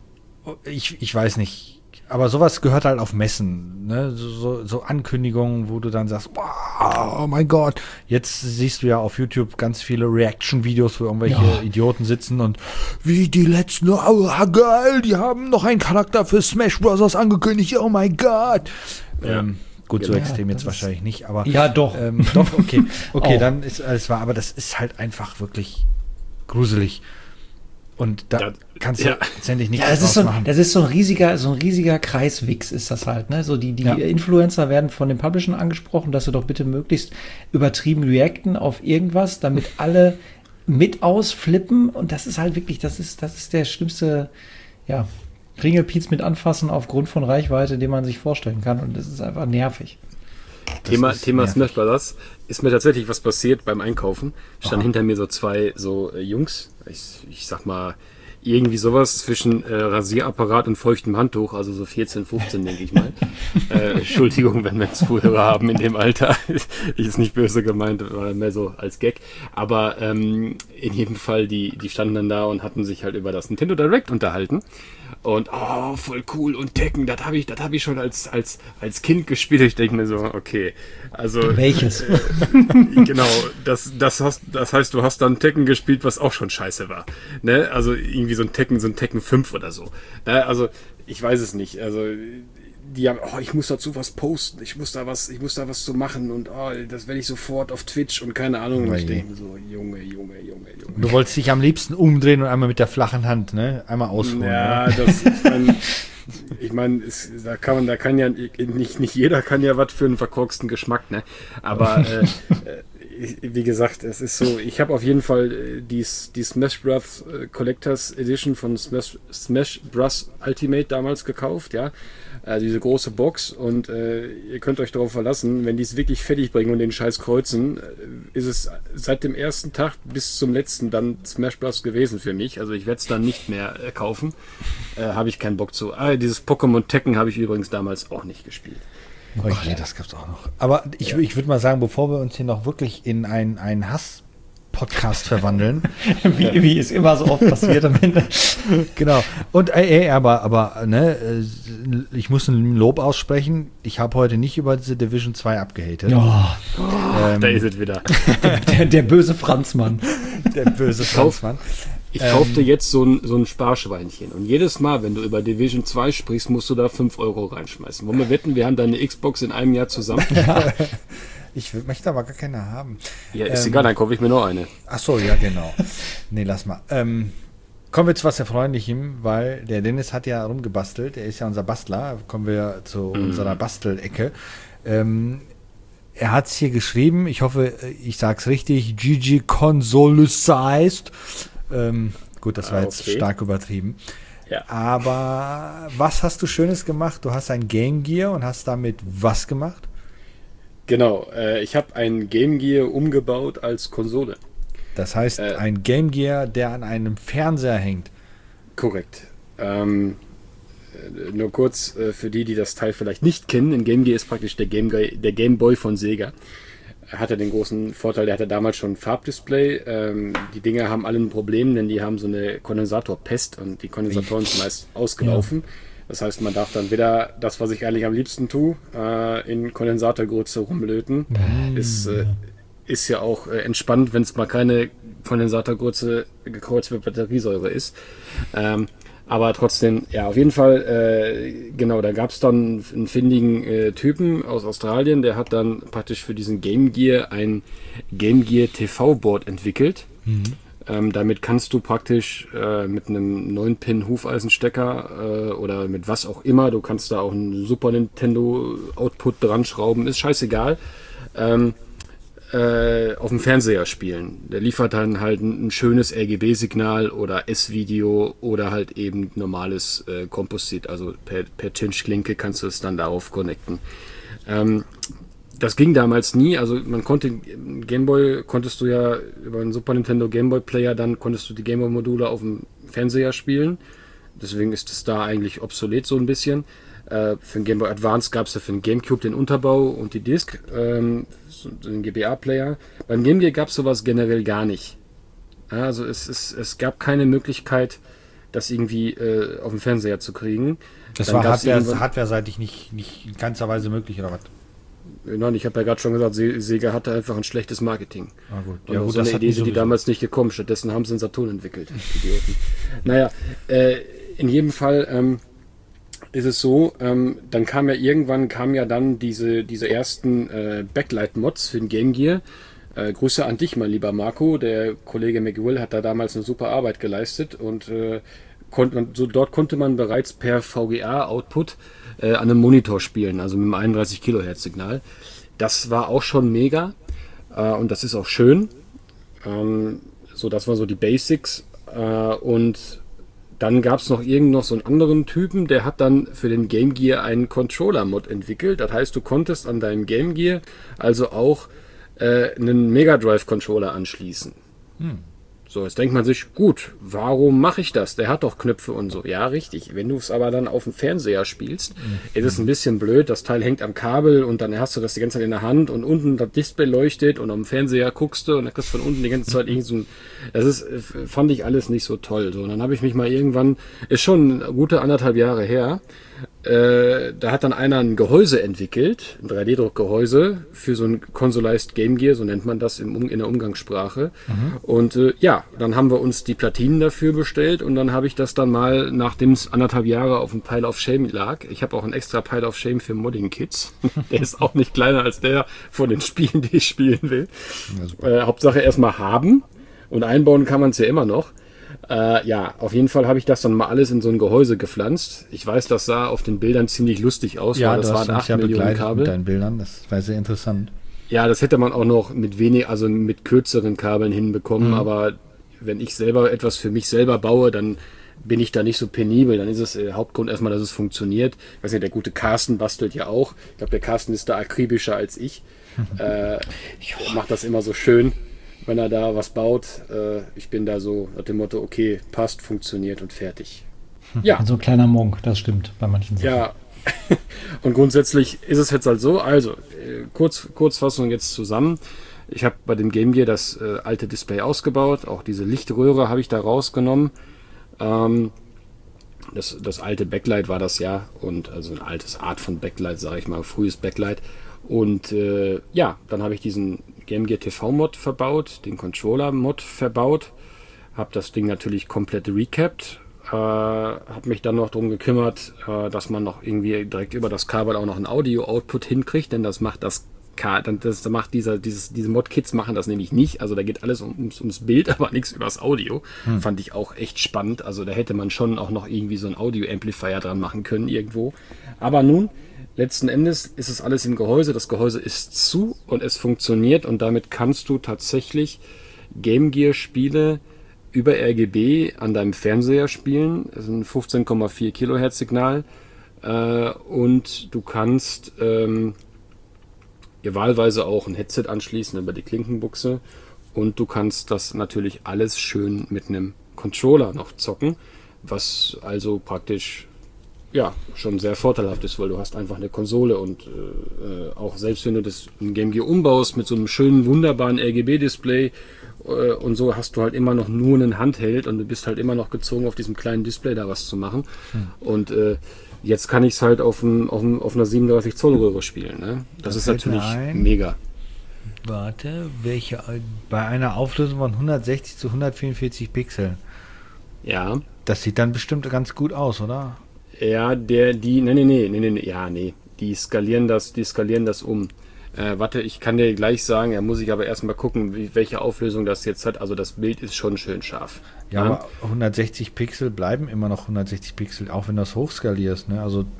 ich, ich weiß nicht, aber sowas gehört halt auf Messen, ne? So, so, so Ankündigungen, wo du dann sagst, wow, oh mein Gott. Jetzt siehst du ja auf YouTube ganz viele Reaction-Videos, wo irgendwelche ja. Idioten sitzen und wie die letzten, oh geil, die haben noch einen Charakter für Smash Bros. Angekündigt, oh mein Gott. Ja. Ähm, gut, so ja, extrem jetzt wahrscheinlich nicht, aber ja, doch. Ähm, doch, okay. Okay, dann ist alles wahr, aber das ist halt einfach wirklich gruselig. Und da ja, kannst du ja. letztendlich nichts ja, das ist so, machen. Das ist so ein riesiger, so ein riesiger Kreiswix ist das halt, ne? So die, die ja. Influencer werden von den Publishern angesprochen, dass sie doch bitte möglichst übertrieben reacten auf irgendwas, damit alle mit ausflippen. Und das ist halt wirklich, das ist, das ist der schlimmste, ja, Ringelpiez mit anfassen aufgrund von Reichweite, den man sich vorstellen kann. Und das ist einfach nervig. Thema, Thema Smash Brothers ist mir tatsächlich was passiert beim Einkaufen. Stand Aha. hinter mir so zwei so äh, Jungs, ich, ich sag mal irgendwie sowas zwischen äh, Rasierapparat und feuchtem Handtuch, also so vierzehn, fünfzehn denke ich mal. äh, Entschuldigung, wenn wir Zuhörer haben in dem Alter. Ich ist nicht böse gemeint, war mehr so als Gag. Aber ähm, in jedem Fall, die, die standen dann da und hatten sich halt über das Nintendo Direct unterhalten. Und oh, voll cool und Tekken, das habe ich, das habe ich schon als als als Kind gespielt. Ich denke mir so, okay, also welches? Äh, genau, das das hast, das heißt, du hast dann Tekken gespielt, was auch schon scheiße war, ne? Also irgendwie so ein Tekken, so ein Tekken fünf oder so. Ne? Also ich weiß es nicht. Also die haben, oh, ich muss dazu was posten, ich muss da was, ich muss da was zu machen und oh, das werde ich sofort auf Twitch und keine Ahnung. Ich denke so, Junge, Junge, Junge, Junge. Du wolltest dich am liebsten umdrehen und einmal mit der flachen Hand, ne, einmal ausholen. Ja, oder? das, ich meine, ich mein, da kann man, da kann ja nicht, nicht jeder kann ja was für einen verkorksten Geschmack, ne, aber äh, wie gesagt, es ist so, ich habe auf jeden Fall die, die Smash Bros. Collectors Edition von Smash, Smash Bros. Ultimate damals gekauft, ja. Also diese große Box und äh, ihr könnt euch darauf verlassen, wenn die es wirklich fertig bringen und den Scheiß kreuzen, ist es seit dem ersten Tag bis zum letzten dann Smash Bros. Gewesen für mich. Also ich werde es dann nicht mehr äh, kaufen. Äh, habe ich keinen Bock zu. Ah, dieses Pokémon Tekken habe ich übrigens damals auch nicht gespielt. Oh je, das gab's auch noch. Aber ich, ja. ich würde mal sagen, bevor wir uns hier noch wirklich in einen, einen Hass-Podcast verwandeln. wie, wie es immer so oft passiert am Ende. Genau. Und ey, ey, aber, aber, ne, ich muss ein Lob aussprechen. Ich habe heute nicht über diese Division zwei abgehatet. Oh, ähm, Da ist es wieder. der, der böse Franzmann. Der böse Franzmann. Ich Ähm, kaufte jetzt so ein, so ein Sparschweinchen. Und jedes Mal, wenn du über Division zwei sprichst, musst du da fünf Euro reinschmeißen. Wollen wir wetten, wir haben deine Xbox in einem Jahr zusammen? Ich möchte aber gar keine haben. Ja, ist Ähm, egal, dann kaufe ich mir noch eine. Ach so, ja, genau. Nee, lass mal. Ähm, kommen wir zu was Erfreulichem, weil der Dennis hat ja rumgebastelt. Er ist ja unser Bastler. Kommen wir zu Mhm. unserer Bastelecke. Ähm, er hat es hier geschrieben. Ich hoffe, ich sage es richtig. Gigi Consolicized. Ähm, gut, das war Ah, jetzt okay. stark übertrieben. Ja. Aber was hast du Schönes gemacht? Du hast ein Game Gear und hast damit was gemacht? Genau, äh, ich habe ein Game Gear umgebaut als Konsole. Das heißt, Äh. ein Game Gear, der an einem Fernseher hängt. Korrekt. Ähm, äh, nur kurz äh, für die, die das Teil vielleicht nicht kennen. Ein Game Gear ist praktisch der Game, Guy, der Game Boy von Sega. Er hatte den großen Vorteil, der hatte damals schon ein Farbdisplay. Ähm, die Dinger haben alle ein Problem, denn die haben so eine Kondensatorpest und die Kondensatoren sind meist ausgelaufen. Das heißt, man darf dann wieder das, was ich eigentlich am liebsten tue, äh, in Kondensatorgröße rumlöten. Ist, äh, ist ja auch äh, entspannt, wenn es mal keine Kondensatorgröße gekreuzt mit Batteriesäure ist. Ähm, aber trotzdem, ja, auf jeden Fall, äh, genau, da gab es dann einen findigen äh, Typen aus Australien, der hat dann praktisch für diesen Game Gear ein Game Gear T V-Board entwickelt. Ähm, damit kannst du praktisch äh, mit einem neun Pin Hufeisenstecker äh, oder mit was auch immer, du kannst da auch einen Super Nintendo Output dran schrauben, ist scheißegal, ähm, äh, auf dem Fernseher spielen. Der liefert dann halt ein, ein schönes R G B-Signal oder S-Video oder halt eben normales äh, Komposit, also per, per Tinch-Klinke kannst du es dann darauf connecten. Ähm, Das ging damals nie, also man konnte, Gameboy konntest du ja über einen Super Nintendo Gameboy Player, dann konntest du die Gameboy Module auf dem Fernseher spielen, deswegen ist es da eigentlich obsolet so ein bisschen. Äh, für den Gameboy Advance gab es ja für den Gamecube den Unterbau und die Disk, ähm, so den G B A Player. Beim Game Gear gab es sowas generell gar nicht. Ja, also es, es, es gab keine Möglichkeit, das irgendwie äh, auf dem Fernseher zu kriegen. Das Dann war gab's Hardware, irgendwann- hardware-seitig nicht, nicht in keinster Weise möglich, oder was? Nein, ich habe ja gerade schon gesagt, Se- Sega hatte einfach ein schlechtes Marketing. Ah, gut. Ja, Ja, gut, gut, so das eine hat Idee die sind die sowieso. damals nicht gekommen. Stattdessen haben sie einen Saturn entwickelt. Idioten. Naja, äh, in jedem Fall ähm, ist es so, ähm, dann kam ja irgendwann, kam ja dann diese, diese ersten äh, Backlight-Mods für den Game Gear. Äh, Grüße an dich, mein lieber Marco. Der Kollege McWill hat da damals eine super Arbeit geleistet und äh, konnte man, so dort konnte man bereits per V G A-Output äh, an einem Monitor spielen, also mit einem einunddreißig Kilohertz Signal. Das war auch schon mega äh, und das ist auch schön. Ähm, so, das waren so die Basics. Äh, und dann gab es noch irgend noch so einen anderen Typen, der hat dann für den Game Gear einen Controller-Mod entwickelt. Das heißt, du konntest an deinem Game Gear also auch äh, einen Mega Drive Controller anschließen. So, jetzt denkt man sich, gut, warum mache ich das? Der hat doch Knöpfe und so. Ja, richtig. Wenn du es aber dann auf dem Fernseher spielst, ist es ein bisschen blöd. Das Teil hängt am Kabel und dann hast du das die ganze Zeit in der Hand und unten das Display leuchtet und am Fernseher guckst du und dann kriegst du von unten die ganze Zeit irgend so ein, das ist, fand ich alles nicht so toll. So, und dann habe ich mich mal irgendwann, ist schon gute anderthalb Jahre her, äh, da hat dann einer ein Gehäuse entwickelt, ein drei D Druckgehäuse für so ein Consoleized Game Gear, so nennt man das im, um, in der Umgangssprache. Und äh, ja, dann haben wir uns die Platinen dafür bestellt und dann habe ich das dann mal, nachdem es anderthalb Jahre auf dem Pile of Shame lag, ich habe auch einen extra Pile of Shame für Modding Kids, der ist auch nicht kleiner als der von den Spielen, die ich spielen will. Äh, Hauptsache erstmal haben und einbauen kann man es ja immer noch. Äh, ja, auf jeden Fall habe ich das dann mal alles in so ein Gehäuse gepflanzt. Ich weiß, das sah auf den Bildern ziemlich lustig aus, Ja, weil das du hast waren uns acht ja Millionen begleitet Kabel. mit deinen Bildern. Das war sehr interessant. Ja, das hätte man auch noch mit wenig, also mit kürzeren Kabeln hinbekommen, Mhm. aber wenn ich selber etwas für mich selber baue, dann bin ich da nicht so penibel. Dann ist es äh, Hauptgrund erstmal, dass es funktioniert. Ich weiß nicht, der gute Carsten bastelt ja auch. Ich glaube, der Carsten ist da akribischer als ich. äh, er macht das immer so schön, wenn er da was baut. Äh, ich bin da so nach dem Motto, okay, passt, funktioniert und fertig. Ja, So ein kleiner Monk, das stimmt bei manchen Sachen. ja. Und grundsätzlich ist es jetzt halt so, also äh, kurz, Kurzfassung jetzt zusammen. Ich habe bei dem Game Gear das äh, alte Display ausgebaut, auch diese Lichtröhre habe ich da rausgenommen. Ähm, das, das alte Backlight war das ja und also ein altes Art von Backlight, sage ich mal, frühes Backlight. Und äh, ja, dann habe ich diesen Game Gear T V-Mod verbaut, den Controller-Mod verbaut, habe das Ding natürlich komplett recapped, äh, habe mich dann noch darum gekümmert, äh, dass man noch irgendwie direkt über das Kabel auch noch einen Audio-Output hinkriegt, denn das macht das Das macht dieser, dieses, diese Mod-Kits machen das nämlich nicht. Also da geht alles ums, ums Bild, aber nichts übers Audio. Hm. Fand ich auch echt spannend. Also da hätte man schon auch noch irgendwie so einen Audio-Amplifier dran machen können irgendwo. Aber nun, letzten Endes ist es alles im Gehäuse. Das Gehäuse ist zu und es funktioniert. Und damit kannst du tatsächlich Game Gear-Spiele über R G B an deinem Fernseher spielen. Das ist ein fünfzehn Komma vier Kilohertz Signal. Äh, und du kannst... Ähm, ihr wahlweise auch ein Headset anschließen über die Klinkenbuchse und du kannst das natürlich alles schön mit einem Controller noch zocken, was also praktisch ja schon sehr vorteilhaft ist, weil du hast einfach eine Konsole und äh, auch selbst wenn du das in Game Gear umbaust mit so einem schönen, wunderbaren R G B-Display äh, und so, hast du halt immer noch nur einen Handheld und du bist halt immer noch gezwungen, auf diesem kleinen Display da was zu machen. Hm. Und äh, jetzt kann ich es halt auf, ein, auf, ein, auf einer siebenunddreißig Zoll Röhre spielen. Ne? Das, das ist natürlich mega. Warte, welche? Bei einer Auflösung von hundertsechzig zu hundertvierundvierzig Pixel. Ja. Das sieht dann bestimmt ganz gut aus, oder? Ja, der, die, nee, nee, nee, nee, nee, ja, nee. Die skalieren das, die skalieren das um. Äh, warte, ich kann dir gleich sagen, da muss ich aber erstmal gucken, wie, welche Auflösung das jetzt hat. Also das Bild ist schon schön scharf. Ja, ja, aber hundertsechzig Pixel bleiben immer noch hundertsechzig Pixel, auch wenn du das hochskalierst, ne? Also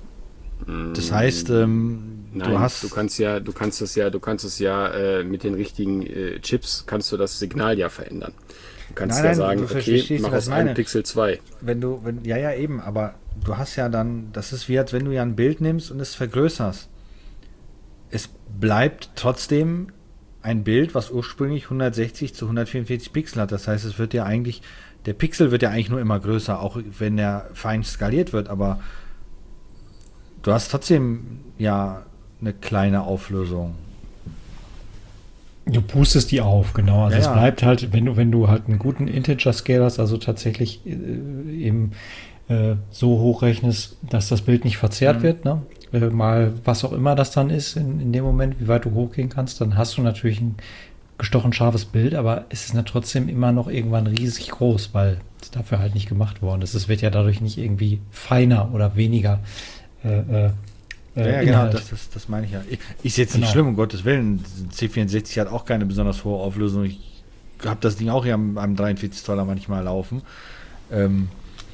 das heißt, ähm, Nein, du hast... du kannst ja, du kannst es ja, du kannst es ja äh, mit den richtigen äh, Chips kannst du das Signal ja verändern. Du kannst nein, ja nein, sagen, du okay, mach aus einem Pixel zwei. Wenn du, wenn, ja, ja, eben, aber du hast ja dann, das ist wie als wenn du ja ein Bild nimmst und es vergrößerst. Es bleibt trotzdem ein Bild, was ursprünglich hundertsechzig zu hundertvierundvierzig Pixel hat. Das heißt, es wird ja eigentlich, der Pixel wird ja eigentlich nur immer größer, auch wenn der fein skaliert wird, aber du hast trotzdem ja eine kleine Auflösung. Du pustest die auf, genau. Also ja, es ja. bleibt halt, wenn du, wenn du halt einen guten Integer-Scale hast, also tatsächlich äh, eben äh, so hochrechnest, dass das Bild nicht verzerrt mhm. wird, ne? Äh, mal was auch immer das dann ist in, in dem Moment, wie weit du hochgehen kannst, dann hast du natürlich ein gestochen scharfes Bild, aber es ist ja trotzdem immer noch irgendwann riesig groß, weil es dafür halt nicht gemacht worden ist. Es wird ja dadurch nicht irgendwie feiner oder weniger äh, äh, Ja, ja genau, das, das, das meine ich ja. Ist jetzt nicht genau. schlimm, um Gottes Willen. C vierundsechzig hat auch keine besonders hohe Auflösung. Ich habe das Ding auch hier am, am dreiundvierzig Zoller manchmal laufen. Ähm,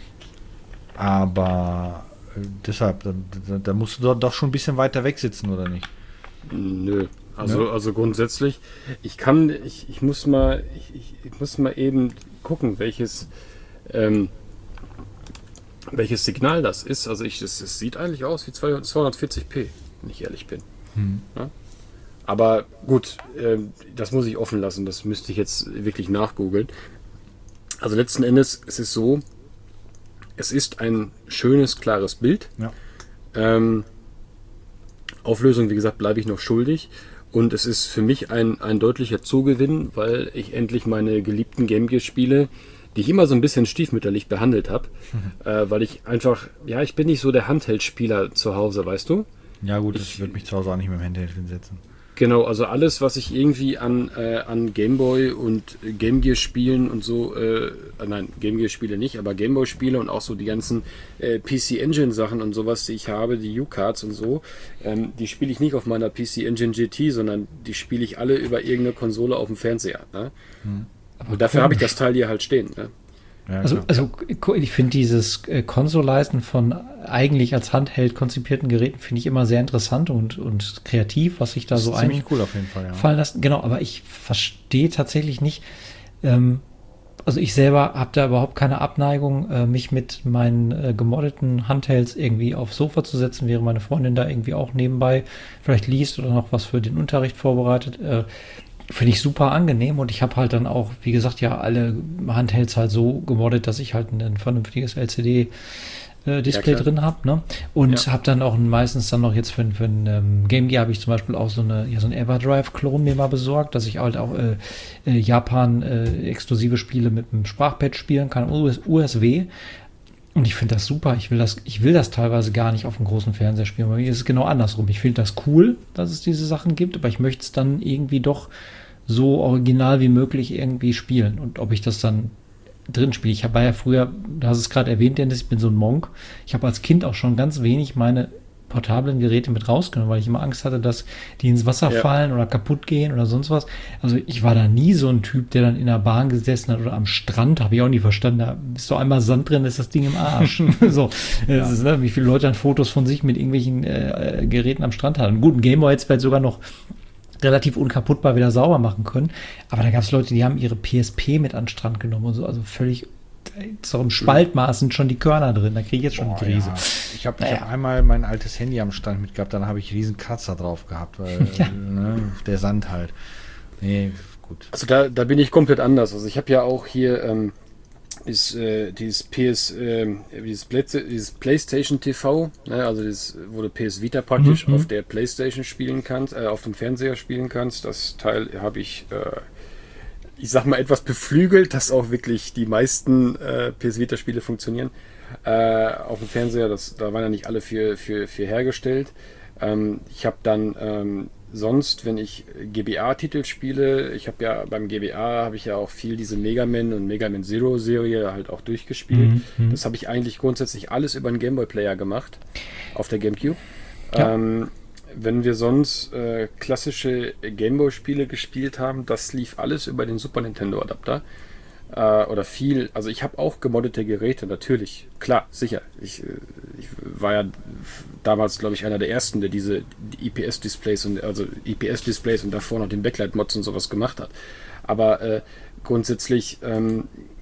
aber äh, deshalb, da, da, da musst du doch, doch schon ein bisschen weiter weg sitzen, oder nicht? Nö. Also, ja. also grundsätzlich, ich kann, ich, ich muss mal, ich, ich, ich muss mal eben gucken, welches ähm, welches Signal das ist. Also ich, es, es sieht eigentlich aus wie zweihundertvierzig p, wenn ich ehrlich bin. Hm. Ja? Aber gut, äh, das muss ich offen lassen. Das müsste ich jetzt wirklich nachgoogeln. Also letzten Endes, es ist so, es ist ein schönes, klares Bild. Ja. Ähm, Auflösung, wie gesagt, bleibe ich noch schuldig. Und es ist für mich ein, ein deutlicher Zugewinn, weil ich endlich meine geliebten Game Gear-Spiele, die ich immer so ein bisschen stiefmütterlich behandelt habe, mhm. äh, weil ich einfach, ja, ich bin nicht so der Handheld-Spieler zu Hause, weißt du? Ja gut, ich, ich würde mich zu Hause auch nicht mit dem Handheld hinsetzen. Genau, also alles, was ich irgendwie an, äh, an Gameboy und Game Gear Spielen und so, äh, nein, Game Gear Spiele nicht, aber Gameboy Spiele und auch so die ganzen äh, P C Engine Sachen und sowas, die ich habe, die U-Cards und so, ähm, die spiele ich nicht auf meiner P C Engine G T, sondern die spiele ich alle über irgendeine Konsole auf dem Fernseher. Ne? Hm. Und dafür habe ich das Teil hier halt stehen. Ne? Ja, also, also ich finde dieses äh, Konsoleisten von eigentlich als Handheld konzipierten Geräten finde ich immer sehr interessant und, und kreativ, was sich da das so ist ziemlich cool auf jeden Fall, ja. fallen lassen. Genau, aber ich verstehe tatsächlich nicht, ähm, also ich selber habe da überhaupt keine Abneigung, äh, mich mit meinen äh, gemoddeten Handhelds irgendwie aufs Sofa zu setzen, während meine Freundin da irgendwie auch nebenbei vielleicht liest oder noch was für den Unterricht vorbereitet. Äh, Finde ich super angenehm und ich habe halt dann auch, wie gesagt, ja alle Handhelds halt so gemoddet, dass ich halt ein vernünftiges L C D äh, Display Ja, drin habe, ne? Und Ja. habe dann auch meistens dann noch jetzt für, für ein ähm, Game Gear habe ich zum Beispiel auch so eine ja so ein Everdrive-Klon mir mal besorgt, dass ich halt auch äh, äh, Japan äh, exklusive Spiele mit einem Sprachpad spielen kann, U S W. Und ich finde das super. Ich will das, ich will das teilweise gar nicht auf dem großen Fernseher spielen. Bei mir ist es genau andersrum. Ich finde das cool, dass es diese Sachen gibt, aber ich möchte es dann irgendwie doch so original wie möglich irgendwie spielen. Und ob ich das dann drin spiele. Ich war ja früher, du hast es gerade erwähnt, Dennis, ich bin so ein Monk. Ich habe als Kind auch schon ganz wenig meine portablen Geräte mit rausgenommen, weil ich immer Angst hatte, dass die ins Wasser Ja. fallen oder kaputt gehen oder sonst was. Also ich war da nie so ein Typ, der dann in der Bahn gesessen hat oder am Strand, habe ich auch nie verstanden. Da ist doch einmal Sand drin, ist das Ding im Arsch. so, das ist, ne, wie viele Leute dann Fotos von sich mit irgendwelchen äh, Geräten am Strand hatten. Gut, ein Gameboy hätte es vielleicht sogar noch relativ unkaputtbar wieder sauber machen können. Aber da gab es Leute, die haben ihre P S P mit an den Strand genommen und so, also völlig so im Spaltmaß sind schon die Körner drin. Da kriege ich jetzt schon Boah, die Krise. ja. Ich habe Naja. hab einmal mein altes Handy am Stand mitgehabt, dann habe ich riesen Kratzer drauf gehabt, weil Ja. ne, der Sand halt. Nee, gut. Also da, da bin ich komplett anders. Also ich habe ja auch hier ähm, dieses, äh, dieses P S, ähm, dieses, Play, dieses PlayStation T V, ne, also das, wo du P S Vita praktisch Mhm. auf der PlayStation spielen kannst, äh, auf dem Fernseher spielen kannst. Das Teil habe ich, äh, ich sag mal, etwas beflügelt, dass auch wirklich die meisten äh, P S Vita Spiele funktionieren. Äh, auf dem Fernseher, das, da waren ja nicht alle für, für, für hergestellt. Ähm, ich habe dann ähm, sonst, wenn ich G B A-Titel spiele, ich habe ja beim G B A habe ich ja auch viel diese Mega Man und Mega Man Zero Serie halt auch durchgespielt. Mhm. Das habe ich eigentlich grundsätzlich alles über einen Gameboy Player gemacht auf der GameCube. Ja. Ähm, wenn wir sonst äh, klassische Gameboy-Spiele gespielt haben, das lief alles über den Super Nintendo Adapter. Äh, oder viel, also ich habe auch gemoddete Geräte, natürlich, klar, sicher. Ich, äh, ich war ja damals, glaube ich, einer der ersten, der diese die I P S-Displays und also I P S-Displays und davor noch den Backlight-Mods und sowas gemacht hat. Aber äh, grundsätzlich ähm,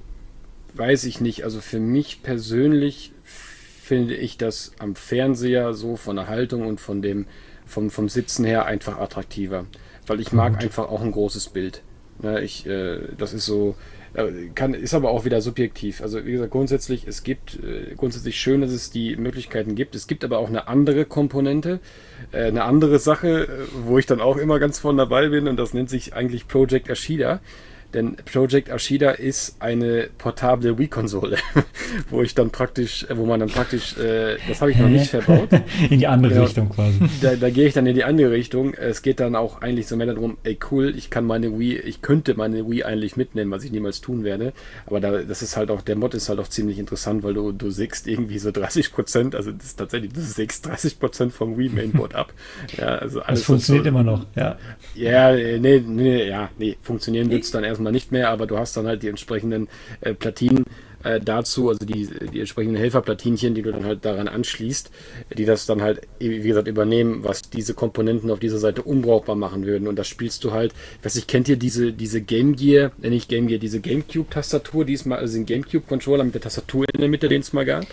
weiß ich nicht, also für mich persönlich finde ich das am Fernseher so von der Haltung und von dem vom, vom Sitzen her einfach attraktiver, weil ich mag einfach auch ein großes Bild. Ne, ich, äh, das ist so, äh, kann, ist aber auch wieder subjektiv. Also wie gesagt, grundsätzlich, es gibt äh, grundsätzlich schön, dass es die Möglichkeiten gibt. Es gibt aber auch eine andere Komponente, äh, eine andere Sache, äh, wo ich dann auch immer ganz vorne dabei bin, und das nennt sich eigentlich Project Ashida. Denn Project Ashida ist eine portable Wii-Konsole, wo ich dann praktisch, wo man dann praktisch, äh, das habe ich noch nicht verbaut. In die andere Ja. Richtung quasi. Da, da gehe ich dann in die andere Richtung. Es geht dann auch eigentlich so mehr darum, ey cool, ich kann meine Wii, ich könnte meine Wii eigentlich mitnehmen, was ich niemals tun werde. Aber da, das ist halt auch, der Mod ist halt auch ziemlich interessant, weil du, du sägst irgendwie so dreißig Prozent, also das ist tatsächlich, du sägst dreißig Prozent vom Wii Mainboard ab. Ja, also alles, Das funktioniert was so, immer noch, ja. Ja, äh, nee, nee, ja, nee, funktionieren wird es dann erstmal nicht mehr, aber du hast dann halt die entsprechenden äh, Platinen äh, dazu, also die, die entsprechenden Helferplatinchen, die du dann halt daran anschließt, die das dann halt, wie gesagt, übernehmen, was diese Komponenten auf dieser Seite unbrauchbar machen würden. Und das spielst du halt, ich weiß nicht, kennt ihr diese, diese Game Gear, äh, nicht Game Gear, diese Gamecube-Tastatur, diesmal, also den Gamecube-Controller mit der Tastatur in der Mitte, den es mal gab?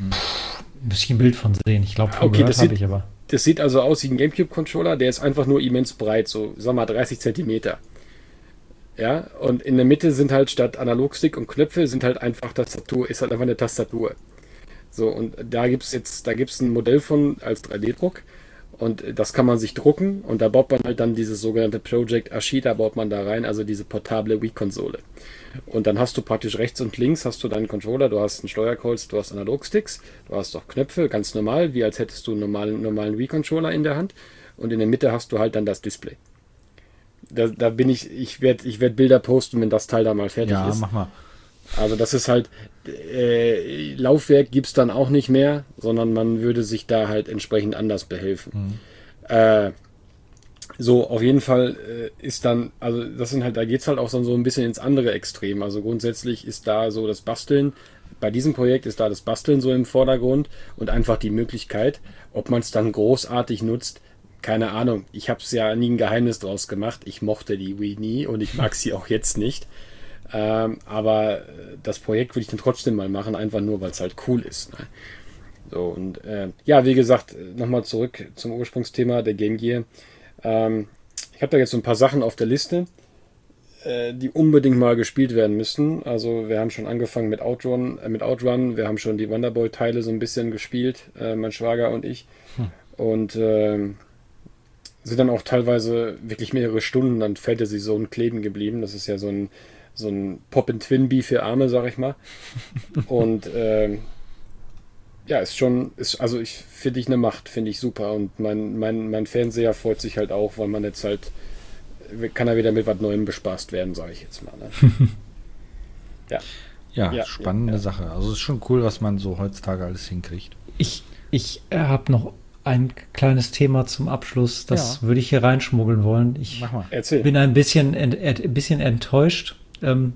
Muss ich ein Bild von sehen. Ich glaube, von Okay, gehört das habe sieht- ich aber. Das sieht also aus wie ein Gamecube-Controller, der ist einfach nur immens breit, so, sag mal, dreißig Zentimeter. Ja, und in der Mitte sind halt statt Analogstick und Knöpfe sind halt einfach Tastatur, ist halt einfach eine Tastatur. So, und da gibt's jetzt, da gibt's ein Modell von als drei D Druck, und das kann man sich drucken, und da baut man halt dann dieses sogenannte Project Ashida, baut man da rein, also diese portable Wii-Konsole. Und dann hast du praktisch rechts und links hast du deinen Controller, du hast einen Steuerkreuz, du hast Analogsticks, du hast auch Knöpfe, ganz normal, wie als hättest du einen normalen, normalen Wii-Controller in der Hand, und in der Mitte hast du halt dann das Display. Da, da bin ich, ich werde ich werd Bilder posten, wenn das Teil da mal fertig Ja, ist. mach mal. Also das ist halt, äh, Laufwerk gibt es dann auch nicht mehr, sondern man würde sich da halt entsprechend anders behelfen. Äh, so, auf jeden Fall äh, ist dann, also das sind halt, da geht es halt auch so ein bisschen ins andere Extrem. Also grundsätzlich ist da so das Basteln, bei diesem Projekt ist da das Basteln so im Vordergrund und einfach die Möglichkeit, ob man es dann großartig nutzt, keine Ahnung. Ich habe es ja nie ein Geheimnis draus gemacht. Ich mochte die Wii nie und ich mag sie auch jetzt nicht. Ähm, aber das Projekt würde ich dann trotzdem mal machen, einfach nur, weil es halt cool ist. Ne? So, und äh, ja, wie gesagt, nochmal zurück zum Ursprungsthema der Game Gear. Ähm, ich habe da jetzt so ein paar Sachen auf der Liste. äh, die unbedingt mal gespielt werden müssen. Also wir haben schon angefangen mit Outrun, äh, mit Outrun. Wir haben schon die Wonderboy-Teile so ein bisschen gespielt, äh, mein Schwager und ich. Hm. Und äh, sind dann auch teilweise wirklich mehrere Stunden an Fantasy Zone kleben geblieben. Das ist ja so ein, so ein Pop-and-Twin-Bee für Arme, sag ich mal. Und äh, ja, ist schon, ist, also ich finde ich eine Macht, finde ich super. Und mein, mein, mein Fernseher freut sich halt auch, weil man jetzt halt, kann er wieder mit was Neuem bespaßt werden, sage ich jetzt mal. Ne? ja. ja. Ja, spannende ja. Sache. Also es ist schon cool, was man so heutzutage alles hinkriegt. Ich, ich habe noch ein kleines Thema zum Abschluss, das ja. würde ich hier reinschmuggeln wollen. Ich Mach mal. Erzähl. bin ein bisschen, ent, ein bisschen enttäuscht. Ähm,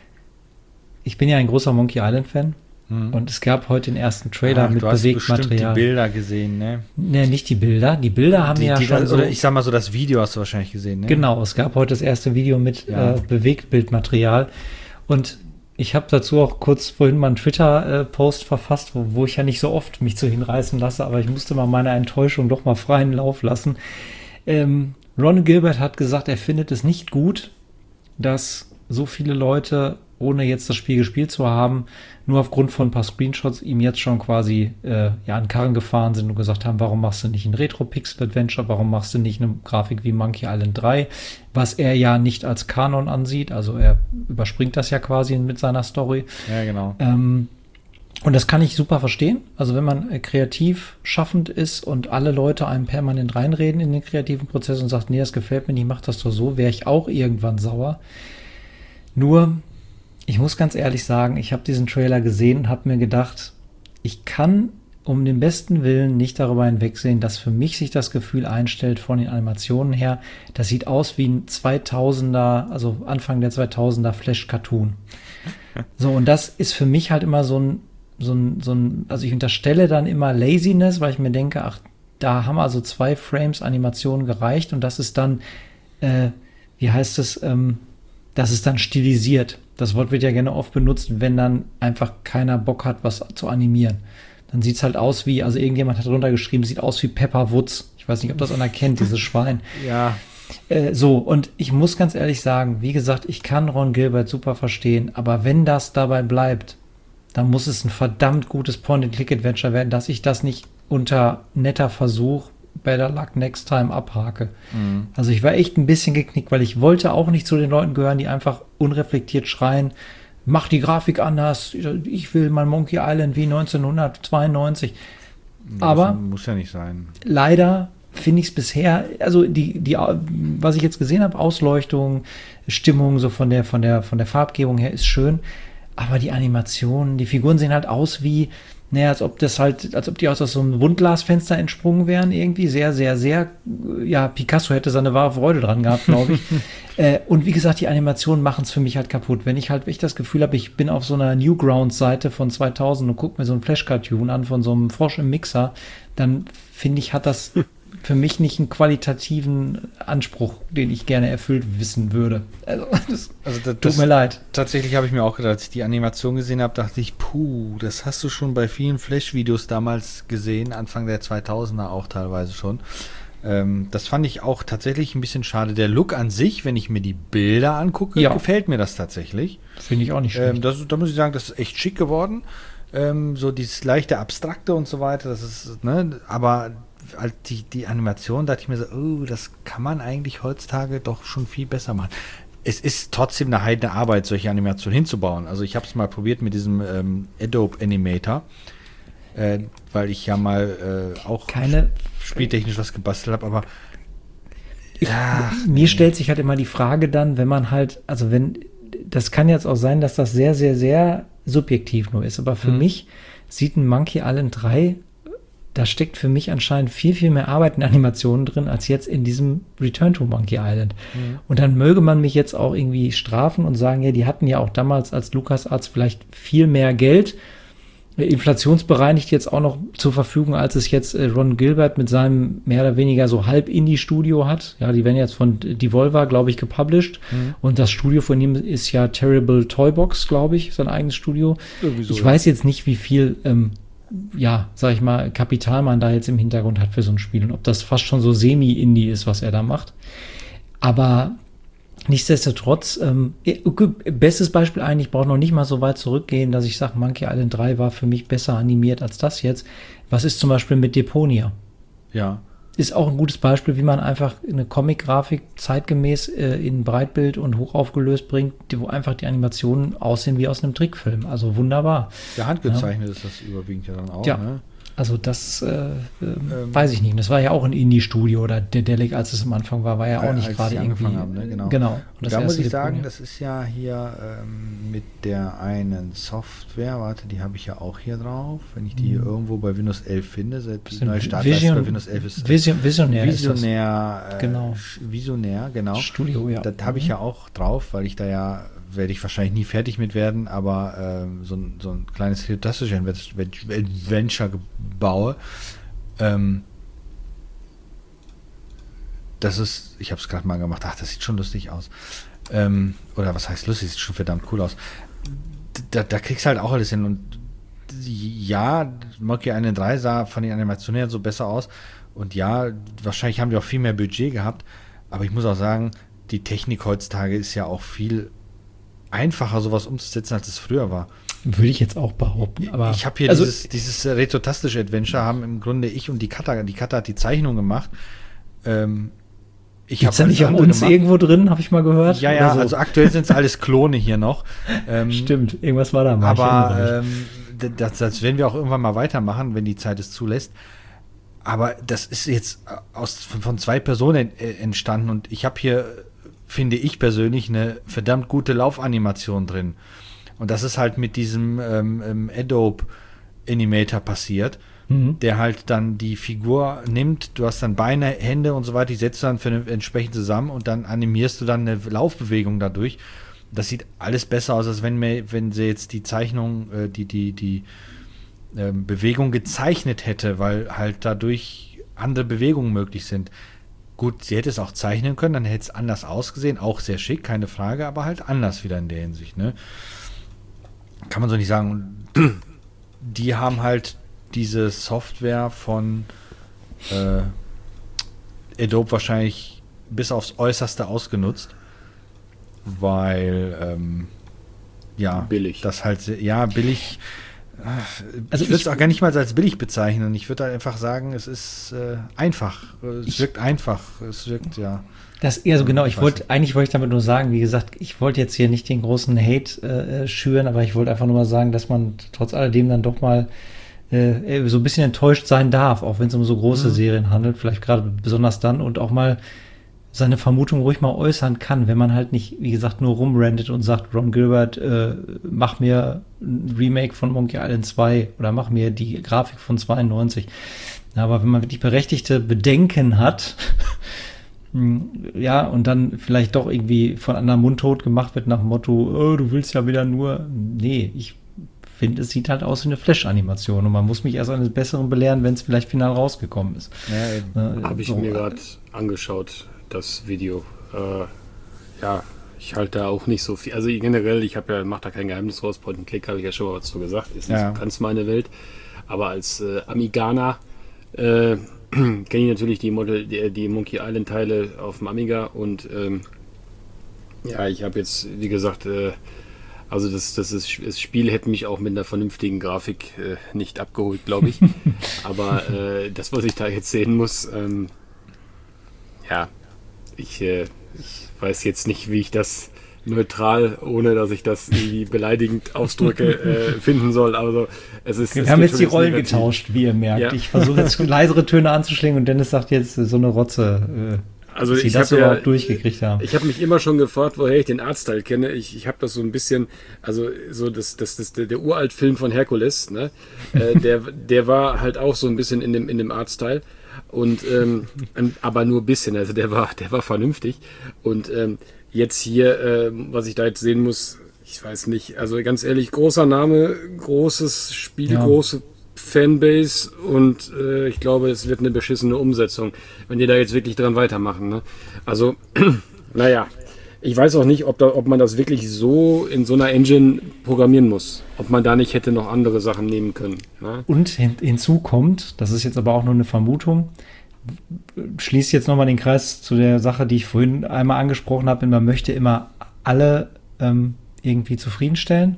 ich bin ja ein großer Monkey Island-Fan. Und es gab heute den ersten Trailer Ach, mit du hast Bewegtmaterial. bestimmt die Bilder gesehen, ne? Ne, nicht die Bilder. Die Bilder haben die, ja die, schon Oder so, ich sag mal so, das Video hast du wahrscheinlich gesehen, ne? Genau, es gab heute das erste Video mit ja. äh, Bewegtbildmaterial. Und ich habe dazu auch kurz vorhin mal einen Twitter-Post verfasst, wo, wo ich ja nicht so oft mich zu hinreißen lasse, aber ich musste mal meine Enttäuschung doch mal freien Lauf lassen. Ähm, Ron Gilbert hat gesagt, er findet es nicht gut, dass so viele Leute, ohne jetzt das Spiel gespielt zu haben, nur aufgrund von ein paar Screenshots ihm jetzt schon quasi äh, ja, an den Karren gefahren sind und gesagt haben, warum machst du nicht ein Retro-Pixel-Adventure, warum machst du nicht eine Grafik wie Monkey Island drei, was er ja nicht als Kanon ansieht, also er überspringt das ja quasi mit seiner Story. Ja, genau. Ähm, und das kann ich super verstehen, also wenn man äh, kreativ schaffend ist und alle Leute einem permanent reinreden in den kreativen Prozess und sagt, nee, das gefällt mir nicht, mach das doch so, wäre ich auch irgendwann sauer. Nur ich muss ganz ehrlich sagen, ich habe diesen Trailer gesehen und habe mir gedacht, ich kann um den besten Willen nicht darüber hinwegsehen, dass für mich sich das Gefühl einstellt von den Animationen her, das sieht aus wie ein zweitausender, also Anfang der zweitausender Flash-Cartoon. So, und das ist für mich halt immer so ein, so ein, so ein, also ich unterstelle dann immer Laziness, weil ich mir denke, ach, da haben also zwei Frames Animationen gereicht und das ist dann, äh, wie heißt es, ähm, das ist dann stilisiert. Das Wort wird ja gerne oft benutzt, wenn dann einfach keiner Bock hat, was zu animieren. Dann sieht es halt aus wie, also irgendjemand hat drunter geschrieben, sieht aus wie Pepper Woods. Ich weiß nicht, ob das einer kennt, dieses Schwein. Ja. Äh, so, und ich muss ganz ehrlich sagen, wie gesagt, ich kann Ron Gilbert super verstehen, aber wenn das dabei bleibt, dann muss es ein verdammt gutes Point-and-Click-Adventure werden, dass ich das nicht unter netter Versuch Better Luck Next Time abhake. Mhm. Also ich war echt ein bisschen geknickt, weil ich wollte auch nicht zu den Leuten gehören, die einfach unreflektiert schreien, mach die Grafik anders, ich will mein Monkey Island wie neunzehnhundertzweiundneunzig. Das aber muss ja nicht sein. Leider finde ich es bisher, also die, die, was ich jetzt gesehen habe, Ausleuchtung, Stimmung, so von der, von der, von der Farbgebung her ist schön, aber die Animationen, die Figuren sehen halt aus wie, naja, als ob das halt, als ob die aus so einem Buntglasfenster entsprungen wären, irgendwie sehr, sehr, sehr, ja, Picasso hätte seine wahre Freude dran gehabt, glaube ich. äh, und wie gesagt, die Animationen machen es für mich halt kaputt. Wenn ich halt echt das Gefühl habe, ich bin auf so einer Newgrounds-Seite von zweitausend und gucke mir so einen Flash-Cartoon an von so einem Frosch im Mixer, dann finde ich, hat das für mich nicht einen qualitativen Anspruch, den ich gerne erfüllt wissen würde. Also, das, also das, tut mir leid. Tatsächlich habe ich mir auch gedacht, als ich die Animation gesehen habe, dachte ich, puh, das hast du schon bei vielen Flash-Videos damals gesehen, Anfang der zweitausender auch teilweise schon. Ähm, das fand ich auch tatsächlich ein bisschen schade. Der Look an sich, wenn ich mir die Bilder angucke, ja, gefällt mir das tatsächlich. Finde ich auch nicht schlecht. Ähm, das, da muss ich sagen, das ist echt schick geworden. Ähm, so dieses leichte Abstrakte und so weiter, das ist, ne, aber als die, die Animation, dachte ich mir so, oh, das kann man eigentlich heutzutage doch schon viel besser machen. Es ist trotzdem eine heidene Arbeit, solche Animationen hinzubauen. Also ich habe es mal probiert mit diesem ähm, Adobe Animator, äh, weil ich ja mal äh, auch keine spieltechnisch was gebastelt habe, aber ich, ja, mir nee. stellt sich halt immer die Frage dann, wenn man halt, also wenn, das kann jetzt auch sein, dass das sehr, sehr, sehr subjektiv nur ist, aber für hm. mich sieht ein Monkey Island drei, da steckt für mich anscheinend viel, viel mehr Arbeit in Animationen drin, als jetzt in diesem Return to Monkey Island. Mhm. Und dann möge man mich jetzt auch irgendwie strafen und sagen, ja, die hatten ja auch damals als LucasArts vielleicht viel mehr Geld, inflationsbereinigt jetzt auch noch zur Verfügung, als es jetzt äh, Ron Gilbert mit seinem mehr oder weniger so halb Indie-Studio hat. Ja, die werden jetzt von Devolver, glaube ich, gepublished. Mhm. Und das Studio von ihm ist ja Terrible Toybox, glaube ich, sein eigenes Studio. Sowieso, ich ja. weiß jetzt nicht, wie viel ähm, ja, sag ich mal, Kapital man da jetzt im Hintergrund hat für so ein Spiel und ob das fast schon so semi-Indie ist, was er da macht. Aber nichtsdestotrotz, ähm, bestes Beispiel eigentlich, ich brauche noch nicht mal so weit zurückgehen, dass ich sage, Monkey Island drei war für mich besser animiert als das jetzt. Was ist zum Beispiel mit Deponia? Ja. Ist auch ein gutes Beispiel, wie man einfach eine Comic-Grafik zeitgemäß äh, in Breitbild und hochaufgelöst bringt, die, wo einfach die Animationen aussehen wie aus einem Trickfilm. Also wunderbar. Ja, handgezeichnet ja. ist das überwiegend ja dann auch. Ja. Ne? Also das äh, äh, ähm, weiß ich nicht. Das war ja auch ein Indie-Studio oder der Delic, als es am Anfang war, war ja auch nicht gerade irgendwie. Haben, ne? Genau. genau. Und da muss ich sagen, das ist ja hier ähm, mit der einen Software, warte, die habe ich ja auch hier drauf. Wenn ich die mhm. irgendwo bei Windows elf finde, seit die neue Startleiste bei Windows elf ist. Vision, Visionär. Visionär, ist das. Äh, genau. Visionär, genau. Studio, ja. Das habe ich ja auch drauf, weil ich da ja werde ich wahrscheinlich nie fertig mit werden, aber ähm, so, ein, so ein kleines fantastisches Adventure baue. Ähm, das ist, ich habe es gerade mal gemacht, ach, das sieht schon lustig aus. Ähm, oder was heißt lustig, sieht schon verdammt cool aus. Da, da kriegst du halt auch alles hin und ja, Monkey Island drei sah von den Animationen her so besser aus und ja, wahrscheinlich haben die auch viel mehr Budget gehabt, aber ich muss auch sagen, die Technik heutzutage ist ja auch viel einfacher, sowas umzusetzen, als es früher war. Würde ich jetzt auch behaupten. Aber ich habe hier also dieses, dieses retrotastische Adventure, haben im Grunde ich und die Kata, die Kata hat die Zeichnung gemacht. Ähm, ich habe ja nicht auch uns gemacht. Irgendwo drin, habe ich mal gehört. Ja, ja, so. Also aktuell sind es alles Klone hier noch. Ähm, Stimmt, irgendwas war da mal. Aber ähm, das, das werden wir auch irgendwann mal weitermachen, wenn die Zeit es zulässt. Aber das ist jetzt aus, von zwei Personen entstanden und ich habe hier, finde ich persönlich, eine verdammt gute Laufanimation drin. Und das ist halt mit diesem ähm, Adobe Animator passiert, mhm. der halt dann die Figur nimmt, du hast dann Beine, Hände und so weiter, die setzt du dann für eine, entsprechend zusammen und dann animierst du dann eine Laufbewegung dadurch. Das sieht alles besser aus, als wenn, mir, wenn sie jetzt die Zeichnung, äh, die, die, die äh, Bewegung gezeichnet hätte, weil halt dadurch andere Bewegungen möglich sind. Gut, sie hätte es auch zeichnen können, dann hätte es anders ausgesehen, auch sehr schick, keine Frage, aber halt anders wieder in der Hinsicht, ne? Kann man so nicht sagen. Und die haben halt diese Software von äh, Adobe wahrscheinlich bis aufs Äußerste ausgenutzt, weil ähm, ja, billig. Das halt, ja, billig. Also ich würde es auch gar nicht mal als billig bezeichnen. Ich würde halt einfach sagen, es ist äh, einfach. Es ich, wirkt einfach. Es wirkt, ja. Das eher so genau. Ich wollte, eigentlich wollte ich damit nur sagen, wie gesagt, ich wollte jetzt hier nicht den großen Hate äh, schüren, aber ich wollte einfach nur mal sagen, dass man trotz alledem dann doch mal äh, so ein bisschen enttäuscht sein darf, auch wenn es um so große mhm. Serien handelt, vielleicht gerade besonders dann und auch mal seine Vermutung ruhig mal äußern kann, wenn man halt nicht, wie gesagt, nur rumrandet und sagt, Ron Gilbert, äh, mach mir ein Remake von Monkey Island zwei oder mach mir die Grafik von zweiundneunzig. Aber wenn man wirklich berechtigte Bedenken hat, ja, und dann vielleicht doch irgendwie von anderem mundtot gemacht wird nach dem Motto, oh, du willst ja wieder nur, nee, ich finde, es sieht halt aus wie eine Flash-Animation und man muss mich erst eines Besseren belehren, wenn es vielleicht final rausgekommen ist. Ja, äh, habe ich so, mir gerade angeschaut, das Video. Äh, ja, ich halte da auch nicht so viel. Also generell, ich habe ja, mache da kein Geheimnis raus, Point and Click habe ich ja schon mal was zu gesagt, ist nicht ja. so ganz meine Welt. Aber als äh, Amiganer äh, kenne ich natürlich die, Model, die, die Monkey Island Teile auf dem Amiga und ähm, ja, ich habe jetzt, wie gesagt, äh, also das, das, ist, das Spiel hätte mich auch mit einer vernünftigen Grafik äh, nicht abgeholt, glaube ich. Aber äh, das, was ich da jetzt sehen muss, ähm, ja, Ich, äh, ich weiß jetzt nicht, wie ich das neutral, ohne dass ich das irgendwie beleidigend ausdrücke, äh, finden soll. Also es ist. Wir es haben jetzt die Rollen negativ. getauscht, wie ihr merkt. Ja. Ich versuche jetzt leisere Töne anzuschlingen und Dennis sagt jetzt so eine Rotze. Äh, also ich das ja, überhaupt durchgekriegt haben. Ich habe mich immer schon gefragt, woher ich den Artstyle kenne. Ich, ich habe das so ein bisschen, also so das, das, das der, der Uralt-Film von Herkules, ne? äh, der, der war halt auch so ein bisschen in dem in dem Artstyle. Und ähm, aber nur ein bisschen, also der war, der war vernünftig. Und ähm, jetzt hier, äh, was ich da jetzt sehen muss, ich weiß nicht, also ganz ehrlich, großer Name, großes Spiel, ja. große Fanbase und äh, ich glaube, es wird eine beschissene Umsetzung, wenn die da jetzt wirklich dran weitermachen. Ne? Also, naja, ich weiß auch nicht, ob, da, ob man das wirklich so in so einer Engine programmieren muss. Ob man da nicht hätte noch andere Sachen nehmen können. Ne? Und hin, hinzu kommt, das ist jetzt aber auch nur eine Vermutung, schließe jetzt nochmal den Kreis zu der Sache, die ich vorhin einmal angesprochen habe. Man möchte immer alle ähm, irgendwie zufriedenstellen.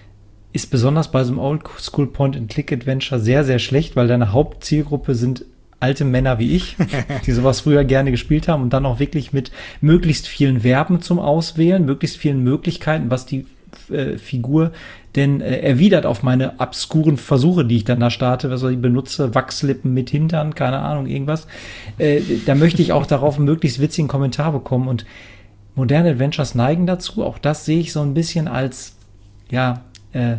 Ist besonders bei so einem Oldschool Point-and-Click-Adventure sehr, sehr schlecht, weil deine Hauptzielgruppe sind alte Männer wie ich, die sowas früher gerne gespielt haben und dann auch wirklich mit möglichst vielen Verben zum Auswählen, möglichst vielen Möglichkeiten, was die äh, Figur denn äh, erwidert auf meine obskuren Versuche, die ich dann da starte, was ich benutze, Wachslippen mit Hintern, keine Ahnung, irgendwas. Äh, da möchte ich auch darauf einen möglichst witzigen Kommentar bekommen und moderne Adventures neigen dazu. Auch das sehe ich so ein bisschen als, ja, äh,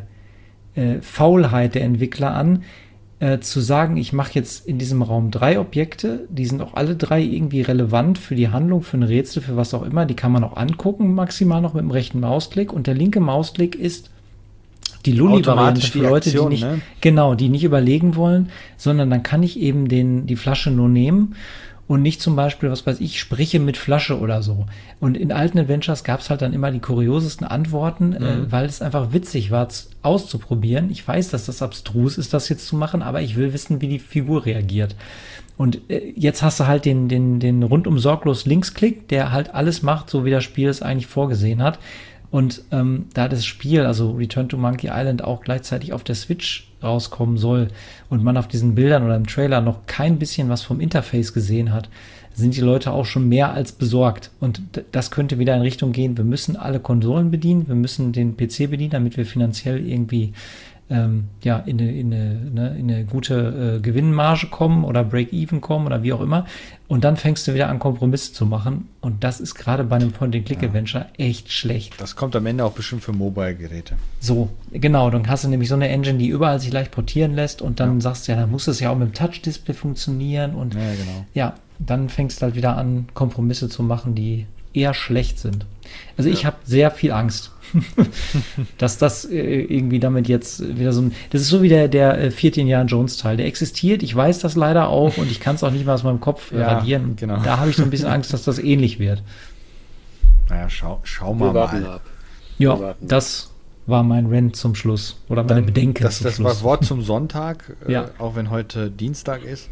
äh, Faulheit der Entwickler an, äh, zu sagen, ich mache jetzt in diesem Raum drei Objekte, die sind auch alle drei irgendwie relevant für die Handlung, für ein Rätsel, für was auch immer, die kann man auch angucken, maximal noch mit dem rechten Mausklick und der linke Mausklick ist die Lulli-Variante für Leute, Aktion, die nicht, ne? genau, die nicht überlegen wollen, sondern dann kann ich eben den, die Flasche nur nehmen und nicht zum Beispiel, was weiß ich, spreche mit Flasche oder so. Und in alten Adventures gab es halt dann immer die kuriosesten Antworten, mhm. äh, weil es einfach witzig war, auszuprobieren. Ich weiß, dass das abstrus ist, das jetzt zu machen, aber ich will wissen, wie die Figur reagiert. Und äh, jetzt hast du halt den, den, den rundum sorglos Linksklick, der halt alles macht, so wie das Spiel es eigentlich vorgesehen hat. Und ähm, da das Spiel, also Return to Monkey Island, auch gleichzeitig auf der Switch rauskommen soll und man auf diesen Bildern oder im Trailer noch kein bisschen was vom Interface gesehen hat, sind die Leute auch schon mehr als besorgt. Und d- das könnte wieder in Richtung gehen, wir müssen alle Konsolen bedienen, wir müssen den P C bedienen, damit wir finanziell irgendwie ähm, ja, in eine, in eine, ne, in eine gute äh, Gewinnmarge kommen oder Break-Even kommen oder wie auch immer. Und dann fängst du wieder an, Kompromisse zu machen. Und das ist gerade bei einem Point-and-Click-Adventure ja. echt schlecht. Das kommt am Ende auch bestimmt für Mobile-Geräte. So, genau. Dann hast du nämlich so eine Engine, die überall sich leicht portieren lässt. Und dann ja. sagst du, ja, dann muss es ja auch mit dem Touch-Display funktionieren. Und ja, genau. ja, dann fängst du halt wieder an, Kompromisse zu machen, die eher schlecht sind. Also ja. ich habe sehr viel Angst, dass das äh, irgendwie damit jetzt wieder so ein, das ist so wie der, der äh, vierzehn Indiana Jones Teil, der existiert, ich weiß das leider auch und ich kann es auch nicht mal aus meinem Kopf äh, ja, radieren. Genau. Da habe ich so ein bisschen Angst, dass das ähnlich wird. Naja, schau, schau mal mal. Ab. Ja, das war mein Rant zum Schluss oder meine Bedenken das, zum das Schluss. war das Wort zum Sonntag, ja. äh, auch wenn heute Dienstag ist.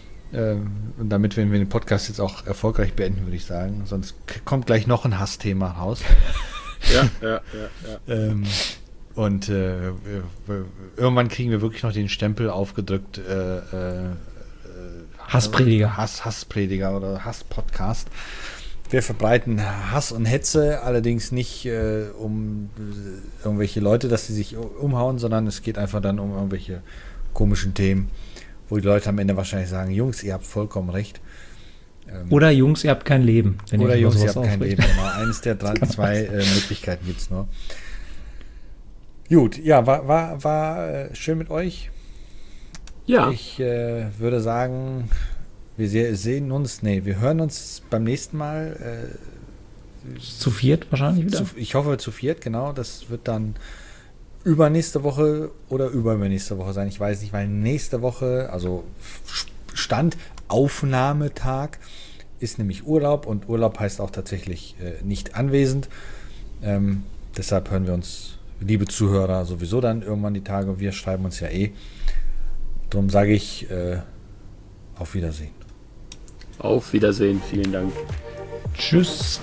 Und damit, wenn wir den Podcast jetzt auch erfolgreich beenden, würde ich sagen. Sonst kommt gleich noch ein Hassthema raus. Ja, ja, ja. ja. ähm, und äh, irgendwann kriegen wir wirklich noch den Stempel aufgedrückt. Äh, äh, Hassprediger. Hass, Hassprediger oder Hasspodcast. Wir verbreiten Hass und Hetze, allerdings nicht äh, um irgendwelche Leute, dass sie sich umhauen, sondern es geht einfach dann um irgendwelche komischen Themen, wo die Leute am Ende wahrscheinlich sagen, Jungs, ihr habt vollkommen recht. Ähm, oder Jungs, ihr habt kein Leben. Wenn oder Jungs, ihr habt kein Leben. Genau. Eines der drei, zwei äh, Möglichkeiten gibt es nur. Gut, ja, war, war, war äh, schön mit euch. Ja. Ich äh, würde sagen, wir se- sehen uns, nee, wir hören uns beim nächsten Mal. Äh, zu viert wahrscheinlich wieder? Zu, ich hoffe zu viert, genau. Das wird dann übernächste Woche oder übernächste Woche sein. Ich weiß nicht, weil nächste Woche, also Stand, Aufnahmetag, ist nämlich Urlaub und Urlaub heißt auch tatsächlich äh, nicht anwesend. Ähm, deshalb hören wir uns, liebe Zuhörer, sowieso dann irgendwann die Tage. Wir schreiben uns ja eh. Darum sage ich äh, auf Wiedersehen. Auf Wiedersehen, vielen Dank. Tschüss.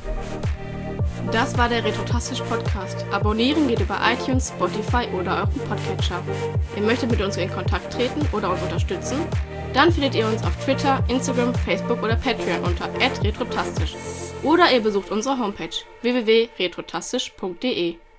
Das war der Retrotastisch Podcast. Abonnieren geht über iTunes, Spotify oder euren Podcatcher. Ihr möchtet mit uns in Kontakt treten oder uns unterstützen? Dann findet ihr uns auf Twitter, Instagram, Facebook oder Patreon unter at retrotastisch. Oder ihr besucht unsere Homepage w w w punkt retrotastisch punkt d e.